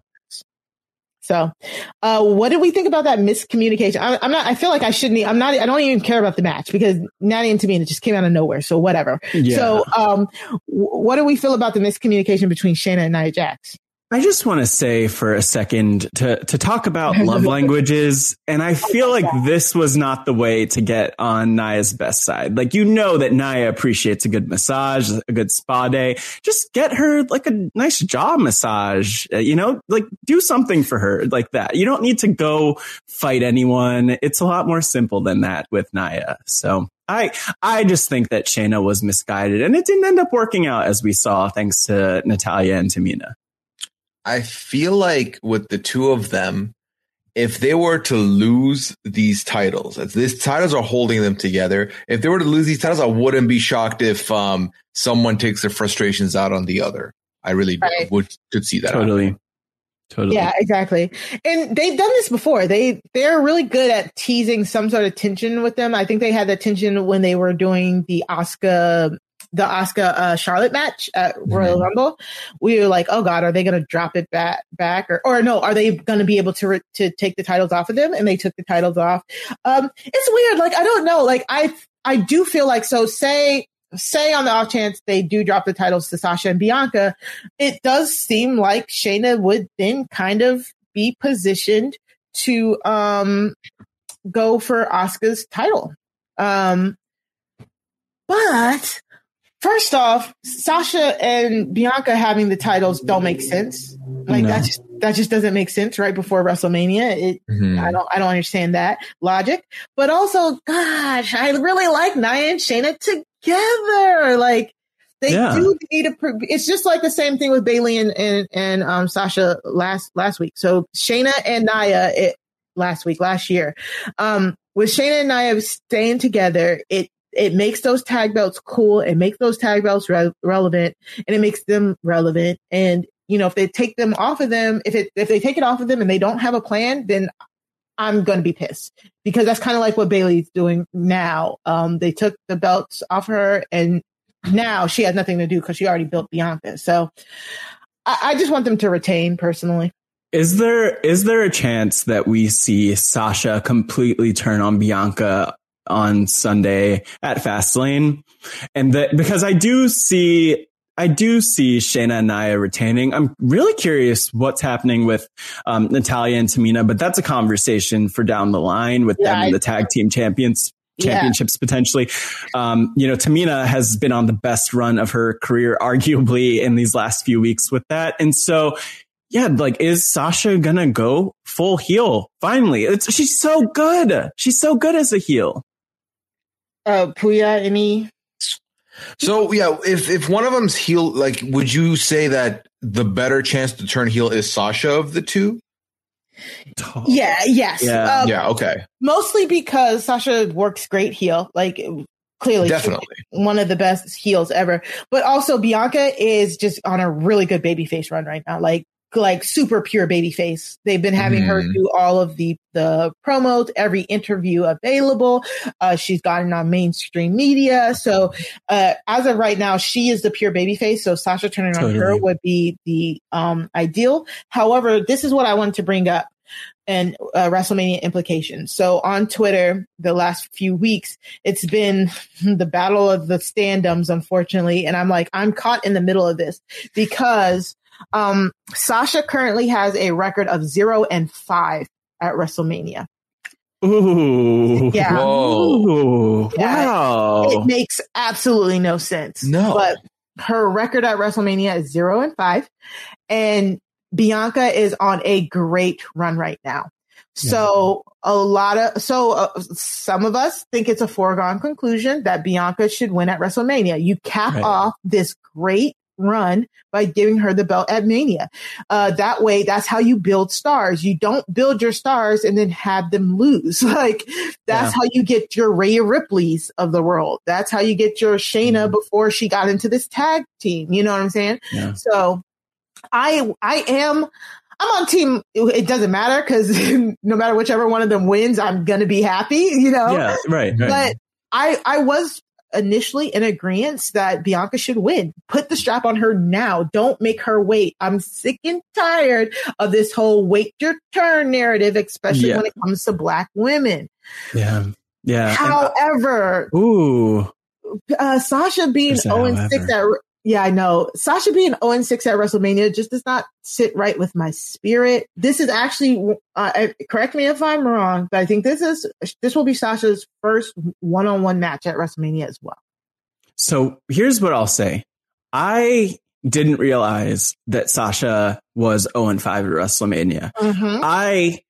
So, uh, what did we think about that miscommunication? I, I'm not, I feel like I shouldn't, I'm not, I don't even care about the match because Natty and Tamina just came out of nowhere. So whatever. Yeah. So, um, w- what do we feel about the miscommunication between Shayna and Nia Jax? I just want to say for a second to, to talk about love languages. And I feel like this was not the way to get on Nia's best side. Like, you know that Nia appreciates a good massage, a good spa day. Just get her like a nice jaw massage, you know, like do something for her like that. You don't need to go fight anyone. It's a lot more simple than that with Nia. So I, I just think that Shayna was misguided and it didn't end up working out as we saw, thanks to Natalya and Tamina. I feel like with the two of them, if they were to lose these titles, if these titles are holding them together, if they were to lose these titles, I wouldn't be shocked if um, someone takes their frustrations out on the other. I really right. would could see that. Totally. Happen. Totally. Yeah, exactly. And they've done this before. They, they're really good at teasing some sort of tension with them. I think they had the tension when they were doing the Asuka the Asuka uh, Charlotte match at Royal mm-hmm. Rumble. We were like, oh God, are they going to drop it back, back or, or no, are they going to be able to, re- to take the titles off of them? And they took the titles off. Um, it's weird. Like, I don't know. Like, I, I do feel like, so say, say on the off chance they do drop the titles to Sasha and Bianca, it does seem like Shayna would then kind of be positioned to, um, go for Asuka's title. Um, but first off, Sasha and Bianca having the titles don't make sense. Like no. that just that just doesn't make sense right before WrestleMania. It, mm-hmm. I don't I don't understand that logic. But also, gosh, I really like Nia and Shayna together. Like they yeah. do need a. It's just like the same thing with Bayley and and, and um, Sasha last last week. So Shayna and Nia it, last week last year. Um, with Shayna and Nia staying together, it. It makes those tag belts cool. It makes those tag belts re- relevant, and it makes them relevant. And you know, if they take them off of them, if it if they take it off of them and they don't have a plan, then I'm going to be pissed because that's kind of like what Bayley's doing now. Um, they took the belts off her, and now she has nothing to do because she already built Bianca. So I, I just want them to retain personally. Is there is there a chance that we see Sasha completely turn on Bianca on Sunday at Fastlane? And that because I do see I do see Shayna and Nia retaining. I'm really curious what's happening with um, Natalya and Tamina, but that's a conversation for down the line with yeah, them and the tag team champions. championships yeah. potentially. Um, you know, Tamina has been on the best run of her career, arguably, in these last few weeks with that. And so, yeah, like, is Sasha gonna go full heel? Finally, it's, she's so good. She's so good as a heel. Uh, Puya, any? So yeah, if if one of them's heel, like, would you say that the better chance to turn heel is Sasha of the two? Yeah. Yes. Yeah. Um, yeah. Okay. Mostly because Sasha works great heel. Like, clearly, definitely one of the best heels ever. But also, Bianca is just on a really good babyface run right now. Like. like super pure baby face. They've been having mm. her do all of the, the promos, every interview available. Uh, she's gotten on mainstream media. So, uh, as of right now, she is the pure baby face. So Sasha turning totally. on her would be the, um, ideal. However, this is what I wanted to bring up and uh, WrestleMania implications. So on Twitter, the last few weeks, it's been the battle of the standums, unfortunately. And I'm like, I'm caught in the middle of this because Um, Sasha currently has a record of zero and five at WrestleMania. Ooh. Yeah. Whoa. Yeah. Wow. It makes absolutely no sense. No. But her record at WrestleMania is zero and five. And Bianca is on a great run right now. Yeah. So a lot of, so uh, some of us think it's a foregone conclusion that Bianca should win at WrestleMania. You cap right. off this great run by giving her the belt at Mania. Uh, that way, that's how you build stars. You don't build your stars and then have them lose. Like, that's yeah. how you get your Rhea Ripley's of the world. That's how you get your Shayna mm-hmm. before she got into this tag team. You know what I'm saying? Yeah. So I, I am, I'm on team. It doesn't matter because no matter whichever one of them wins, I'm going to be happy, you know? Yeah, right, right. But I, I was initially in agreement that Bianca should win. Put the strap on her now. Don't make her wait. I'm sick and tired of this whole wait your turn narrative, especially yeah. when it comes to Black women. Yeah. Yeah. However, ooh, uh, Sasha being oh and six at yeah, I know. Sasha being oh and six at WrestleMania just does not sit right with my spirit. This is actually, uh, correct me if I'm wrong, but I think this is, this will be Sasha's first one-on-one match at WrestleMania as well. So here's what I'll say. I didn't realize that Sasha was oh and five at WrestleMania. Mm-hmm. I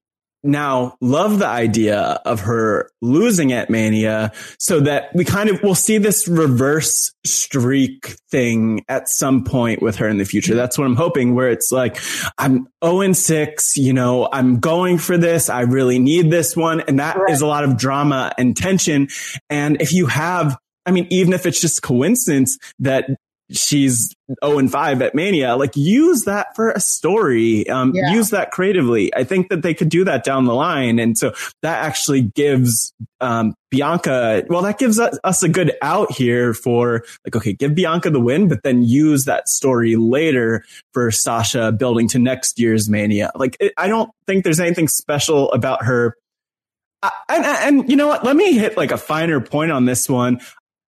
now love the idea of her losing at Mania so that we kind of will see this reverse streak thing at some point with her in the future. That's what I'm hoping, where it's like, I'm oh and six, you know, I'm going for this. I really need this one. And that right. is a lot of drama and tension. And if you have, I mean, even if it's just coincidence that she's oh and five at Mania, like, use that for a story, um, yeah. use that creatively. I think that they could do that down the line. And so that actually gives, um, Bianca, well, that gives us, us a good out here for like, okay, give Bianca the win, but then use that story later for Sasha building to next year's Mania. Like, it, I don't think there's anything special about her. I, and, and you know what? Let me hit like a finer point on this one.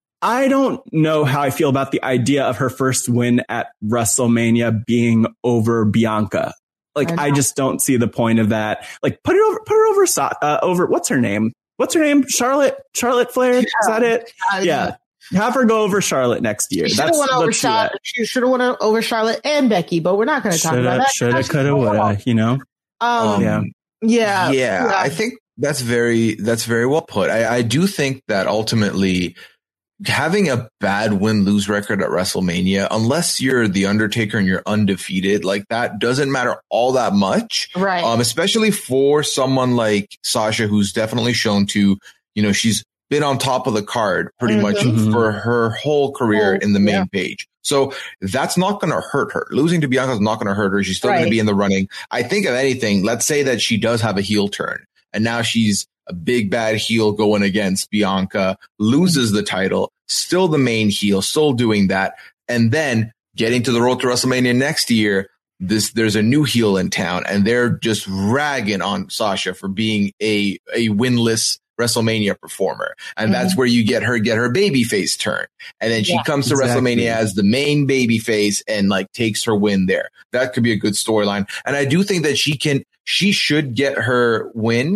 I don't know how I feel about the idea of her first win at WrestleMania being over Bianca. Like, I, I just don't see the point of that. Like, put her over, put her over, uh, over, what's her name? What's her name? Charlotte, Charlotte Flair. Yeah. Is that it? Uh, yeah. yeah. Have her go over Charlotte next year. She should have won over Charlotte. She should have won over Charlotte and Becky, but we're not going to talk about that. Shoulda, coulda, woulda, you know? Um, yeah. yeah. Yeah. Yeah. I think that's very, that's very well put. I, I do think that ultimately, having a bad win-lose record at WrestleMania, unless you're The Undertaker and you're undefeated, like, that doesn't matter all that much. Right. Um, especially for someone like Sasha, who's definitely shown to, you know, she's been on top of the card pretty mm-hmm. much for her whole career oh, in the main yeah. page. So that's not going to hurt her. Losing to Bianca is not going to hurt her. She's still right. going to be in the running. I think if anything, let's say that she does have a heel turn and now she's a big bad heel going against Bianca, loses the title, still the main heel, still doing that. And then getting to the road to WrestleMania next year, this, there's a new heel in town and they're just ragging on Sasha for being a, a winless WrestleMania performer. And mm-hmm. that's where you get her, get her baby face turn. And then she yeah, comes to exactly. WrestleMania as the main baby face and like takes her win there. That could be a good storyline. And I do think that she can, she should get her win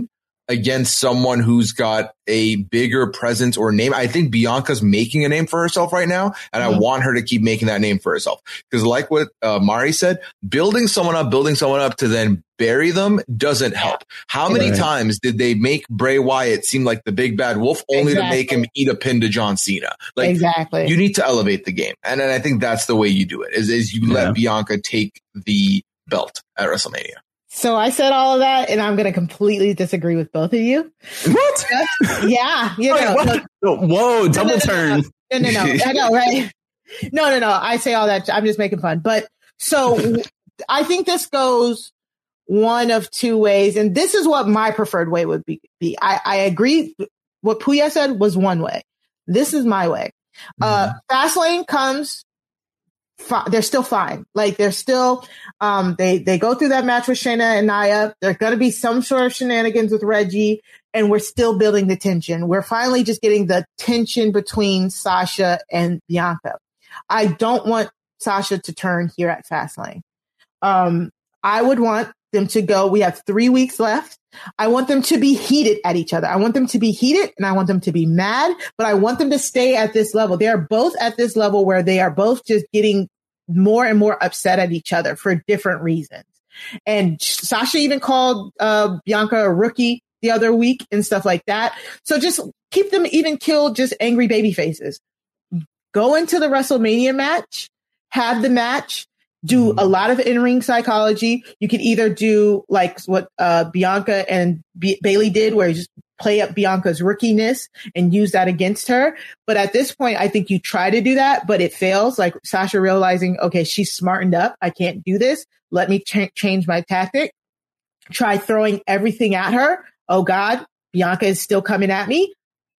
against someone who's got a bigger presence or name. I think Bianca's making a name for herself right now, and mm-hmm. I want her to keep making that name for herself. Because like what uh, Mari said, building someone up, building someone up to then bury them doesn't help. How many right. times did they make Bray Wyatt seem like the big bad wolf only exactly. to make him eat a pin to John Cena? Like, exactly. You need to elevate the game. And then I think that's the way you do it, is, is you yeah. let Bianca take the belt at WrestleMania. So I said all of that, and I'm going to completely disagree with both of you. What? Yeah. You know, Wait, look, Whoa, double no, no, turn. No, no, no. no. I know, right? No, no, no. I say all that. I'm just making fun. But so I think this goes one of two ways, and this is what my preferred way would be. be. I, I agree. What Puya said was one way. This is my way. Mm-hmm. Uh, Fastlane comes. Fi- they're still fine. Like they're still, um, they, they go through that match with Shayna and Nia. There's going to be some sort of shenanigans with Reggie, and we're still building the tension. We're finally just getting the tension between Sasha and Bianca. I don't want Sasha to turn here at Fastlane. Um, I would want them to go. We have three weeks left. I want them to be heated at each other. I want them to be heated and I want them to be mad, but I want them to stay at this level. They are both at this level where they are both just getting more and more upset at each other for different reasons. And Sasha even called uh, Bianca a rookie the other week and stuff like that. So just keep them even killed, just angry baby faces. Go into the WrestleMania match, have the match, do a lot of in-ring psychology. You could either do like what uh, Bianca and B- Bailey did, where you just play up Bianca's rookiness and use that against her. But at this point, I think you try to do that, but it fails. Like Sasha realizing, okay, she's smartened up. I can't do this. Let me ch- change my tactic. Try throwing everything at her. Oh God, Bianca is still coming at me.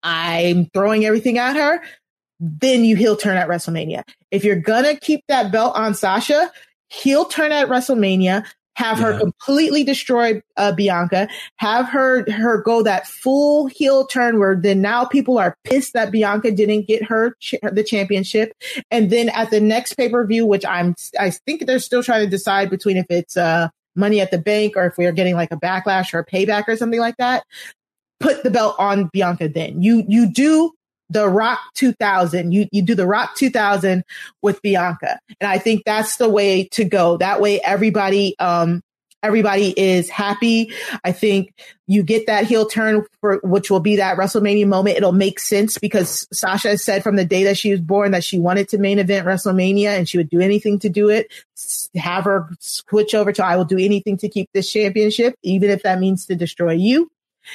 I'm throwing everything at her. Then you heel turn at WrestleMania. If you're going to keep that belt on Sasha, heel turn at WrestleMania, have yeah. her completely destroy uh, Bianca, have her her go that full heel turn where then now people are pissed that Bianca didn't get her ch- the championship. And then at the next pay-per-view, which I'm, I think they're still trying to decide between if it's uh, Money at the Bank or if we're getting like a backlash or a payback or something like that, put the belt on Bianca then. You, you do the Rock two thousand. You you do the Rock two thousand with Bianca. And I think that's the way to go. That way everybody um everybody is happy. I think you get that heel turn for which will be that WrestleMania moment. It'll make sense because Sasha has said from the day that she was born that she wanted to main event WrestleMania and she would do anything to do it. Have her switch over to I will do anything to keep this championship, even if that means to destroy you.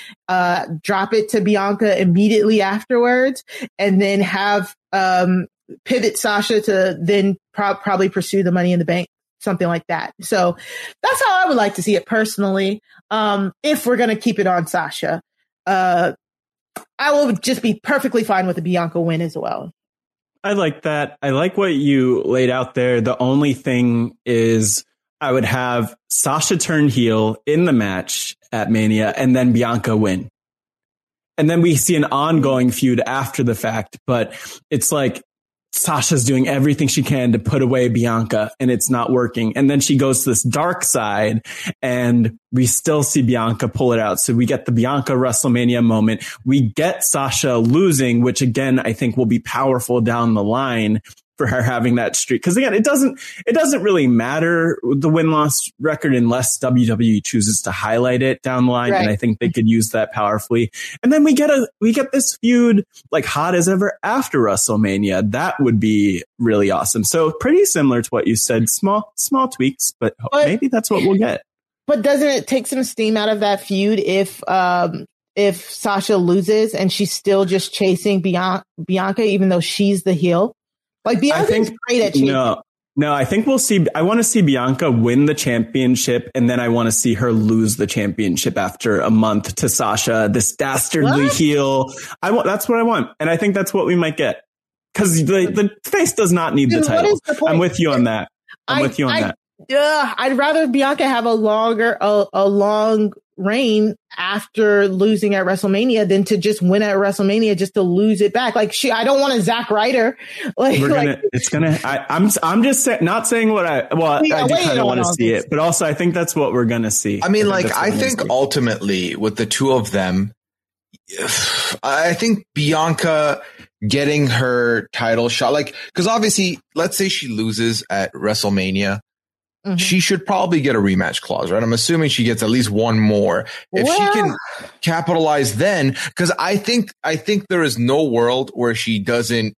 Uh, drop it to Bianca immediately afterwards, and then have um, pivot Sasha to then pro- probably pursue the Money in the Bank, something like that. So that's how I would like to see it personally. Um, if we're going to keep it on Sasha, uh, I will just be perfectly fine with the Bianca win as well. I like that. I like what you laid out there. The only thing is I would have Sasha turn heel in the match at Mania and then Bianca win. And then we see an ongoing feud after the fact, but it's like Sasha's doing everything she can to put away Bianca and it's not working. And then she goes to this dark side and we still see Bianca pull it out. So we get the Bianca WrestleMania moment. We get Sasha losing, which again, I think will be powerful down the line for her having that streak. Cause again, it doesn't, it doesn't really matter the win-loss record unless W W E chooses to highlight it down the line. Right. And I think they could use that powerfully. And then we get a, we get this feud like hot as ever after WrestleMania. That would be really awesome. So pretty similar to what you said, small, small tweaks, but, but maybe that's what we'll get. But doesn't it take some steam out of that feud if, um, if Sasha loses and she's still just chasing Bian- Bianca, even though she's the heel? Like Bianca's great at chasing. No, no, I think we'll see. I want to see Bianca win the championship, and then I want to see her lose the championship after a month to Sasha, this dastardly what? heel. I want. That's what I want, and I think that's what we might get because the the face does not need Dude, the title. The I'm with you on that. I'm I, with you on I, that. Uh, I'd rather Bianca have a longer, a, a long reign after losing at WrestleMania than to just win at WrestleMania just to lose it back. Like she, I don't want a Zack Ryder. Like, We're gonna, like it's gonna. I, I'm I'm just say, not saying what I. Well, we I do kind of want to see this. it, but also I think that's what we're gonna see. I mean, I like think I think ultimately with the two of them, I think Bianca getting her title shot, like, because obviously, let's say she loses at WrestleMania. Mm-hmm. She should probably get a rematch clause, right? I'm assuming she gets at least one more. If well, she can capitalize then, because I think I think there is no world where she doesn't.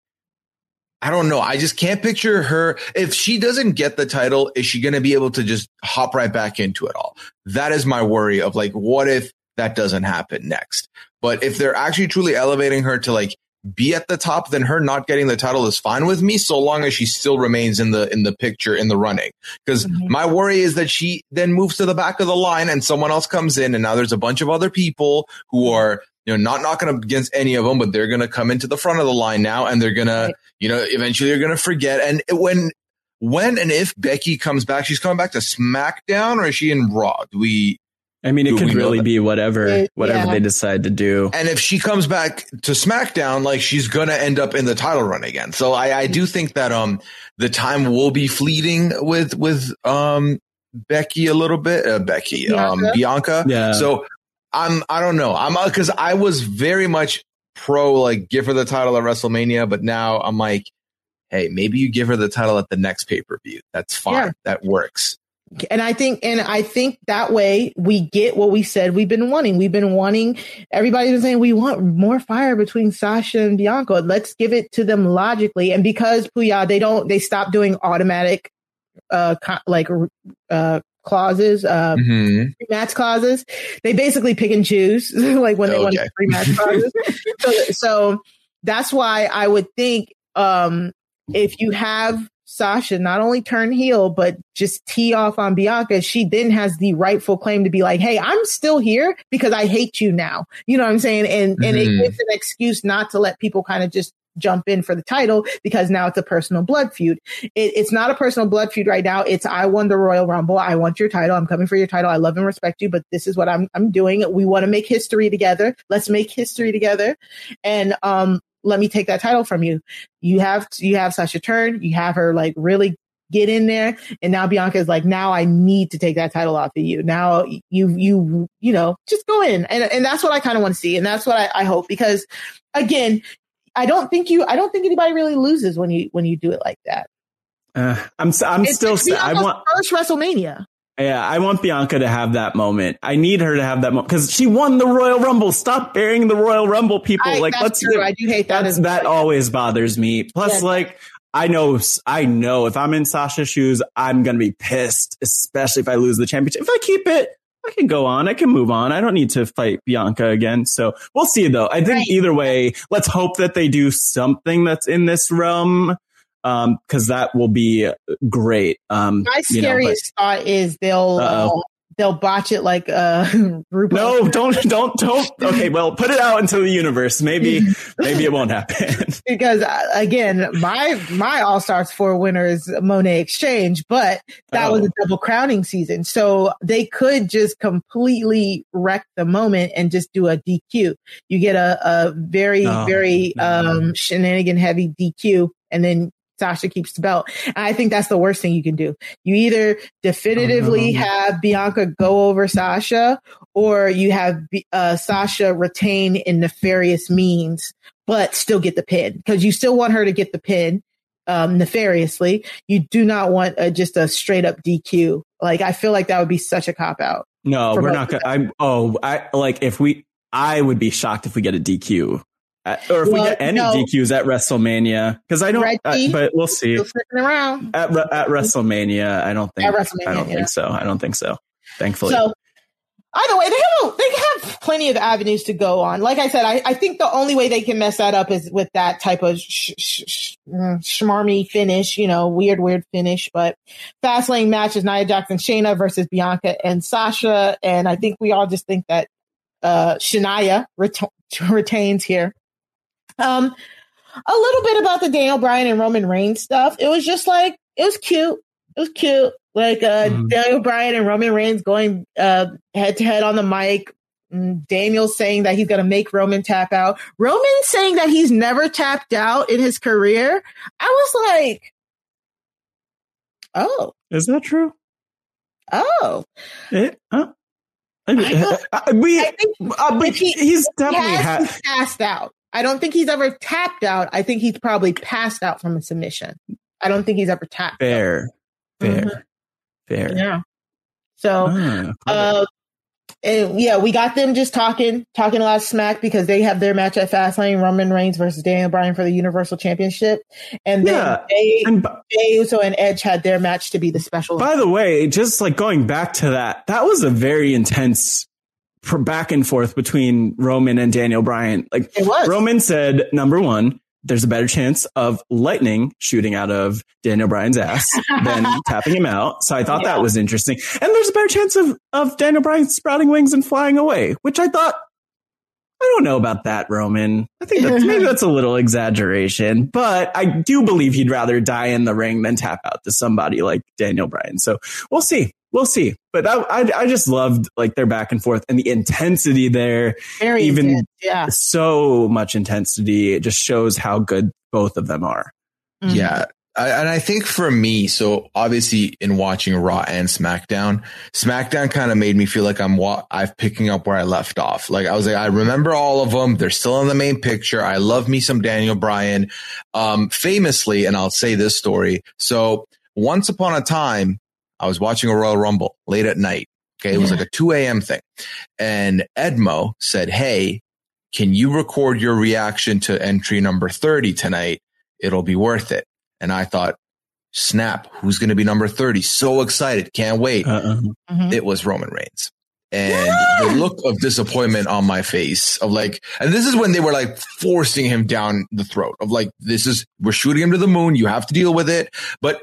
I don't know. I just can't picture her. If she doesn't get the title, is she going to be able to just hop right back into it all? That is my worry of like, what if that doesn't happen next? But if they're actually truly elevating her to like be at the top, then her not getting the title is fine with me, so long as she still remains in the in the picture, in the running. Because mm-hmm. my worry is that she then moves to the back of the line and someone else comes in, and now there's a bunch of other people who are, you know, not knocking up against any of them, but they're going to come into the front of the line now, and they're going to, you know, eventually they're going to forget. And when when and if Becky comes back, she's coming back to SmackDown, or is she in Raw? Do we? I mean, it could really be whatever, whatever yeah. they decide to do. And if she comes back to SmackDown, like she's going to end up in the title run again. So I, I do think that, um, the time will be fleeting with, with, um, Becky a little bit, uh, Becky, Bianca. um, Bianca. Yeah. So I'm, I don't know. I'm, uh, cause I was very much pro, like, give her the title at WrestleMania, but now I'm like, hey, maybe you give her the title at the next pay-per-view. That's fine. Yeah. That works. And I think, and I think that way we get what we said we've been wanting. We've been wanting, everybody's been saying we want more fire between Sasha and Bianca. Let's give it to them logically. And because Puya, they don't, they stop doing automatic, uh, co- like, uh, clauses, uh, mm-hmm. rematch clauses. They basically pick and choose, like when they okay. want rematch clauses. so, so that's why I would think, um, if you have Sasha not only turn heel, but just tee off on Bianca, she then has the rightful claim to be like, hey, I'm still here because I hate you now. You know what I'm saying? And, mm-hmm. and it gives an excuse not to let people kind of just jump in for the title because now it's a personal blood feud. It, it's not a personal blood feud right now. It's, I won the Royal Rumble. I want your title. I'm coming for your title. I love and respect you, but this is what I'm, I'm doing. We want to make history together. Let's make history together. And, um, let me take that title from you. You have, you have Sasha turn, you have her like really get in there. And now Bianca is like, now I need to take that title off of you. Now you, you, you know, just go in. And, and that's what I kind of want to see. And that's what I, I hope, because again, I don't think you, I don't think anybody really loses when you, when you do it like that. Uh, I'm, I'm it's, still, it's I want first WrestleMania. Yeah, I want Bianca to have that moment. I need her to have that moment because she won the Royal Rumble. Stop burying the Royal Rumble, people. I, like, that's let's. True. Do, I do hate that. That like, always bothers me. Plus, yeah. like, I know, I know if I'm in Sasha's shoes, I'm gonna be pissed, especially if I lose the championship. If I keep it, I can go on. I can move on. I don't need to fight Bianca again. So we'll see, though. I think right. either way, let's hope that they do something that's in this realm. Um, cause that will be great. Um, my scariest you know, but, thought is they'll, uh, they'll botch it like, uh, RuPaul. No, don't, don't, don't. Okay. Well, put it out into the universe. Maybe, maybe it won't happen. Because uh, again, my, my All Stars four winner is Monet Exchange, but that oh. was a double crowning season. So they could just completely wreck the moment and just do a D Q. You get a, a very, oh, very, no. um, shenanigan heavy D Q, and then Sasha keeps the belt. And I think that's the worst thing you can do. You either definitively oh, no. have Bianca go over Sasha, or you have uh, Sasha retain in nefarious means, but still get the pin, because you still want her to get the pin um, nefariously. You do not want a, just a straight up D Q. Like, I feel like that would be such a cop out. No, we're not gonna. I'm. Oh, I like if we. I would be shocked if we get a D Q. Uh, or if well, we get any no. D Qs at WrestleMania, because I don't, uh, but we'll see. Around. At at WrestleMania, I don't think. I don't yeah. think so. I don't think so. Thankfully. So either way, they have they have plenty of avenues to go on. Like I said, I, I think the only way they can mess that up is with that type of sh- sh- sh- schmarmy finish, you know, weird weird finish. But Fastlane match is Nia Jax and Shayna versus Bianca and Sasha, and I think we all just think that uh, Shania ret- retains here. Um, a little bit about the Daniel Bryan and Roman Reigns stuff. It was just like, it was cute. It was cute. Like uh, mm. Daniel Bryan and Roman Reigns going uh, head to head on the mic. Daniel saying that he's going to make Roman tap out. Roman saying that he's never tapped out in his career. I was like, oh. Is that true? Oh. It, huh? I, I, I, we, I think uh, but he, he's definitely he has ha- passed out. I don't think he's ever tapped out. I think he's probably passed out from a submission. I don't think he's ever tapped Fair. out. Fair. Mm-hmm. Fair. Yeah. So, ah, uh, and yeah, we got them just talking, talking a lot of smack because they have their match at Fastlane, Roman Reigns versus Daniel Bryan for the Universal Championship. And then yeah. they, and, Jey Uso and Edge had their match to be the special. By the way, just like going back to that, that was a very intense back and forth between Roman and Daniel Bryan. Like it was. Roman said, number one, there's a better chance of lightning shooting out of Daniel Bryan's ass than tapping him out. So I thought yeah. that was interesting. And there's a better chance of, of Daniel Bryan sprouting wings and flying away, which I thought, I don't know about that, Roman. I think that's, maybe that's a little exaggeration, but I do believe he'd rather die in the ring than tap out to somebody like Daniel Bryan. So we'll see. We'll see. But I, I, I just loved like their back and forth and the intensity there. Very even intense, yeah. So much intensity. It just shows how good both of them are. Mm-hmm. Yeah. I, and I think for me, so obviously in watching Raw and SmackDown, SmackDown kind of made me feel like I'm wa- I'm picking up where I left off. Like I was like, I remember all of them. They're still in the main picture. I love me some Daniel Bryan. Um, famously, and I'll say this story. So once upon a time, I was watching a Royal Rumble late at night. Okay. It was like a two a.m. thing. And Edmo said, hey, can you record your reaction to entry number thirty tonight? It'll be worth it. And I thought, snap, who's going to be number thirty? So excited. Can't wait. Uh-uh. Mm-hmm. It was Roman Reigns. And yeah. the look of disappointment on my face of like, and this is when they were like forcing him down the throat of like, this is, we're shooting him to the moon. You have to deal with it. But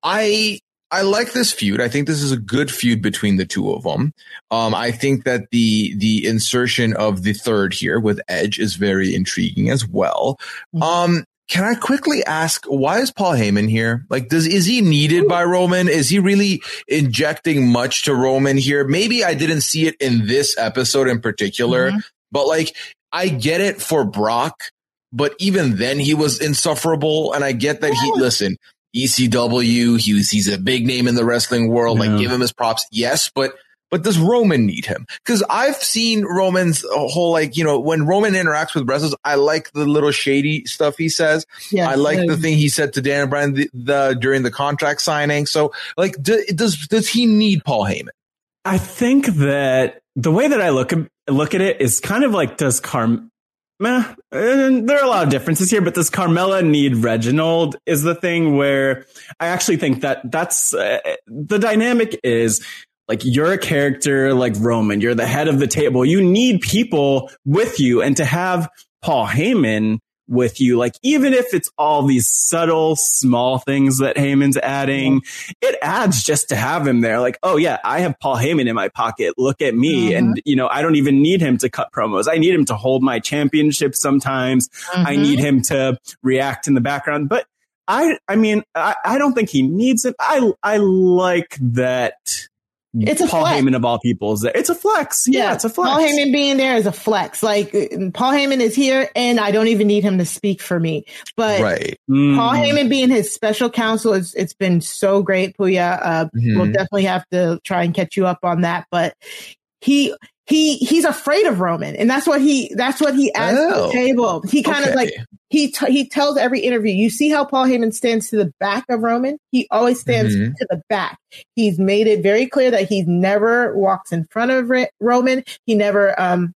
I, I like this feud. I think this is a good feud between the two of them. Um, I think that the the insertion of the third here with Edge is very intriguing as well. Mm-hmm. Um, can I quickly ask, why is Paul Heyman here? Like, does is he needed by Roman? Is he really injecting much to Roman here? Maybe I didn't see it in this episode in particular, mm-hmm. but like, I get it for Brock, but even then he was insufferable. And I get that he, listen, E C W, he was, he's a big name in the wrestling world. Yeah. Like, give him his props. Yes, but, but does Roman need him? Cause I've seen Roman's whole, like, you know, when Roman interacts with wrestlers, I like the little shady stuff he says. Yes, I like the thing he said to Daniel Bryan the, the, during the contract signing. So like, do, does, does he need Paul Heyman? I think that the way that I look at, look at it is kind of like, does Carm, Meh, and there are a lot of differences here, but does Carmella need Reginald is the thing where I actually think that that's uh, the dynamic is like you're a character like Roman, you're the head of the table. You need people with you, and to have Paul Heyman with you, like even if it's all these subtle small things that Heyman's adding, mm-hmm. it adds just to have him there. Like, oh yeah, I have Paul Heyman in my pocket. Look at me. Mm-hmm. And you know, I don't even need him to cut promos. I need him to hold my championship sometimes. Mm-hmm. I need him to react in the background. But I, I mean, I, I don't think he needs it. I, I like that. It's a Paul flex. Heyman of all people is there. It's a flex. Yeah, yeah, it's a flex. Paul Heyman being there is a flex. Like Paul Heyman is here and I don't even need him to speak for me. But right. mm. Paul Heyman being his special counsel, is, it's been so great, Puya. Uh, mm-hmm. We'll definitely have to try and catch you up on that. But he, he, he's afraid of Roman, and that's what he, that's what he adds oh. to the table. He kind of okay. like, he, t- he tells every interview, you see how Paul Heyman stands to the back of Roman? He always stands mm-hmm. to the back. He's made it very clear that he never walks in front of Re- Roman. He never, um,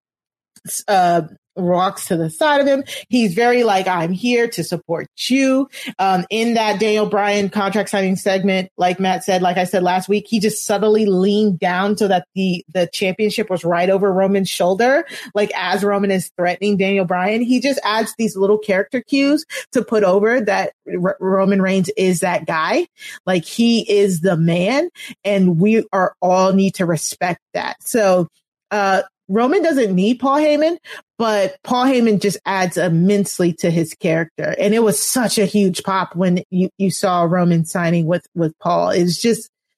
uh, walks to the side of him. He's very like, I'm here to support you. Um, in that Daniel Bryan contract signing segment, like Matt said, like I said last week, he just subtly leaned down so that the, the championship was right over Roman's shoulder. Like as Roman is threatening Daniel Bryan, he just adds these little character cues to put over that R- Roman Reigns is that guy. Like he is the man, and we are all need to respect that. So, uh, Roman doesn't need Paul Heyman, but Paul Heyman just adds immensely to his character. And it was such a huge pop when you, you saw Roman signing with, with Paul. It's just,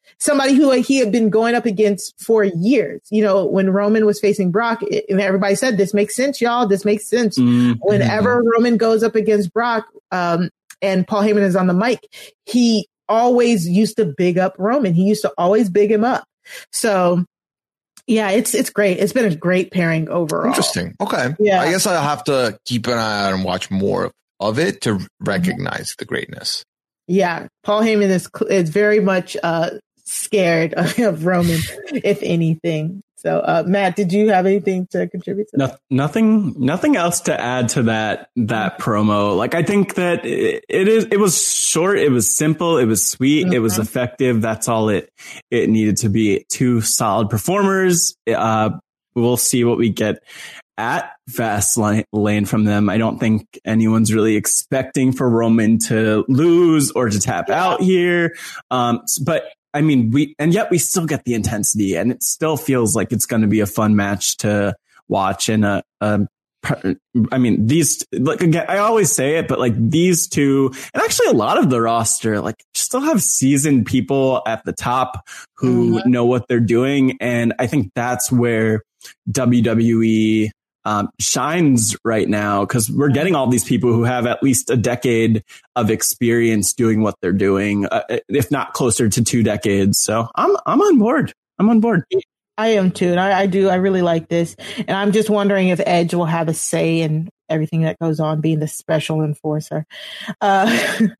somebody who he had been going up against for years. You know, when Roman was facing Brock, it, and everybody said, this makes sense, y'all. This makes sense. Mm-hmm. Whenever Roman goes up against Brock, um, and Paul Heyman is on the mic, he always used to big up Roman. He used to always big him up. So yeah, it's it's great. It's been a great pairing overall. Interesting. Okay. Yeah. I guess I'll have to keep an eye out and watch more of it to recognize mm-hmm. the greatness. Yeah. Paul Heyman is is very much uh, scared of Roman, if anything. So, uh, Matt, did you have anything to contribute to no, that? Nothing, nothing else to add to that, that promo. Like, I think that it, it is, it was short. It was simple. It was sweet. Mm-hmm. It was effective. That's all it, it needed to be. Two solid performers. Uh, we'll see what we get at Fastlane from them. I don't think anyone's really expecting for Roman to lose or to tap yeah. out here. Um, but I mean, we, and yet we still get the intensity, and it still feels like it's going to be a fun match to watch. And, uh, um, I mean, these, like, again, I always say it, but like these two, and actually a lot of the roster, like, still have seasoned people at the top who mm-hmm. know what they're doing. And I think that's where W W E Um, shines right now, because we're getting all these people who have at least a decade of experience doing what they're doing, uh, if not closer to two decades. So I'm I'm on board. I'm on board. I am too, and I, I do. I really like this, and I'm just wondering if Edge will have a say in everything that goes on, being the special enforcer. Uh,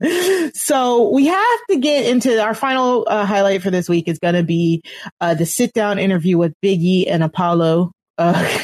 so we have to get into our final uh, highlight for this week is going to be uh, the sit down interview with Big E and Apollo Uh,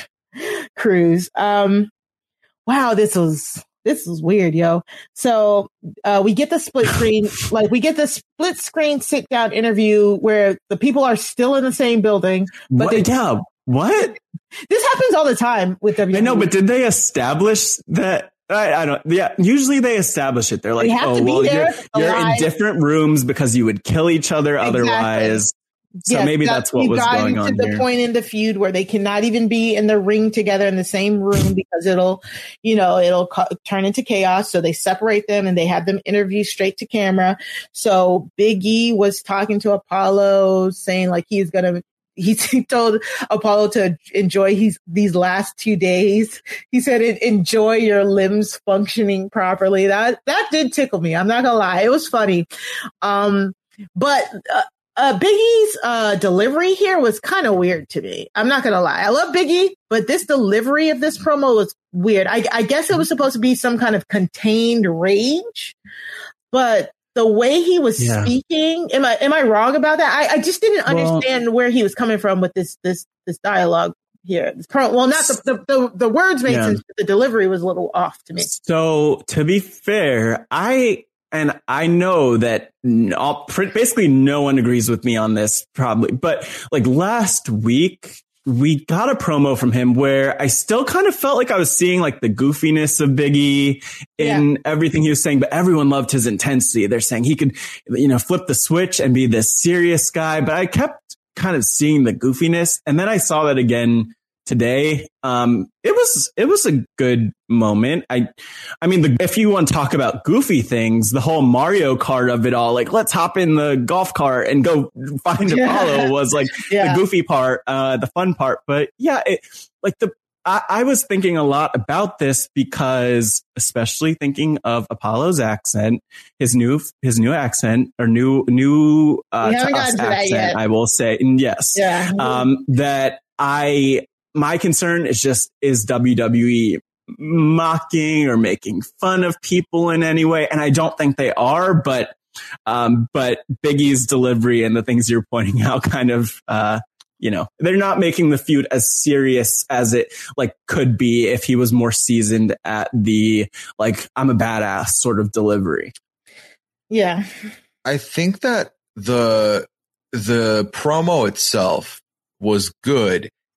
Crews. Um, wow, this was this was weird, yo. So uh, we get the split screen, like we get the split screen sit down interview where the people are still in the same building, but what? they yeah, what? This happens all the time with W W E. I know, but did they establish that? I, I don't. Yeah, usually they establish it. They're like, they oh, well, you're, you're in different rooms because you would kill each other exactly. otherwise. So yes, maybe that's what was going on to the here. point in the feud where they cannot even be in the ring together in the same room because it'll, you know, it'll co- turn into chaos. So they separate them and they have them interview straight to camera. So Big E was talking to Apollo, saying like he's gonna. He told Apollo to enjoy his, these last two days. He said, enjoy your limbs functioning properly. That that did tickle me. I'm not gonna lie, it was funny. Um, but. Uh, Uh, Biggie's uh, delivery here was kind of weird to me. I'm not going to lie. I love Biggie, but this delivery of this promo was weird. I, I guess it was supposed to be some kind of contained rage, but the way he was yeah. speaking, am I am I wrong about that? I, I just didn't understand well, where he was coming from with this this this dialogue here. This pro- well, not the, the, the, the words made yeah. sense, but the delivery was a little off to me. So to be fair, I... And I know that all, basically no one agrees with me on this probably, but like last week we got a promo from him where I still kind of felt like I was seeing like the goofiness of Big E in yeah. everything he was saying, but everyone loved his intensity. They're saying he could, you know, flip the switch and be this serious guy, but I kept kind of seeing the goofiness. And then I saw that again today. Um, it was, it was a good moment. I, I mean, the, if you want to talk about goofy things, the whole Mario Kart of it all, like, let's hop in the golf cart and go find yeah. Apollo was like yeah. the goofy part, uh, the fun part. But yeah, it, like the, I, I was thinking a lot about this because especially thinking of Apollo's accent, his new, his new accent or new, new, uh, to us accent, I will say. And yes. Yeah. Um, that I, my concern is just, is W W E mocking or making fun of people in any way? And I don't think they are, but, um, but Big E's delivery and the things you're pointing out kind of, uh, you know, they're not making the feud as serious as it like could be if he was more seasoned at the, like, I'm a badass sort of delivery. Yeah. I think that the, the promo itself was good.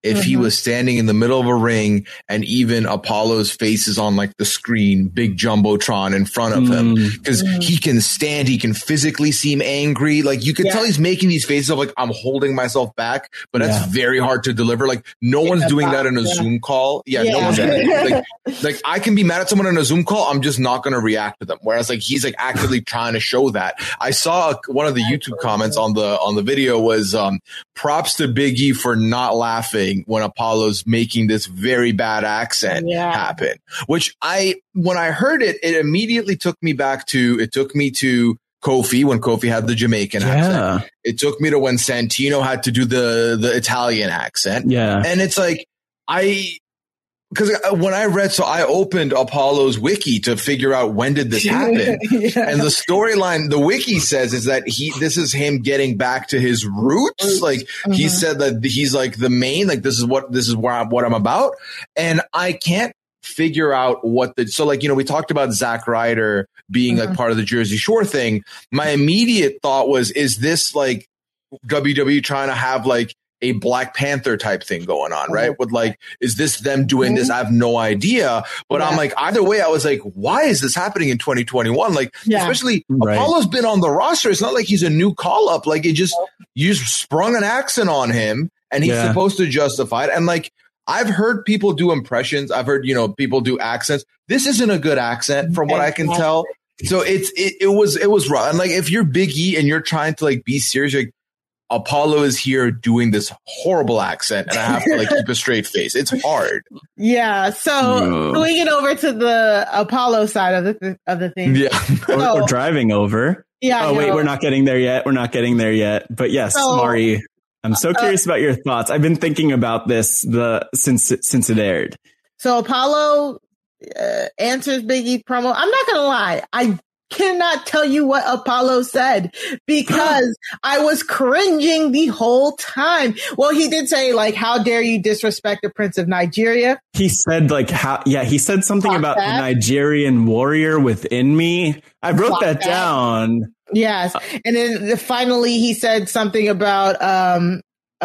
if mm-hmm. he was standing in the middle of a ring and even Apollo's face is on like the screen, big jumbotron in front of him, because mm-hmm. he can stand, he can physically seem angry. Like you can yeah. tell he's making these faces of like, I'm holding myself back, but that's yeah. very hard to deliver. Like no yeah, one's doing that in a yeah. Zoom call. Yeah, yeah. no one's like, like I can be mad at someone in a Zoom call. I'm just not going to react to them. Whereas like he's like actively trying to show that. I saw one of the YouTube comments on the on the video was um, props to Big E for not laughing when Apollo's making this very bad accent yeah. happen, which I, when I heard it, it immediately took me back to, it took me to Kofi when Kofi had the Jamaican yeah. accent. It took me to when Santino had to do the, the Italian accent. Yeah. And it's like, I, because when I read, so I opened Apollo's wiki to figure out when did this happen, yeah. and the storyline, the wiki says is that he, this is him getting back to his roots. Like mm-hmm. he said that he's like the main, like this is what this is where I'm, what I'm about, and I can't figure out what the so like you know we talked about Zack Ryder being mm-hmm. like part of the Jersey Shore thing. My immediate thought was, is this like W W E trying to have like a Black Panther type thing going on, right? With like, is this them doing this? I have no idea. But yeah. I'm like, either way, I was like, why is this happening in twenty twenty-one? Like, yeah. especially right. Apollo's been on the roster. It's not like he's a new call up. Like it just, you just sprung an accent on him and he's yeah. supposed to justify it. And like, I've heard people do impressions. I've heard, you know, people do accents. This isn't a good accent from what I can tell. So it's, it, it was, it was rough. And like, if you're Big E and you're trying to like be serious, like, Apollo is here doing this horrible accent and I have to like keep a straight face. It's hard. Yeah. So no. we get over to the Apollo side of the th- of the thing. Yeah. or, so, or driving over. Yeah. Oh, wait, we're not getting there yet. We're not getting there yet. But yes, so, Mari, I'm so curious uh, about your thoughts. I've been thinking about this the since since it aired. So Apollo uh, answers Big E promo. I'm not going to lie. I cannot tell you what Apollo said because I was cringing the whole time. Well, he did say like, how dare you disrespect the Prince of Nigeria? He said like, how, yeah, he said something Talk about that. the Nigerian warrior within me. I wrote Talk that, that down. Yes. And then finally he said something about, um,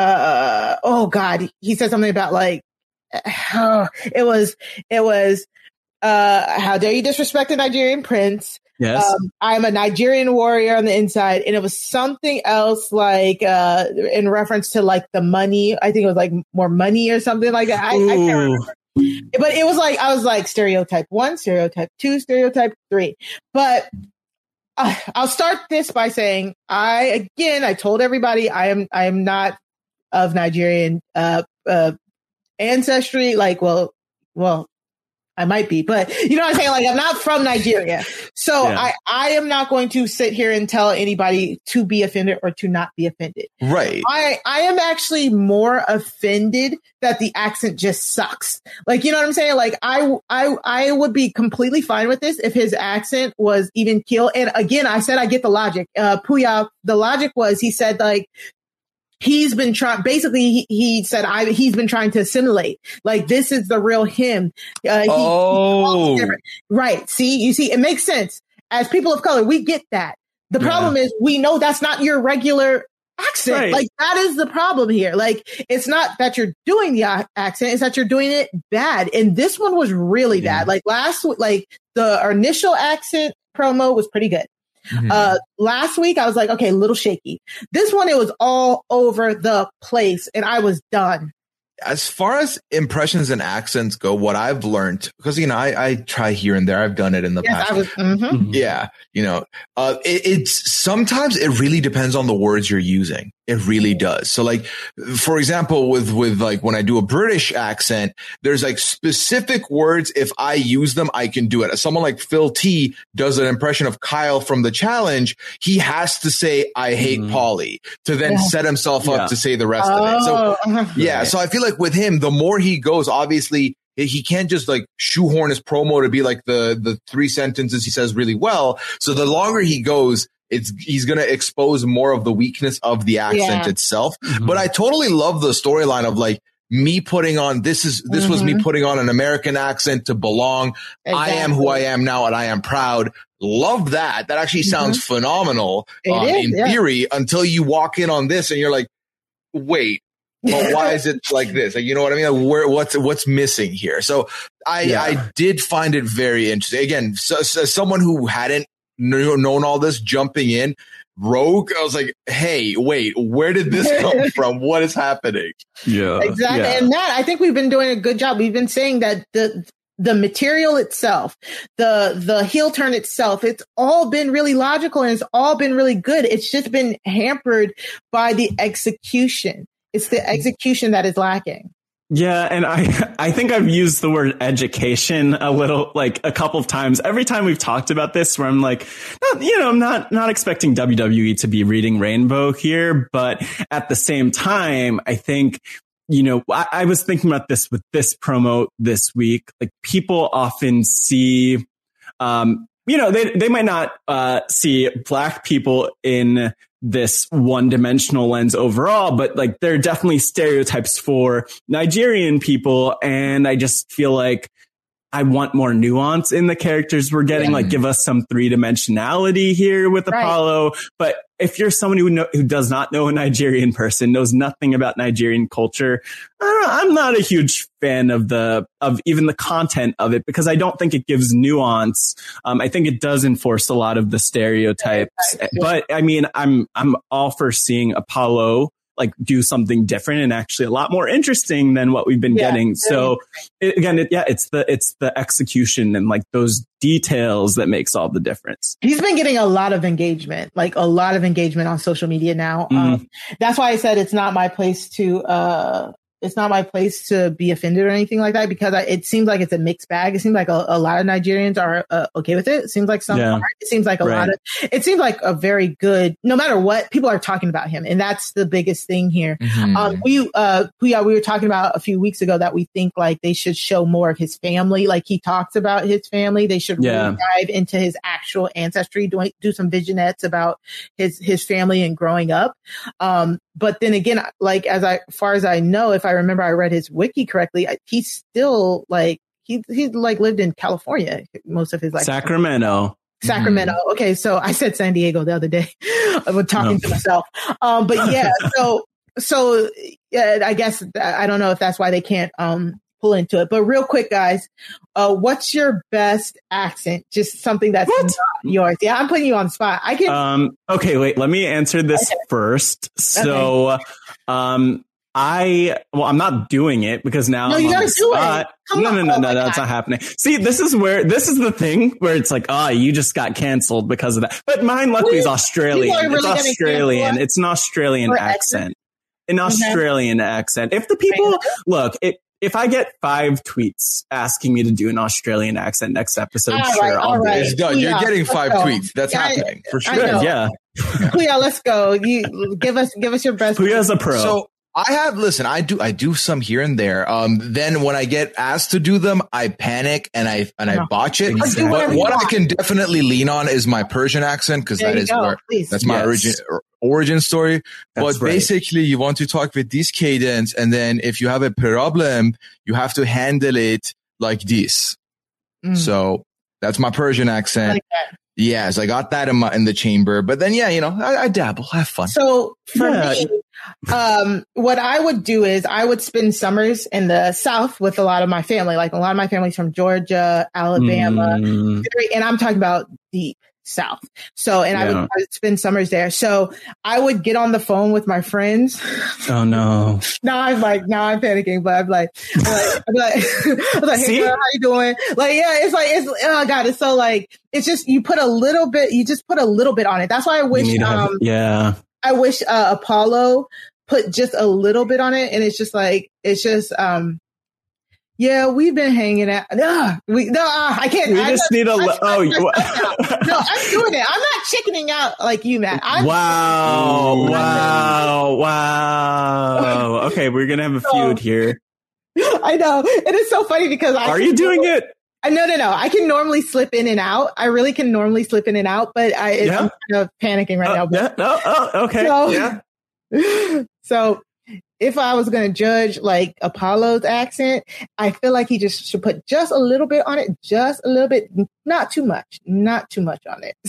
uh, oh God, he said something about like, oh, it was, it was, uh, how dare you disrespect the Nigerian prince? Yes. Um, I'm a Nigerian warrior on the inside. And it was something else like, uh, in reference to like the money. I think it was like more money or something like that. I, I can't remember. But it was like, I was like stereotype one, stereotype two, stereotype three. But uh, I'll start this by saying I, again, I told everybody I am, I am not of Nigerian, uh, uh, ancestry. Like, well, well, I might be, but you know what I'm saying? Like, I'm not from Nigeria. So yeah. I, I am not going to sit here and tell anybody to be offended or to not be offended. Right. I, I am actually more offended that the accent just sucks. Like, you know what I'm saying? Like, I, I, I would be completely fine with this if his accent was even killed. And again, I said, I get the logic. Uh, Puya, the logic was, he said like, he's been trying, basically, he, he said, I, he's been trying to assimilate. Like, this is the real him. Uh, he, oh. Right. See, you see, it makes sense. As people of color, we get that. The yeah. problem is we know that's not your regular accent. Right. Like, that is the problem here. Like, it's not that you're doing the a- accent, it's that you're doing it bad. And this one was really yeah. bad. Like, last, like, the initial accent promo was pretty good. Mm-hmm. Uh, last week I was like, okay, a little shaky. This one, it was all over the place and I was done. As far as impressions and accents go, what I've learned, because, you know, I, I try here and there. I've done it in the yes, past. I was, mm-hmm. Yeah. You know, uh, it, it's sometimes it really depends on the words you're using. It really does. So like, for example, with, with like when I do a British accent, there's like specific words. If I use them, I can do it. As someone like Phil T does an impression of Kyle from The Challenge, he has to say, I hate mm. Polly to then yeah. set himself up yeah. to say the rest oh. of it. So uh-huh. yeah. So I feel like with him, the more he goes, obviously he can't just like shoehorn his promo to be like the, the three sentences he says really well. So the longer he goes, it's, he's going to expose more of the weakness of the accent yeah. itself. Mm-hmm. But I totally love the storyline of like me putting on, this is, this mm-hmm. was me putting on an American accent to belong. Exactly. I am who I am now and I am proud. Love that. That actually sounds mm-hmm. phenomenal um, is, in yeah. theory until you walk in on this and you're like, wait, but why is it like this? Like, you know what I mean? Like, where, what's, what's missing here? So I, yeah. I did find it very interesting. Again, so, so someone who hadn't known all this jumping in, Rogue, I was like, hey, wait, where did this come from? What is happening? Yeah. Exactly. Yeah. And Matt, I think we've been doing a good job. We've been saying that the the material itself, the the heel turn itself, it's all been really logical and it's all been really good. It's just been hampered by the execution. It's the execution that is lacking. Yeah, and I I think I've used the word education a little, like a couple of times. Every time we've talked about this, where I'm like, not, you know, I'm not not expecting W W E to be reading Rainbow here, but at the same time, I think, you know, I, I was thinking about this with this promo this week. Like, people often see, um, you know, they they might not uh, see black people in this one-dimensional lens overall, but like there are definitely stereotypes for Nigerian people, and I just feel like I want more nuance in the characters we're getting. Yeah. Like, give us some three-dimensionality here with right. Apollo. But if you're someone who know, who does not know a Nigerian person, knows nothing about Nigerian culture, I don't know, I'm not a huge fan of the of even the content of it, because I don't think it gives nuance. Um, I think it does enforce a lot of the stereotypes. Right. But I mean, I'm I'm all for seeing Apollo like do something different and actually a lot more interesting than what we've been yeah, getting. So it, again, it, yeah, it's the, it's the execution and like those details that makes all the difference. He's been getting a lot of engagement, like a lot of engagement on social media now. Mm. Um, that's why I said it's not my place to, uh, it's not my place to be offended or anything like that, because I, it seems like it's a mixed bag. It seems like a, a lot of Nigerians are uh, okay with it. It seems like some yeah. are. It seems like a right. lot of, it seems like a very good, no matter what, people are talking about him. And that's the biggest thing here. Mm-hmm. Um, we, uh, we, uh, we were talking about a few weeks ago that we think like they should show more of his family. Like, he talks about his family. They should yeah. really dive into his actual ancestry, do, do some vignettes about his, his family and growing up. Um, But then again, like, as I, as far as I know, if I remember, I read his wiki correctly, he's still like, he, he like lived in California most of his life. Sacramento. Sacramento. Mm-hmm. Okay. So I said San Diego the other day. I was talking no. to myself. Um, but yeah, so, so yeah, I guess, I don't know if that's why they can't, um, pull into it. But real quick, guys, uh, what's your best accent? Just something that's what? not yours. Yeah, I'm putting you on the spot. I can. Um, okay, wait, let me answer this okay. first. So, okay. um, I, well, I'm not doing it because now no, I'm you on gotta the do spot. It. Come no, on. no, no, oh no, no, that's not happening. See, this is where, this is the thing where it's like, oh, you just got canceled because of that. But mine, luckily, is Australian. Really it's Australian. It's an Australian accent. An Australian mm-hmm. accent. If the people, look, it, if I get five tweets asking me to do an Australian accent next episode, all sure, right, I'll do right. it. It's done. You're yeah, getting five go. tweets. That's yeah, happening for sure. Yeah. Puya, let's go. You give us give us your best. Puya's a pro. So I have listen. I do I do some here and there. Um, then when I get asked to do them, I panic and I and I botch it. Exactly. But what I can definitely lean on is my Persian accent, because that is go, where please. that's my yes. origin origin story. That's but right. basically, you want to talk with this cadence, and then if you have a problem, you have to handle it like this. Mm. So that's my Persian accent. Like yes, I got that in my in the chamber. But then, yeah, you know, I, I dabble, have fun. So for yeah. me, um, what I would do is I would spend summers in the South with a lot of my family. Like, a lot of my family's from Georgia, Alabama, mm. and I'm talking about deep South. So, and yeah. I, would, I would spend summers there. So I would get on the phone with my friends. Oh no. now I'm like, now I'm panicking, but I'm like, I'm like, I'm like, I'm like hey, girl, how you doing? Like, yeah, it's like, it's, oh God, it's so like, it's just, you put a little bit, you just put a little bit on it. That's why I wish, um, have, yeah, I wish, uh, Apollo put just a little bit on it. And it's just like, it's just, um, yeah, we've been hanging out. No, we, no, uh, I can't. We I just I, need a. I, oh, I, no, I'm doing it. I'm not chickening out like you, Matt. I'm, wow, wow, wow. Okay, we're gonna have a feud here. I know. It is so funny because I. Are you doing it? No, no, no. I can normally slip in and out. I really can normally slip in and out, but I, it's, yeah. I'm kind of panicking right uh, now. But, yeah. Oh, oh, okay. So, yeah. So. if I was going to judge like Apollo's accent, I feel like he just should put just a little bit on it, just a little bit, not too much, not too much on it.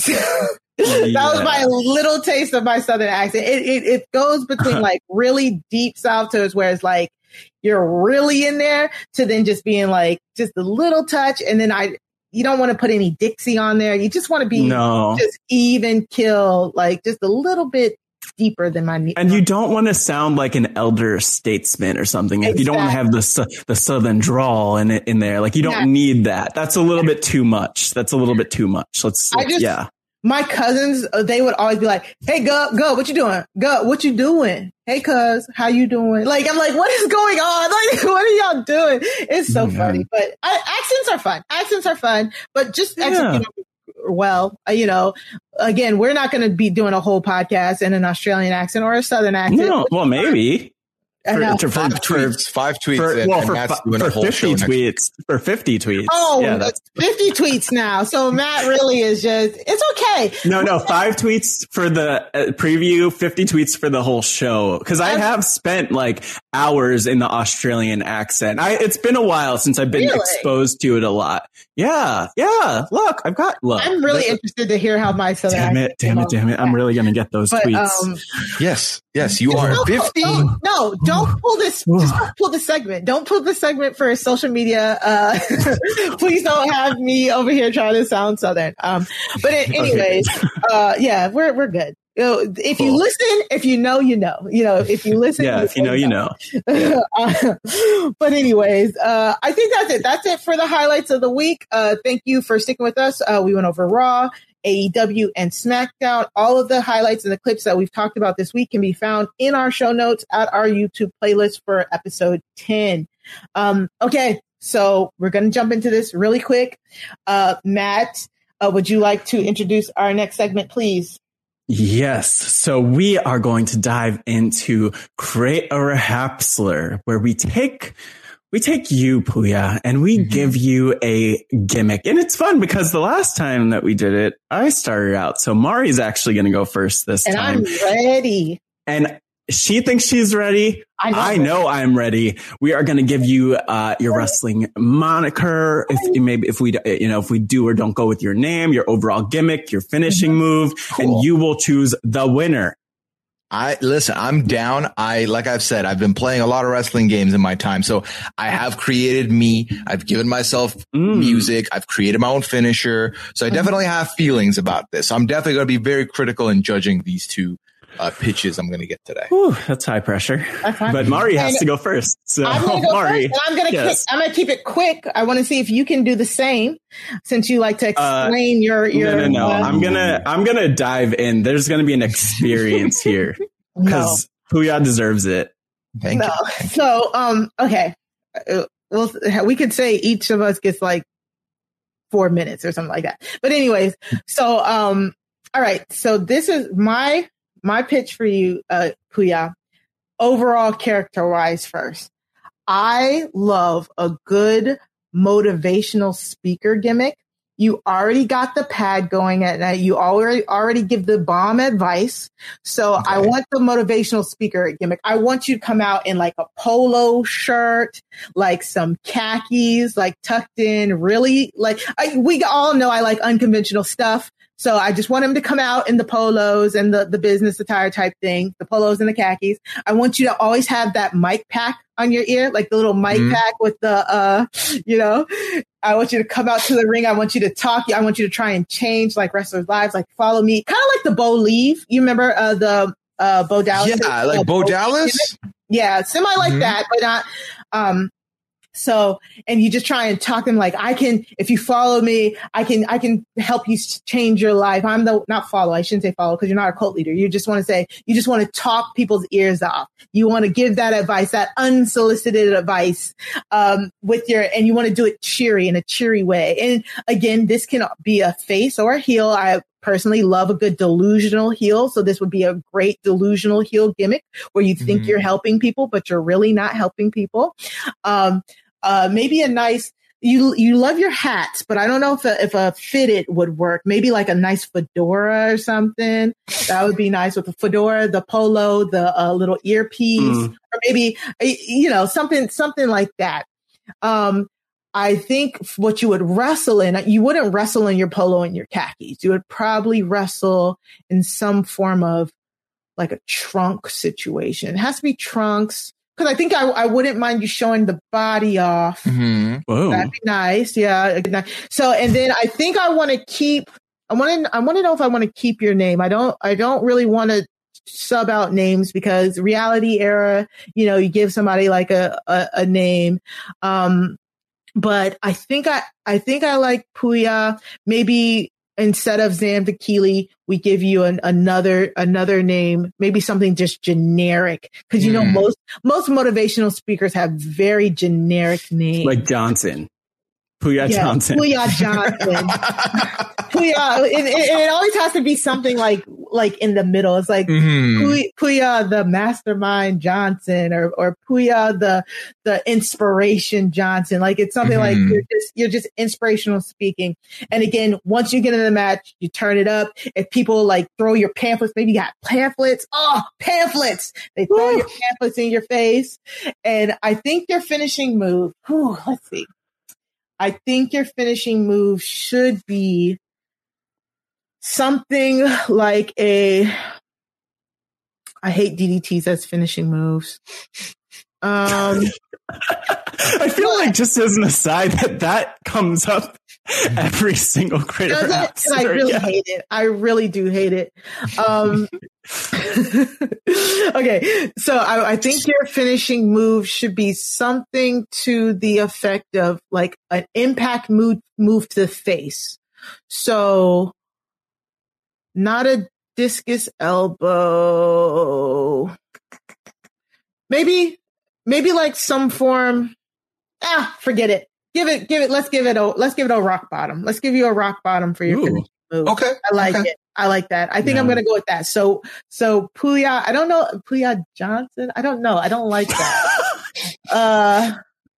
That yeah. was my little taste of my Southern accent. It it, it goes between like really deep South tones where it's like you're really in there to then just being like just a little touch. And then I, you don't want to put any Dixie on there. You just want to be no. just even kill, like just a little bit deeper than my knee. And you don't want to sound like an elder statesman or something. Exactly. You don't want to have the the Southern drawl in it in there. Like you don't yeah. need that. That's a little bit too much. That's a little bit too much. Let's, let's just, yeah. My cousins, they would always be like, "Hey, go, go, what you doing? Go, what you doing? Hey, cuz, how you doing?" Like, I'm like, what is going on? Like, what are y'all doing? It's so mm-hmm. funny. But I, accents are fun. Accents are fun. But just yeah. execute well, uh, you know, again, we're not going to be doing a whole podcast in an Australian accent or a Southern accent. No, well, maybe. For, for, five tweets, five tweets, for, and, well, and for, Matt's for, doing for a whole fifty show tweets, for fifty tweets. Oh, yeah, that's fifty tweets now. So Matt really is just, it's okay. No, no, five tweets for the uh, preview, fifty tweets for the whole show. Cause I have spent like hours in the Australian accent. I, it's been a while since I've been really? exposed to it a lot. Yeah. Yeah. Look, I've got, look. I'm really look, interested to hear how my Southern Damn it. Damn it. Damn it. I'm really going to get those but, tweets. Um, yes. Yes. You are fifty. Don't, no, don't pull this. Just don't pull the segment. Don't pull the segment for social media. Uh, please don't have me over here trying to sound Southern. Um, but it, anyways, uh, yeah, we're, we're good. You know, if cool. you listen, if you know, you know, you know, if you listen, yeah, you if you know, you know. Yeah. uh, but anyways, uh, I think that's it. That's it for the highlights of the week. Uh, thank you for sticking with us. Uh, we went over Raw, A E W, and SmackDown. All of the highlights and the clips that we've talked about this week can be found in our show notes at our YouTube playlist for episode ten. Um, okay, so we're going to jump into this really quick. Uh, Matt, uh, would you like to introduce our next segment, please? Yes. So we are going to dive into Create a Rahapsler, where we take we take you, Puya, and we mm-hmm. give you a gimmick. And it's fun because the last time that we did it, I started out. So Mari's actually going to go first this and time. And I'm ready. And she thinks she's ready. I know, I know I'm ready. We are going to give you uh, your wrestling moniker. If maybe if we you know if we do or don't go with your name, your overall gimmick, your finishing mm-hmm. move, cool. and you will choose the winner. I listen, I'm down. I, like I've said, I've been playing a lot of wrestling games in my time. So I have created me. I've given myself mm. music. I've created my own finisher. So I definitely have feelings about this. I'm definitely going to be very critical in judging these two uh, pitches I'm going to get today. Whew, that's high pressure. But Mari has and to go first. So I'm going to go Mari, first, and I'm going to yes. I'm going to keep it quick. I want to see if you can do the same, since you like to explain uh, your your. No, no, no. Uh, I'm gonna I'm gonna dive in. There's going to be an experience here because no. Puya deserves it. Thank no. you. So um okay, uh, well we could say each of us gets like four minutes or something like that. But anyways, so um all right. So this is my. My pitch for you, uh, Puya, overall character-wise first. I love a good motivational speaker gimmick. You already got the pad going at night. You already already give the bomb advice. So okay. I want the motivational speaker gimmick. I want you to come out in like a polo shirt, like some khakis, like tucked in, really like I, we all know I like unconventional stuff. So I just want him to come out in the polos and the, the business attire type thing, the polos and the khakis. I want you to always have that mic pack on your ear, like the little mic mm-hmm. pack with the, uh, you know, I want you to come out to the ring. I want you to talk. I want you to try and change like wrestlers' lives, like follow me. Kind of like the Bo Leave. You remember uh, the uh, Bo Dallas? Yeah, like uh, Bo, Bo Dallas? Yeah, semi like mm-hmm. that, but not. Um, So, and you just try and talk them like, I can, if you follow me, I can, I can help you change your life. I'm the, not follow. I shouldn't say follow because you're not a cult leader. You just want to say, you just want to talk people's ears off. You want to give that advice, that unsolicited advice, um, with your, and you want to do it cheery in a cheery way. And again, this can be a face or a heel. I personally love a good delusional heel. So this would be a great delusional heel gimmick where you think mm-hmm. you're helping people, but you're really not helping people. Um, Uh, maybe a nice, you you love your hats, but I don't know if a, if a fitted would work. Maybe like a nice fedora or something. That would be nice with the fedora, the polo, the uh, little earpiece, mm. or maybe you know something something like that. Um, I think what you would wrestle in, you wouldn't wrestle in your polo and your khakis. You would probably wrestle in some form of like a trunk situation. It has to be trunks. Because I think I, I wouldn't mind you showing the body off. Mm-hmm. That'd be nice. Yeah. So, and then I think I want to keep, I want to, I want to know if I want to keep your name. I don't, I don't really want to sub out names because reality era, you know, you give somebody like a, a, a name. Um, but I think I, I think I like Puya. Maybe instead of Zamdakili, we give you an, another another name, maybe something just generic, because you mm. know most most motivational speakers have very generic names, like Johnson, Puya yeah, Johnson, Puya Johnson, Puya. It, it, it always has to be something like like in the middle. It's like mm-hmm. Puya, Puya the mastermind Johnson, or or Puya the the inspiration Johnson. Like it's something mm-hmm. like you're just you're just inspirational speaking. And again, once you get in the match, you turn it up. If people like throw your pamphlets, maybe you got pamphlets. Oh, pamphlets! They throw Woo. your pamphlets in your face. And I think your finishing move. Whew, let's see. I think your finishing move should be something like a, I hate D D Ts as finishing moves. Um, I feel but, like just as an aside that that comes up every single creator. I really yeah. hate it. I really do hate it. Um, okay, so I, I think your finishing move should be something to the effect of like an impact move move to the face. So not a discus elbow. Maybe maybe like some form. Ah, forget it. Give it, give it. Let's give it a. Let's give it a rock bottom. Let's give you a rock bottom for your Ooh. finishing move. Okay, I like okay. it. I like that. I think yeah. I'm going to go with that. So, so Puya. I don't know Puya Johnson. I don't know. I don't like that. uh,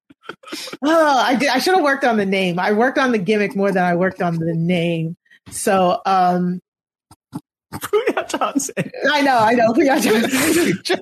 oh, I did. I should have worked on the name. I worked on the gimmick more than I worked on the name. So, um, Puya Johnson. I know. I know. Puya Johnson.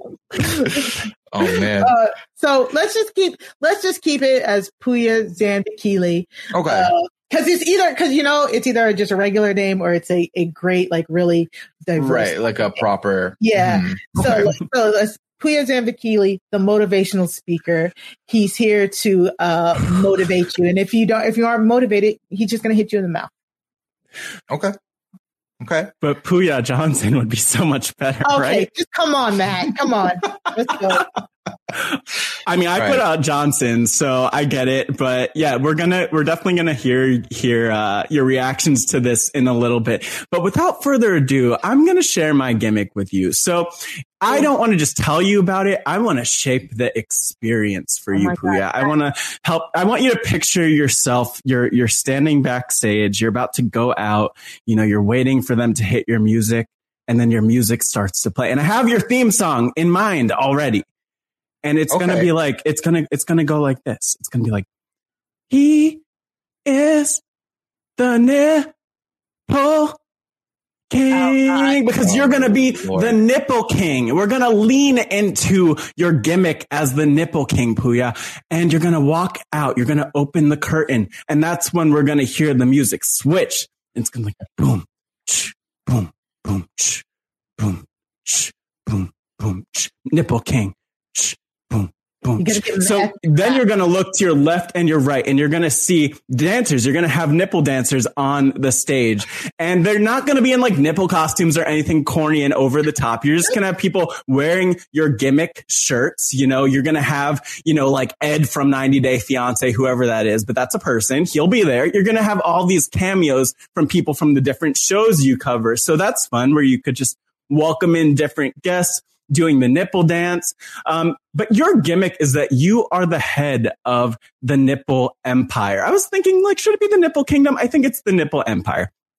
Oh man. Uh, so let's just keep let's just keep it as Puya Zamdakili. Okay. Because uh, it's either because you know it's either just a regular name or it's a, a great like really diverse right like a proper yeah. Mm, so okay. so let's Puya Zamdakili, the motivational speaker. He's here to uh, motivate you, and if you don't if you aren't motivated, he's just gonna hit you in the mouth. Okay. Okay. But Puya Johnson would be so much better, okay, right? Just come on, Matt. Come on. Let's go. I mean, I right. put out Johnson, so I get it. But yeah, we're gonna, we're definitely gonna hear, hear, uh, your reactions to this in a little bit. But without further ado, I'm gonna share my gimmick with you. So I don't want to just tell you about it. I want to shape the experience for oh you, Puya. I want to help. I want you to picture yourself. You're, you're standing backstage. You're about to go out. You know, you're waiting for them to hit your music, and then your music starts to play. And I have your theme song in mind already. And it's okay. going to be like, it's going to, it's going to go like this. It's going to be like, he is the nipple king, oh, because oh, you're going to be Lord. the nipple king. We're going to lean into your gimmick as the nipple king, Puya. And you're going to walk out. You're going to open the curtain. And that's when we're going to hear the music switch. It's going to be like boom, ch, boom, boom, ch, boom, ch, boom, boom, ch, nipple king. Ch, boom, boom. So then you're going to look to your left and your right, and you're going to see dancers. You're going to have nipple dancers on the stage, and they're not going to be in like nipple costumes or anything corny and over the top. You're just going to have people wearing your gimmick shirts. You know, you're going to have, you know, like Ed from ninety day fiance, whoever that is, but that's a person. He'll be there. You're going to have all these cameos from people from the different shows you cover. So that's fun, where you could just welcome in different guests doing the nipple dance. Um, but your gimmick is that you are the head of the nipple empire. I was thinking, like, should it be the nipple kingdom? I think it's the nipple empire.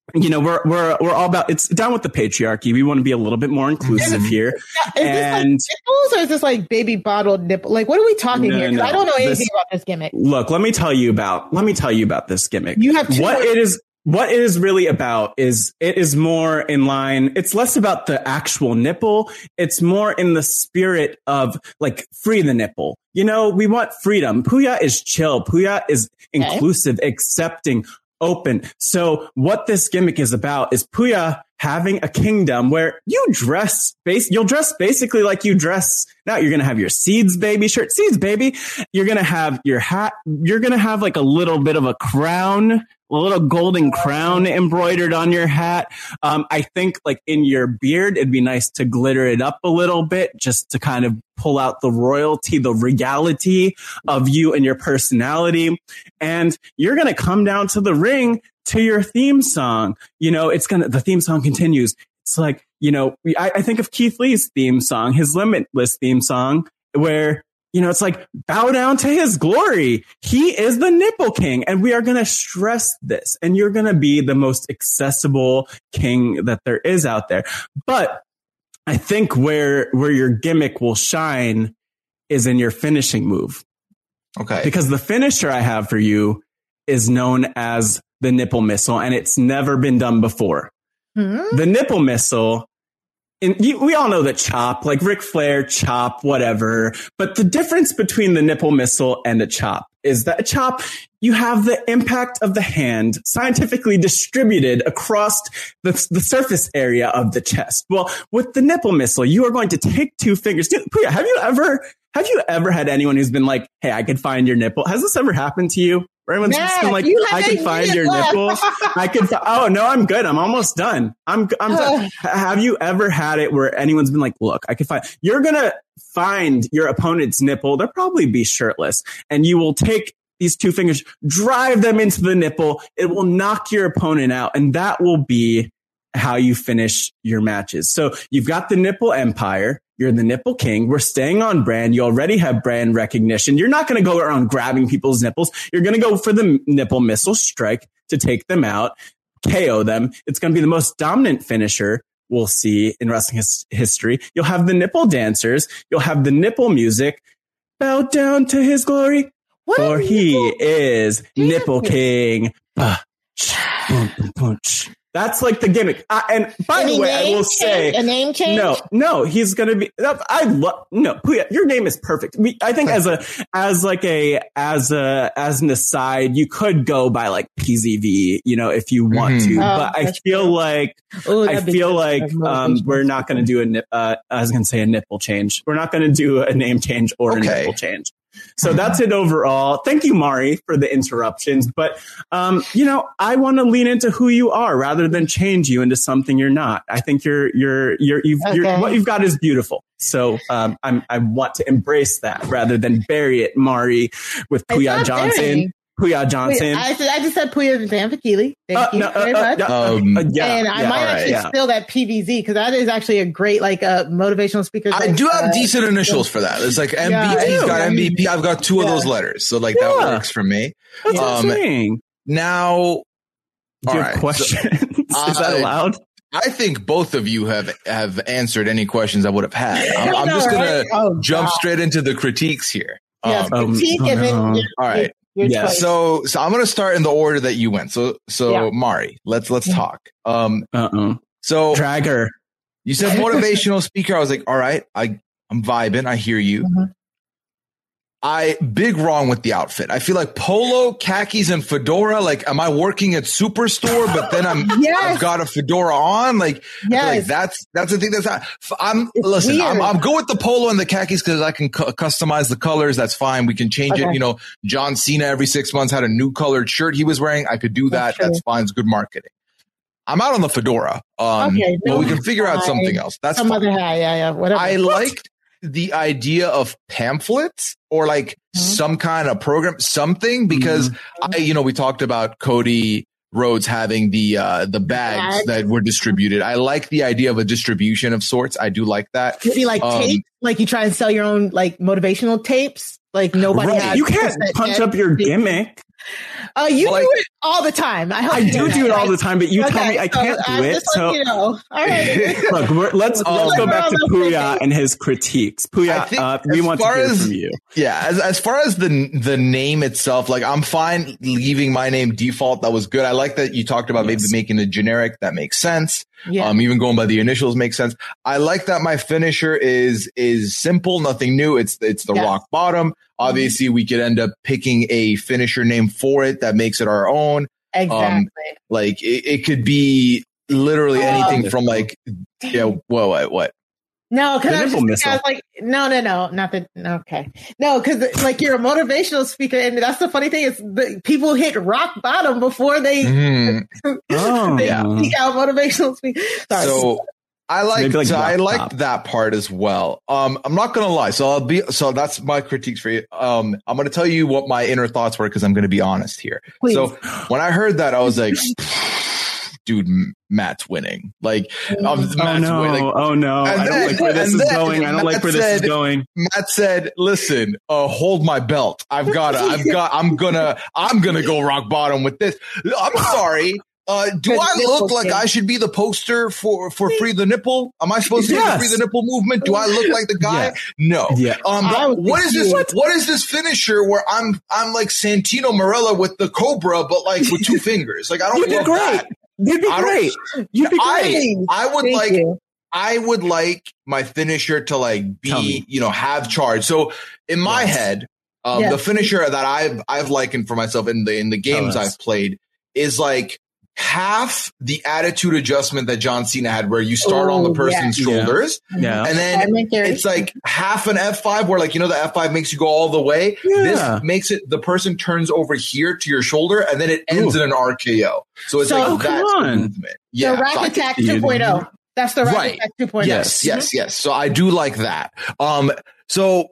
you know, we're we're we're all about it's down with the patriarchy. We want to be a little bit more inclusive here. Is and this like nipples or is this like baby bottled nipple? Like, what are we talking no, here? Because no, I don't know anything this, about this gimmick. Look, let me tell you about let me tell you about this gimmick. You have two what more- it is. What it is really about is it is more in line. It's less about the actual nipple. It's more in the spirit of like free the nipple. You know, we want freedom. Puya is chill. Puya is inclusive, okay. accepting, open. So what this gimmick is about is Puya having a kingdom where you dress base, you'll dress basically like you dress now. You're going to have your Seeds baby shirt, Seeds baby. You're going to have your hat. You're going to have like a little bit of a crown, a little golden crown embroidered on your hat. Um, I think like in your beard, it'd be nice to glitter it up a little bit just to kind of pull out the royalty, the regality of you and your personality. And you're going to come down to the ring to your theme song. You know, it's going to, the theme song continues. It's like, you know, I, I think of Keith Lee's theme song, his Limitless theme song, where, you know, it's like, bow down to his glory. He is the nipple king. And we are going to stress this. And you're going to be the most accessible king that there is out there. But I think where, where your gimmick will shine is in your finishing move. Okay. Because the finisher I have for you is known as the nipple missile, and it's never been done before. Mm-hmm. The nipple missile, and you, we all know that chop, like Ric Flair, chop, whatever. But the difference between the nipple missile and a chop is that a chop, you have the impact of the hand scientifically distributed across the, the surface area of the chest. Well, with the nipple missile, you are going to take two fingers. Dude, Puya, have you ever, have you ever had anyone who's been like, hey, I could find your nipple? Has this ever happened to you? Where everyone's Matt, just been like, I can find your left. nipples. I can. Fi- oh no, I'm good. I'm almost done. I'm. I'm done. Have you ever had it where anyone's been like, look, I can find. You're gonna find your opponent's nipple. They'll probably be shirtless, and you will take these two fingers, drive them into the nipple. It will knock your opponent out, and that will be how you finish your matches. So you've got the nipple empire. You're the nipple king. We're staying on brand. You already have brand recognition. You're not going to go around grabbing people's nipples. You're going to go for the nipple missile strike to take them out, K O them. It's going to be the most dominant finisher we'll see in wrestling his- history. You'll have the nipple dancers. You'll have the nipple music. Bow down to his glory, what for he nipple? is Jesus. Nipple king. Bah, boom, boom, boom. That's like the gimmick. Uh, and by Any the way, I will change? say a name change. No, no, he's going to be. I love no. Puya, your name is perfect. We, I think as a as like a as a as an aside, you could go by like P Z V, you know, if you want mm-hmm. to. Oh, but I feel true. like Ooh, I feel like um, we're not going to do a. Nip, uh, I was going to say a nipple change. We're not going to do a name change or okay. a nipple change. So that's it overall. Thank you, Mari, for the interruptions. But, um, you know, I want to lean into who you are rather than change you into something you're not. I think you're, you're, you're, you've, okay. you're what you've got is beautiful. So, um, I'm, I want to embrace that rather than bury it, Mari, with Puya Johnson. Burying. Puya Johnson. I, I just said Puya Zanfakili. Thank uh, you no, very uh, much. Uh, um, uh, yeah, and I yeah, might right, actually yeah. steal that P V Z because that is actually a great like uh, motivational speaker. I like, do have uh, decent initials for that. It's like M V P's yeah, got M V P. I've got two yeah. of those letters, so like yeah. that works for me. That's um, insane. Now, do you have right, questions? So, is that allowed? I think both of you have have answered any questions I would have had. I'm, I'm just gonna oh, jump God. straight into the critiques here. Yes, um, critique um, and then all right. Yeah. So, so I'm going to start in the order that you went. So, so yeah. Mari, let's, let's talk. Um, uh-uh. so drag her. You said motivational speaker. I was like, all right, I, I'm vibing. I hear you. Mm-hmm. I big wrong with the outfit. I feel like polo, khakis, and fedora. Like, am I working at Superstore? But then I'm, yes. I've got a fedora on. Like, yes. like that's that's the thing. That's not, I'm it's listen. I'm, I'm go with the polo and the khakis because I can cu- customize the colors. That's fine. We can change okay. it. You know, John Cena every six months had a new colored shirt he was wearing. I could do that. That's, that's fine. It's good marketing. I'm out on the fedora. Um, okay, no, but we can figure fine. out something else. That's some fine. other hat. Yeah, yeah, whatever. I liked the idea of pamphlets or like mm-hmm. some kind of program, something, because mm-hmm. I, you know, we talked about Cody Rhodes having the, uh, the bags Bag. that were distributed. I like the idea of a distribution of sorts. I do like that. Could be like um, tape, like you try and sell your own like motivational tapes. Like nobody right. has. You can't punch up your gimmick. Uh, you Like- do it all the time. I, hope I you do know do it that, all the right? time, but you Okay, tell me I so can't do I'm it. just So letting you know. All right. look, we're, let's Um, let's go back to we're on the Puya same and his critiques. I Puya, think uh, we as want to far hear as- from you. Yeah, as as far as the the name itself, like I'm fine leaving my name default. That was good. I like that you talked about Yes. maybe making it generic. That makes sense. Yeah. Um, even going by the initials makes sense. I like that my finisher is is simple, nothing new. It's it's the Yes. rock bottom. Obviously, we could end up picking a finisher name for it that makes it our own. exactly. Like it, it could be literally Oh. anything from like yeah, what what what. No, because The I was, nipple just thinking, I was like, no, no, no, not the, okay. No, because like you're a motivational speaker, and that's the funny thing is the people hit rock bottom before they, Mhm. Oh, they yeah. speak out motivational speak. Sorry. So I like, maybe like so I rock like top. that part as well. Um, I'm not gonna lie. So I'll be so that's my critiques for you. Um, I'm gonna tell you what my inner thoughts were because I'm gonna be honest here. Please. So when I heard that, I was like, dude, Matt's winning. Like, um, Oh Matt's no! winning. Like, Oh no! And I don't then- like where this and is then going. I don't like Matt where this is said- going. Matt said, "Listen, uh, hold my belt. I've got to. I've got. I'm gonna. I'm gonna go rock bottom with this. I'm sorry." Uh, do The I nipple look like thing. I should be the poster for, for Free the Nipple? Am I supposed to be the Yes. Free the Nipple movement? Do I look like the guy? Yes. No. Yeah. Um, I but was what is this? confused. What is this finisher where I'm I'm like Santino Marella with the Cobra, but like with two fingers? Like I don't You'd be love great. that. You'd be I don't- great. You'd be I great. I would Thank like you. I would like my finisher to like Tell be, me. you know, have charge. So in my Yes. head, um, Yes. the finisher that I've I've likened for myself in the in the games us. I've played is like half the attitude adjustment that John Cena had, where you start on the Oh, person's yeah. shoulders, Yeah. and I then make your- it's like half an F five, where like you know the F five makes you go all the way. Yeah. This makes it the person turns over here to your shoulder, and then it ends Ooh. in an R K O. So it's So- like Oh, come that's the on. movement. Yeah, the Rack so I- Attack see you. 2.0. That's the Rack Right. Attack 2.0. Yes, yes, yes. So I do like that. Um, so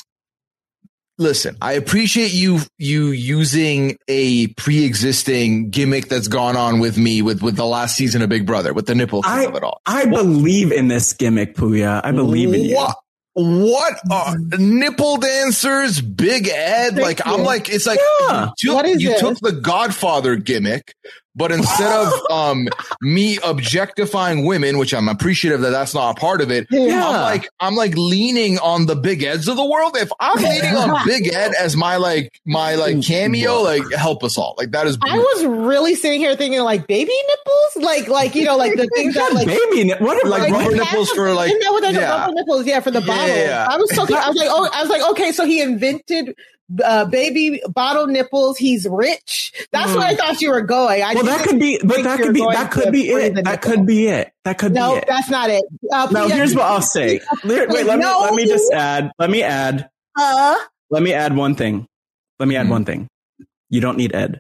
listen, I appreciate you you using a pre-existing gimmick that's gone on with me with with the last season of Big Brother, with the nipple thing I- of it all. I believe in this gimmick, Puya. I believe in you. What? What are nipple dancers? Big Ed? Thank Like I'm you. like it's like Yeah. you, took, What is you this? took the Godfather gimmick, but instead of um me objectifying women, which I'm appreciative that that's not a part of it, Yeah. I'm like I'm like leaning on the Big Eds of the world. If I'm leaning on Big Ed as my like my like cameo, like help us all. Like that is I was really sitting here thinking like baby nipples, like like you know like the things that like Baby, ni- what? Like Like, rubber what? nipples for like isn't that what they're yeah. rubber nipples? Yeah, for the Yeah, bottle. yeah, yeah. I was so I was like, oh, I was like, okay, so he invented uh, baby bottle nipples. He's rich. That's where I thought you were going. I Well, didn't that could be, but think that you could were be, going that to could be free it. the That nipple. could be it. That could No, be it. that's not it. Uh, Now, please- here's what I'll say. Wait, wait, let me No. let me just add. Let me add. Uh, Let me add one thing. Let me add Mhm. one thing. You don't need Ed.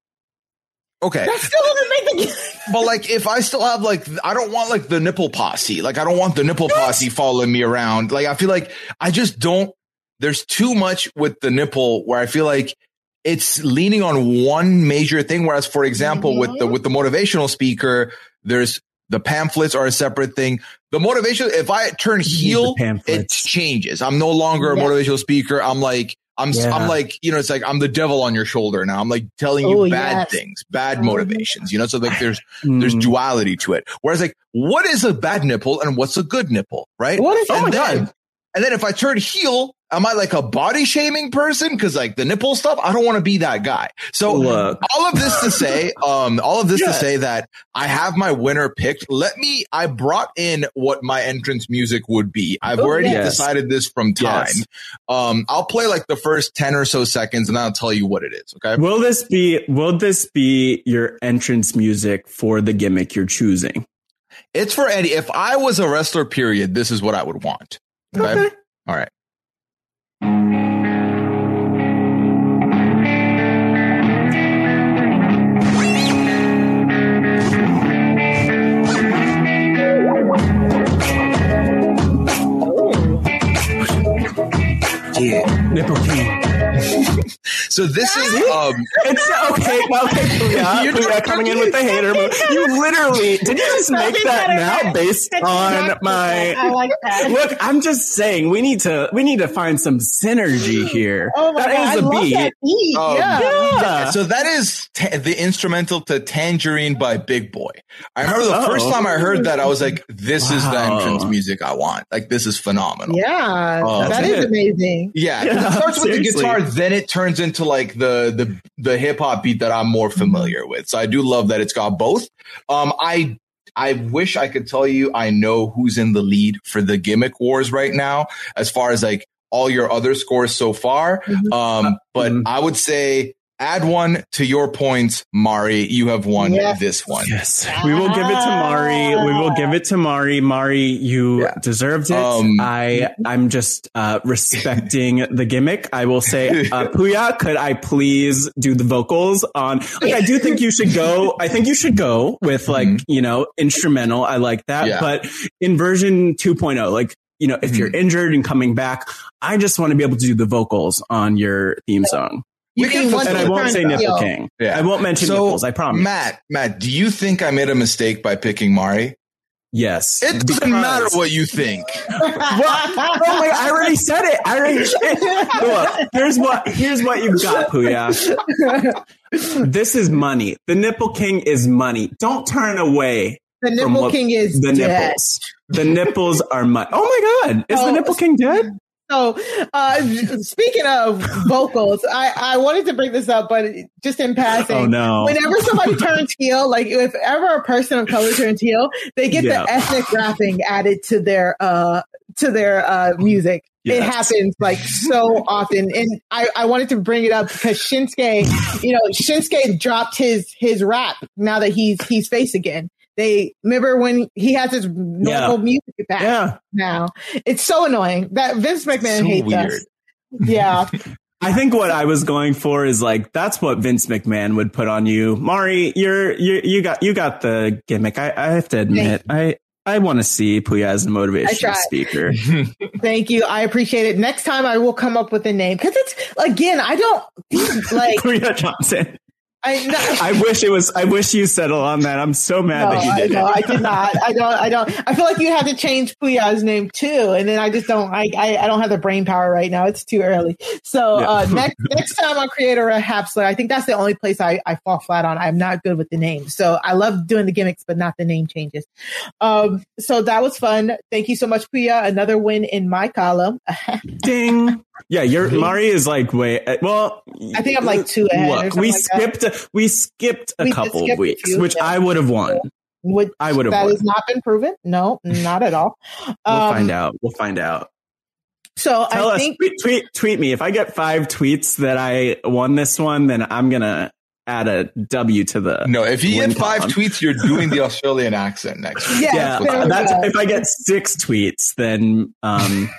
Okay. that still doesn't make the. But like, if I still have like, I don't want like the nipple posse. Like, I don't want the nipple posse following me around. Like, I feel like I just don't. There's too much with the nipple where I feel like it's leaning on one major thing. Whereas, for example, with the with the motivational speaker, there's the pamphlets are a separate thing. The motivation, if I turn heel, the it pamphlets. changes. I'm no longer a Yeah. motivational speaker. I'm like. I'm Yeah. I'm like, you know, it's like I'm the devil on your shoulder now. I'm like telling you Oh, bad yes. things, bad Mhm. motivations, you know, so like there's there's Mm. duality to it. Whereas like, what is a bad nipple and what's a good nipple, right? What is? Oh and my then, God. And then if I turn heel, am I like a body shaming person? Cause like the nipple stuff, I don't want to be that guy. So Look. all of this to say, um, all of this Yeah. to say that I have my winner picked. Let me, I brought in what my entrance music would be. I've Oh, already yes. decided this from time. Yes. Um, I'll play like the first ten or so seconds and I'll tell you what it is. Okay. Will this be? Will this be your entrance music for the gimmick you're choosing? It's for Eddie. If I was a wrestler, period, this is what I would want. Okay. Okay. All right. Yeah. Nipple King. So this is um, it's okay. Okay, Pooya, You're Pooya coming in with the hater move. You literally did you just make that now based on my? I like that. Look, I'm just saying we need to we need to find some synergy here. Oh my that God, is I a love beat. that beat. Um, yeah. Yeah. So that is ta- the instrumental to Tangerine by Big Boy. I remember the Uh-oh. first time I heard that, I was like, this is the Wow. entrance music I want. Like, this is phenomenal. Yeah, Oh, that that's is it. amazing. Yeah, 'cause Yeah, it starts with seriously. the guitar, then it turns into like the the the hip hop beat that I'm more familiar with. So I do love that it's got both. Um, I I wish I could tell you I know who's in the lead for the gimmick wars right now, as far as like all your other scores so far. Mhm. Um, but Mhm. I would say add one to your points, Mari. You have won Yes. this one. Yes, we will give it to Mari. We will give it to Mari. Mari, you Yeah. deserved it. Um, I, I'm just uh, respecting the gimmick. I will say, uh, Pooya, could I please do the vocals on? Like, I do think you should go. I think you should go with like Mhm. you know instrumental. I like that. Yeah. But in version two point oh, like you know, if you're injured and coming back, I just want to be able to do the vocals on your theme song. You We can can put- once And I you won't turn say heel. Nipple King. Yeah. I won't mention So, nipples. I promise. Matt, Matt, do you think I made a mistake by picking Mari? Yes. It doesn't Because- matter what you think. Well, oh my, I already said it. I already said it. Look, here's what here's what you've got, Pooya. This is money. The Nipple King is money. Don't turn away The from Nipple what- King is the dead. nipples. The nipples are money. Oh my God. Is Oh, the Nipple King dead? So, uh, speaking of vocals, I, I wanted to bring this up, but just in passing. Oh no. Whenever somebody turns heel, like if ever a person of color turns heel, they get Yeah. the ethnic rapping added to their uh to their uh music. It Yes. happens like so often, and I, I wanted to bring it up because Shinsuke, you know, Shinsuke dropped his his rap now that he's he's face again. They remember when he has his normal Yeah. music back Yeah. now. It's so annoying that Vince McMahon So hates weird. us. Yeah. I think what I was going for is like that's what Vince McMahon would put on you, Mari. You're you you got you got the gimmick. I, I have to admit, I I want to see Pooya as a motivational tried. speaker. Thank you. I appreciate it. Next time I will come up with a name because it's again, I don't like Pooya Johnson. I no, I wish it was. I wish you settle on that. I'm so mad no, that you I, did no, it. I did not. I don't. I don't. I feel like you had to change Puya's name too, and then I just don't. I I, I don't have the brain power right now. It's too early. So Yeah. uh, next next time on Creator a Hapsler, I think that's the only place I, I fall flat on. I'm not good with the names. So I love doing the gimmicks, but not the name changes. Um. So that was fun. Thank you so much, Puya. Another win in my column. Ding. Yeah, your Mari is like way. Well, I think I'm like two ahead or Look, something we like that. skipped. A, we skipped a We did couple skip of a weeks, few, which yeah. I would have won. Would, I would have that won. has not been proven. No, not at all. We'll Um, find out. We'll find out. So Tell I us. think Tweet, tweet, tweet me if I get five tweets that I won this one. Then I'm gonna add a W to the. No, if you win get five column. tweets, you're doing the Australian accent next week. Yeah, Yeah, there we that's, go. if I get six tweets, then um,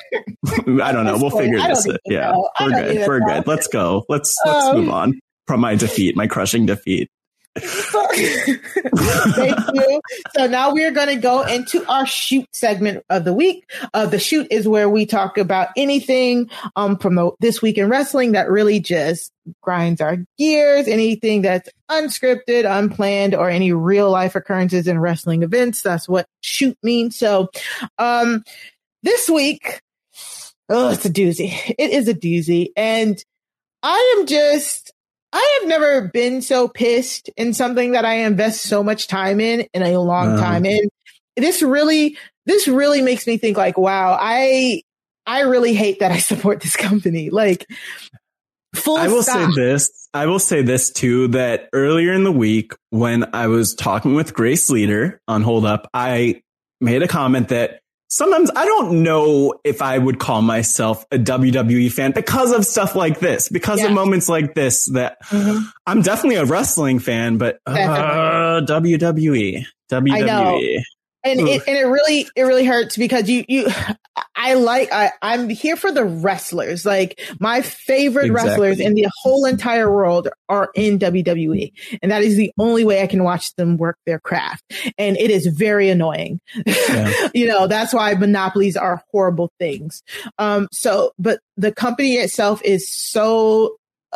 I don't know. We'll That's figure fine. I this. don't out. even Yeah, know. I we're don't good. even We're know. good. Let's go. Let's let's Um, move on from my defeat, my crushing defeat. Thank you. So now we are going to go into our shoot segment of the week. Uh, the shoot is where we talk about anything um, from the, this week in wrestling that really just grinds our gears, anything that's unscripted, unplanned, or any real life occurrences in wrestling events. That's what shoot means. So um, this week, oh, it's a doozy. It is a doozy. And I am just, I have never been so pissed in something that I invest so much time in, in a long Wow. time in. This really, this really makes me think like, wow, I, I really hate that I support this company. Like, full I will stop. say this. I will say this too, that earlier in the week when I was talking with Grace Leader on Hold Up, I made a comment that sometimes I don't know if I would call myself a W W E fan because of stuff like this, because Yeah. of moments like this, that Mhm. I'm definitely a wrestling fan, but uh, Definitely. W W E, W W E. And Ugh. it, and it really, it really hurts because you, you, I like, I, I'm here for the wrestlers. Like my favorite Exactly. wrestlers in the whole entire world are in W W E. And that is the only way I can watch them work their craft. And it is very annoying. Yeah. You know, that's why monopolies are horrible things. Um, so, but the company itself is so, uh,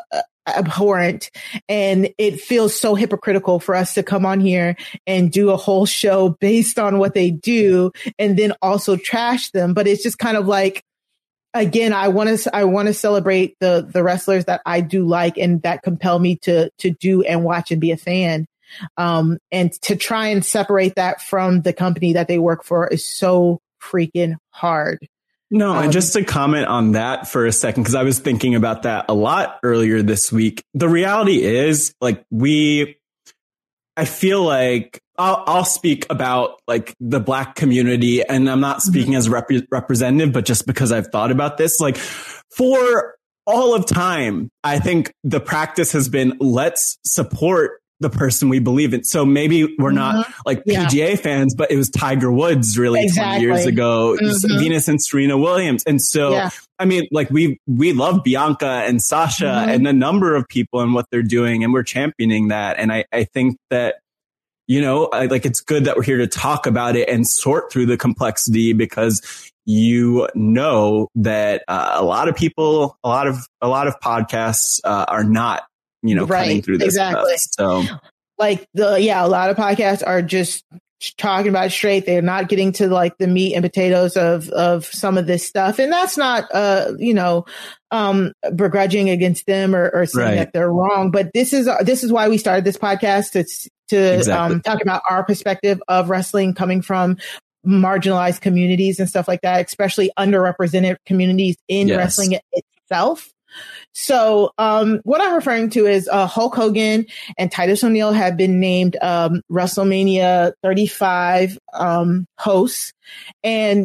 abhorrent, and it feels so hypocritical for us to come on here and do a whole show based on what they do and then also trash them. But it's just kind of like, again, I want to I want to celebrate the the wrestlers that I do like and that compel me to to do and watch and be a fan. Um, and to try and separate that from the company that they work for is so freaking hard. No, Um, and just to comment on that for a second, because I was thinking about that a lot earlier this week. The reality is, like, we, I feel like I'll, I'll speak about like the Black community, and I'm not speaking as a rep- representative, but just because I've thought about this, like, for all of time, I think the practice has been, let's support the person we believe in. So maybe we're not Mhm. like Yeah. P G A fans, but it was Tiger Woods really Exactly. twenty years ago, Mhm. Venus and Serena Williams. And so, Yeah. I mean, like we, we love Bianca and Sasha Mhm. and a number of people and what they're doing, and we're championing that. And I, I think that, you know, I, like it's good that we're here to talk about it and sort through the complexity, because you know that uh, a lot of people, a lot of, a lot of podcasts uh, are not, you know, Right, cutting through this exactly. stuff. So Like the, yeah, a lot of podcasts are just talking about it straight. They're not getting to like the meat and potatoes of, of some of this stuff. And that's not, uh, you know, um, begrudging against them or, or saying Right. that they're wrong. But this is, this is why we started this podcast to, to, Exactly. um, talk about our perspective of wrestling coming from marginalized communities and stuff like that, especially underrepresented communities in Yes. wrestling itself. So, um, what I'm referring to is, uh, Hulk Hogan and Titus O'Neil have been named, um, WrestleMania thirty-five, um, hosts. And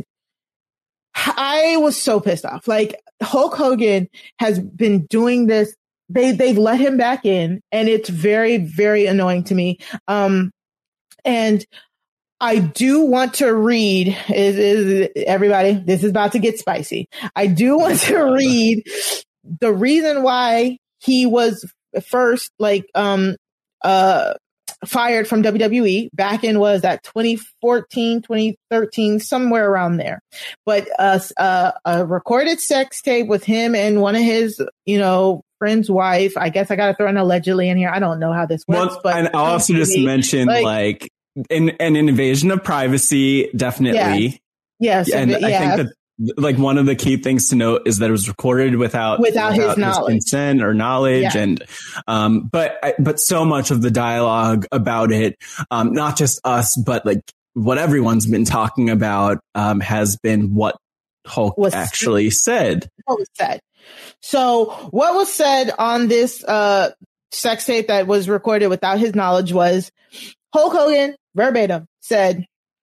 I was so pissed off. Like, Hulk Hogan has been doing this. They, they've let him back in, and it's very, very annoying to me. Um, and I do want to read is, is everybody, this is about to get spicy. I do want to read the reason why he was first like um uh fired from W W E back in, was that twenty fourteen, twenty thirteen, somewhere around there. But uh, uh a recorded sex tape with him and one of his, you know, friend's wife. I guess I got to throw an allegedly in here. I don't know how this works, well, but and I'll also just mention like, like an, an invasion of privacy, definitely. yes, And yeah. I think that like one of the key things to note is that it was recorded without Without his knowledge. consent or knowledge. Yeah. And um but I- but so much of the dialogue about it, um not just us, but like what everyone's been talking about, um has been what Hulk Was- actually said. What was said. So what was said on this uh sex tape that was recorded without his knowledge was Hulk Hogan verbatim said,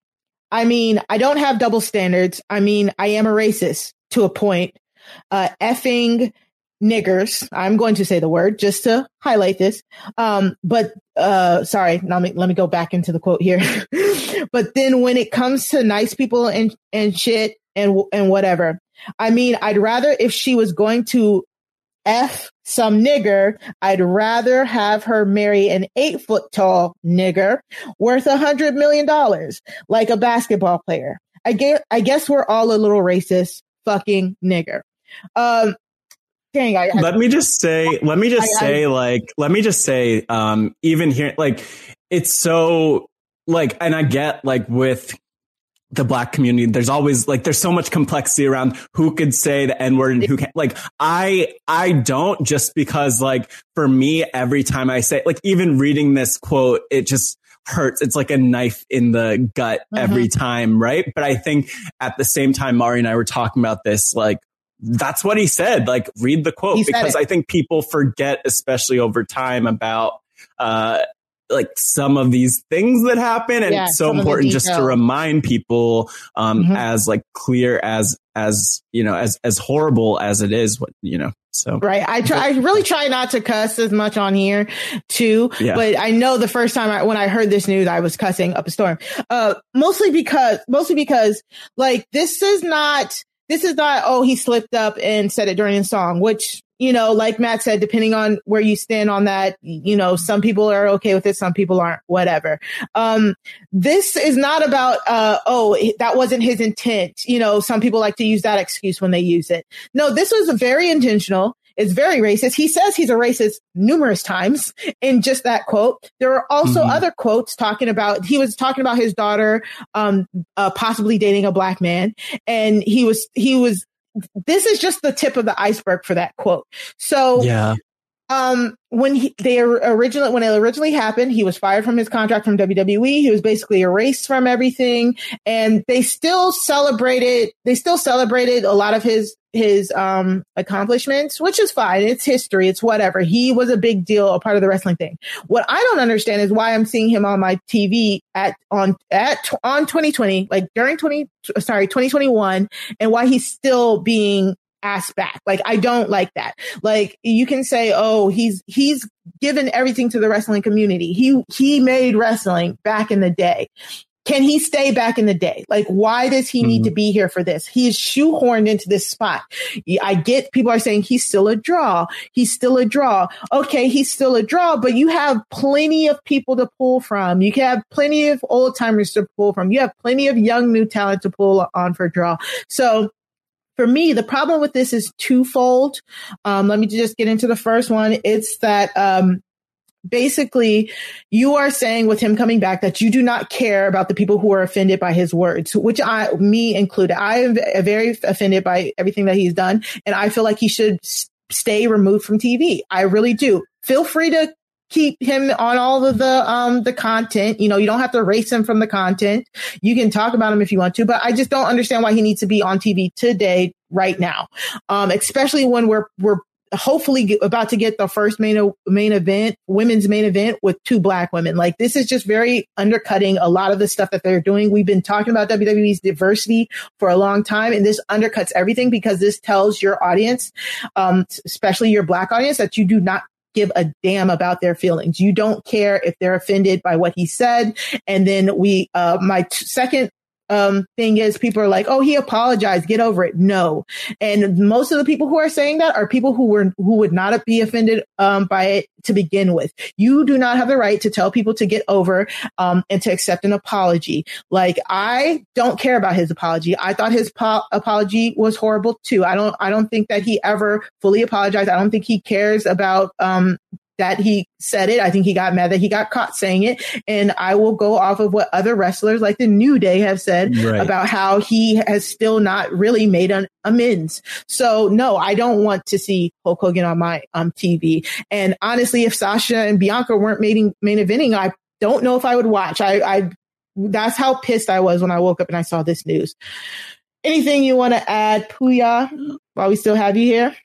I mean, I don't have double standards. I mean, I am a racist to a point. Uh, effing niggers. I'm going to say the word just to highlight this. Um, but, uh, sorry, let me, let me go back into the quote here. But then when it comes to nice people and, and shit and, and whatever, I mean, I'd rather if she was going to F some nigger, I'd rather have her marry an eight foot tall nigger worth a hundred million dollars, like a basketball player. I guess, I guess we're all a little racist, fucking nigger. Um, dang, I, I let me just say, let me just I- I- say, like, let me just say, um, even here, like, it's so, like, and I get, like, with the Black community, there's always, like, there's so much complexity around who could say the N word and who can't. Like, I, I don't, just because, like, for me, every time I say, like, even reading this quote, it just hurts. It's like a knife in the gut Mhm. every time, right? But I think at the same time, Mari and I were talking about this, like, that's what he said. Like, read the quote, He said because it. I think people forget, especially over time, about uh like some of these things that happen, and Yeah, it's so some of the important just to details. remind people, um Mhm. as like clear as as you know, as as horrible as it is, what you know. So Right. I try, I really try not to cuss as much on here too, Yeah. but I know the first time I, when I heard this news, I was cussing up a storm. Uh, mostly because, mostly because like, this is not, this is not, oh, he slipped up and said it during the song, which, you know, like Matt said, depending on where you stand on that, you know, some people are okay with it. Some people aren't, whatever. Um, this is not about, uh, oh, that wasn't his intent. You know, some people like to use that excuse when they use it. No, this was very intentional. is very racist. He says he's a racist numerous times in just that quote. There are also mm-hmm. other quotes talking about, he was talking about his daughter, um, uh, possibly dating a black man. And he was, he was, this is just the tip of the iceberg for that quote. So, yeah. Um, when he, they originally, when it originally happened, he was fired from his contract from W W E. He was basically erased from everything, and they still celebrated, they still celebrated a lot of his, his, um, accomplishments, which is fine. It's history. It's whatever. He was a big deal, a part of the wrestling thing. What I don't understand is why I'm seeing him on my T V at, on, at, on twenty twenty, like during twenty, sorry, twenty twenty-one, and why he's still being asked back. Like, I don't like that. Like, you can say, oh, he's, he's given everything to the wrestling community. He, he made wrestling back in the day. Can he stay back in the day? Like, why does he mm-hmm. need to be here for this? He is shoehorned into this spot. I get people are saying he's still a draw. He's still a draw. Okay, he's still a draw, but you have plenty of people to pull from. You can have plenty of old timers to pull from. You have plenty of young new talent to pull on for draw. So, for me, the problem with this is twofold. Um, let me just get into the first one. It's that um, basically you are saying with him coming back that you do not care about the people who are offended by his words, which I, me included. I am very offended by everything that he's done, and I feel like he should stay removed from T V. I really do. Feel free to keep him on all of the um the content. You know, you don't have to erase him from the content. You can talk about him if you want to, but I just don't understand why he needs to be on T V today, right now. Um, especially when we're we're hopefully about to get the first main main event, women's main event with two black women. Like, this is just very undercutting a lot of the stuff that they're doing. We've been talking about W W E's diversity for a long time, and this undercuts everything because this tells your audience, um, especially your black audience, that you do not give a damn about their feelings. You don't care if they're offended by what he said. And then we, uh, my t- second um, thing is people are like, oh, he apologized, get over it. No. And most of the people who are saying that are people who were, who would not be offended, um, by it to begin with. You do not have the right to tell people to get over, um, and to accept an apology. Like, I don't care about his apology. I thought his po- apology was horrible too. I don't, I don't think that he ever fully apologized. I don't think he cares about, um, that he said it. I think he got mad that he got caught saying it. And I will go off of what other wrestlers like the New Day have said right. about how he has still not really made an amends. So no, I don't want to see Hulk Hogan on my um, T V. And honestly, if Sasha and Bianca weren't main, main eventing, I don't know if I would watch. I, I, that's how pissed I was when I woke up and I saw this news. Anything you want to add, Puya, while we still have you here?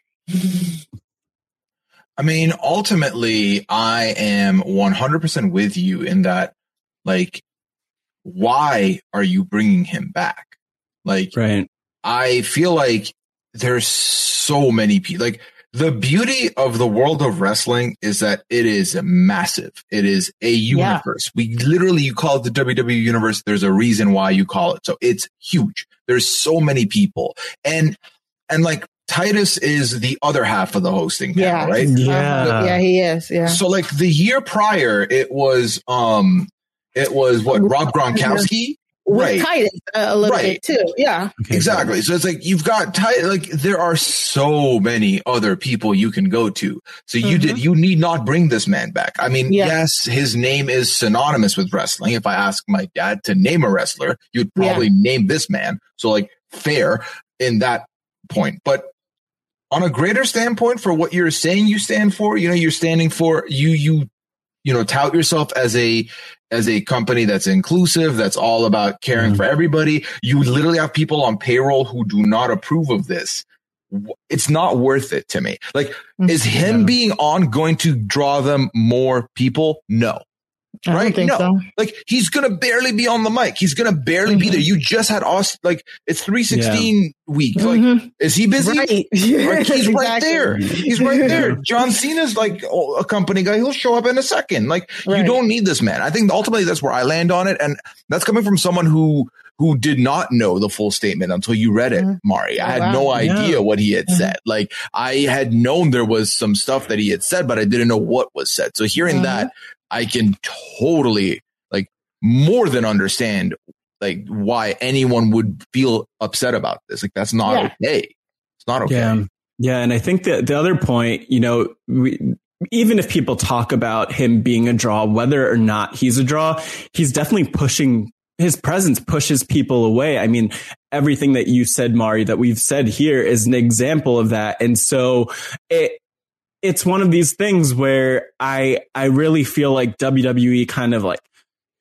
I mean, ultimately, I am one hundred percent with you in that, like, why are you bringing him back? Like, right. I feel like there's so many people. Like, the beauty of the world of wrestling is that it is massive. It is a universe. Yeah. We literally, you call it the W W E universe. There's a reason why you call it. So it's huge. There's so many people. And, and like, Titus is the other half of the hosting panel, yeah. right? Yeah. Um, yeah, he is. Yeah. So like the year prior, it was, um, it was what, Rob Gronkowski? With right. Titus uh, a little right. bit too. Yeah. Okay, exactly. So it's like, you've got Titus, like there are so many other people you can go to. So you mm-hmm. did, you need not bring this man back. I mean, yeah. yes, his name is synonymous with wrestling. If I ask my dad to name a wrestler, you'd probably yeah. name this man. So like fair in that point, but on a greater standpoint for what you're saying you stand for, you know, you're standing for, you, you, you know, tout yourself as a, as a company that's inclusive, that's all about caring mm-hmm. for everybody. You literally have people on payroll who do not approve of this. It's not worth it to me. Like, mm-hmm. is him yeah. being on going to draw them more people? No. I right? don't think no, so. Like he's gonna barely be on the mic. He's gonna barely mm-hmm. be there. You just had Austin. Like it's three sixteen yeah. week. Mm-hmm. Like, is he busy? Right. Like, he's exactly. right there. He's right there. John Cena's like a company guy. He'll show up in a second. Like right. you don't need this man. I think ultimately that's where I land on it, and that's coming from someone who who did not know the full statement until you read it, Mari. I oh, had wow. no idea yeah. what he had mm-hmm. said. Like I had known there was some stuff that he had said, but I didn't know what was said. So hearing mm-hmm. that, I can totally like more than understand like why anyone would feel upset about this. Like that's not yeah. okay. It's not okay. Yeah. Yeah. And I think that the other point, you know, we, even if people talk about him being a draw, whether or not he's a draw, he's definitely pushing, his presence pushes people away. I mean, everything that you said, Mari, that we've said here is an example of that. And so it, it's one of these things where I, I really feel like W W E kind of like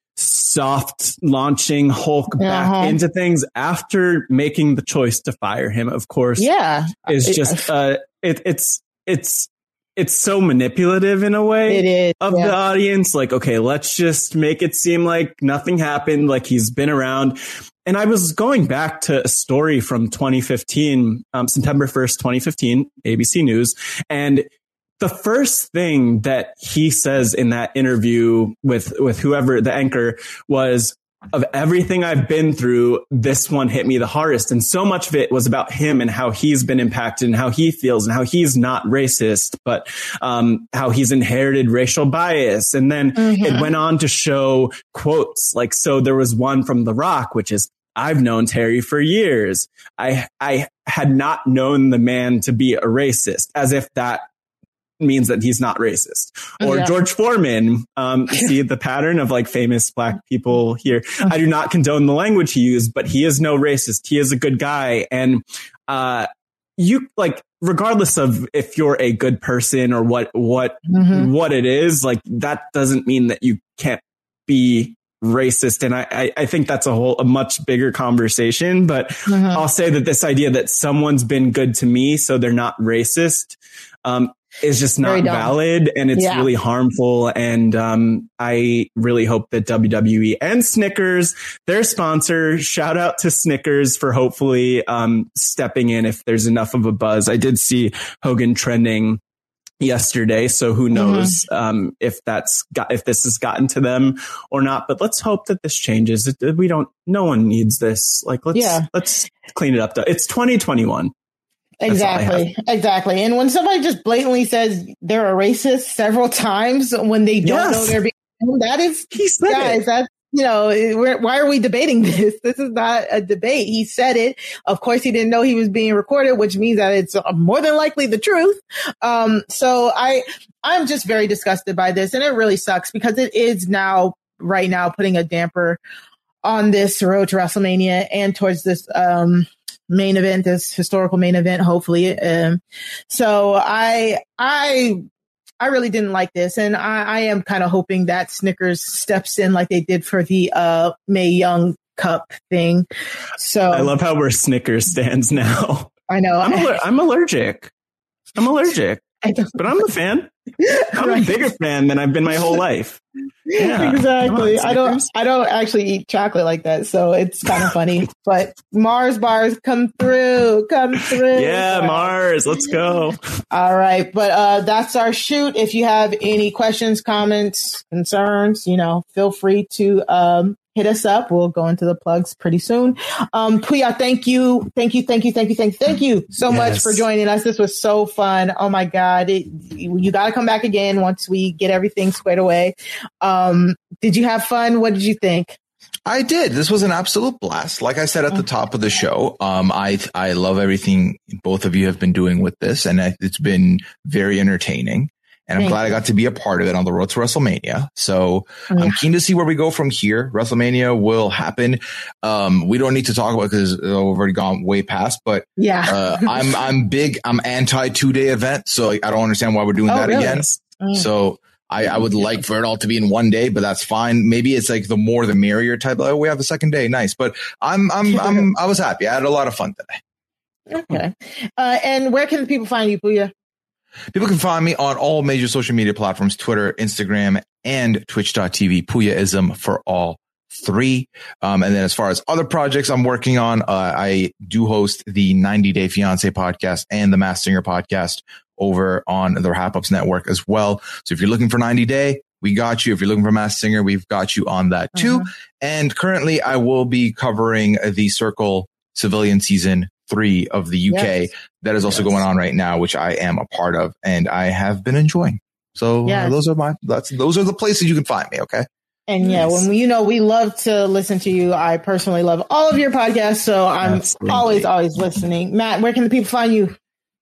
soft launching Hulk uh-huh. back into things after making the choice to fire him, of course. Yeah. Is just, uh, it, it's, it's, it's so manipulative in a way it is, of yeah. the audience. Like, okay, let's just make it seem like nothing happened, like he's been around. And I was going back to a story from twenty fifteen, um, September first, twenty fifteen, A B C News. And the first thing that he says in that interview with, with whoever the anchor was, of everything I've been through, this one hit me the hardest. And so much of it was about him and how he's been impacted and how he feels and how he's not racist, but um, how he's inherited racial bias. And then mm-hmm. it went on to show quotes like, so there was one from The Rock, which is, I've known Terry for years. I, I had not known the man to be a racist, as if that means that he's not racist. Or yeah. George Foreman, um, see the pattern of like famous black people here. I do not condone the language he used, but he is no racist. He is a good guy. And, uh, you like, regardless of if you're a good person or what, what, mm-hmm. what it is, like that doesn't mean that you can't be racist. And I, I, I think that's a whole, a much bigger conversation, but mm-hmm. I'll say that this idea that someone's been good to me, so they're not racist, um, is just not valid, and it's yeah. really harmful. And um, I really hope that W W E and Snickers, their sponsor, shout out to Snickers for hopefully um, stepping in if there's enough of a buzz. I did see Hogan trending yesterday, so who knows mm-hmm. um, if that's got, if this has gotten to them or not. But let's hope that this changes. We don't. No one needs this. Like let's yeah. let's clean it up. It's twenty twenty-one. Exactly. Exactly. And when somebody just blatantly says they're a racist several times when they don't yes. know they're being, that is, he said guys, it. That's, you know, we're, why are we debating this? This is not a debate. He said it. Of course, he didn't know he was being recorded, which means that it's more than likely the truth. Um, so I, I'm just very disgusted by this, and it really sucks because it is now, right now, putting a damper on this road to WrestleMania and towards this, um, main event, this historical main event, hopefully. Um, so I, I, I really didn't like this. And I, I am kind of hoping that Snickers steps in like they did for the, uh, Mae Young Cup thing. So I love how we're Snickers stands now. I know. I'm, aller- I'm allergic. I'm allergic, but I'm a fan. I'm right. a bigger fan than I've been my whole life. Yeah. Exactly. On, I don't I don't actually eat chocolate like that, so it's kind of funny. But Mars bars come through. Come through. Yeah, Mars, let's go. All right. But uh that's our shoot. If you have any questions, comments, concerns, you know, feel free to um hit us up. We'll go into the plugs pretty soon. Um, Puya, thank you. Thank you. Thank you. Thank you. Thank you. Thank you so yes. much for joining us. This was so fun. Oh my God. It, you, you got to come back again once we get everything squared away. Um, did you have fun? What did you think? I did. This was an absolute blast. Like I said at the top of the show, um, I, I love everything both of you have been doing with this, and it's been very entertaining. And I'm Thank glad you. I got to be a part of it on the road to WrestleMania. So yeah. I'm keen to see where we go from here. WrestleMania will happen. Um, we don't need to talk about it because we've already gone way past, but yeah, uh, I'm, I'm big, I'm anti two day event. So I don't understand why we're doing oh, that really? again. Mm. So I, I would like for it all to be in one day, but that's fine. Maybe it's like the more the merrier type. Oh, we have a second day. Nice. But I'm, I'm, I'm, I was happy. I had a lot of fun today. Okay. Uh, and where can the people find you, Puya? People can find me on all major social media platforms, Twitter, Instagram, and twitch dot t v. Puyaism for all three. Um, and then as far as other projects I'm working on, uh, I do host the ninety day fiance podcast and the Masked Singer podcast over on the Wrap Ups Network as well. So if you're looking for ninety day, we got you. If you're looking for Masked Singer, we've got you on that too. Mm-hmm. And currently I will be covering the Circle Civilian season three of the U K yes. that is also yes. going on right now, which I am a part of and I have been enjoying. So yes. uh, those are my, that's, those are the places you can find me. Okay. And yeah, yes. when we, you know, we love to listen to you. I personally love all of your podcasts. So I'm Absolutely. always, always listening. Matt, where can the people find you?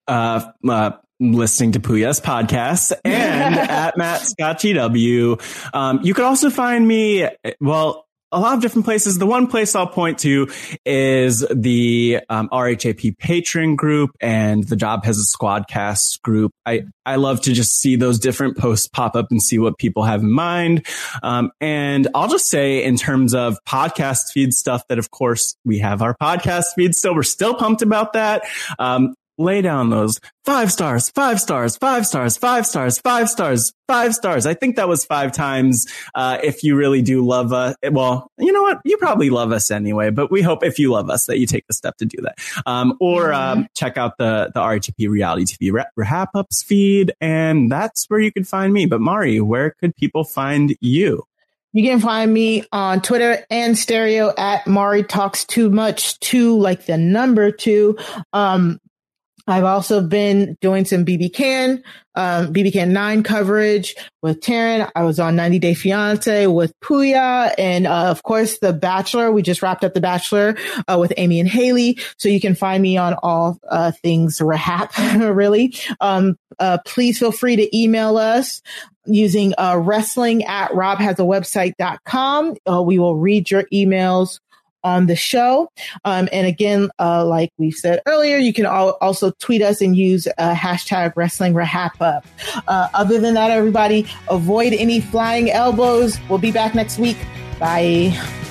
uh, uh, listening to Puya's podcasts and at Matt Scott G W. Um, you could also find me, well, a lot of different places. The one place I'll point to is the um, R H A P Patreon group and the Job Has a Squadcast group. I, I love to just see those different posts pop up and see what people have in mind. Um, and I'll just say in terms of podcast feed stuff that, of course, we have our podcast feed still. We're still pumped about that. Um, lay down those five stars, five stars, five stars, five stars, five stars, five stars. I think that was five times. Uh, if you really do love us, well, you know what? You probably love us anyway, but we hope if you love us that you take the step to do that. Um, or, um, check out the, the R H A P Reality T V Wrap Ups feed. And that's where you can find me. But Mari, where could people find you? You can find me on Twitter and Stereo at Mari Talks Too Much, two like the number two. Um, I've also been doing some B B Can, um, B B Can nine coverage with Taryn. I was on ninety Day Fiance with Puya. And, uh, of course, The Bachelor. We just wrapped up The Bachelor, uh, with Amy and Haley. So you can find me on all, uh, things Rahap, really. Um, uh, please feel free to email us using, uh, wrestling at rob has a website dot com. Uh, we will read your emails on the show. Um, and again, uh, like we said earlier, you can al- also tweet us and use uh, hashtag wrestling rahap up. Uh, other than that, everybody, avoid any flying elbows. We'll be back next week. Bye.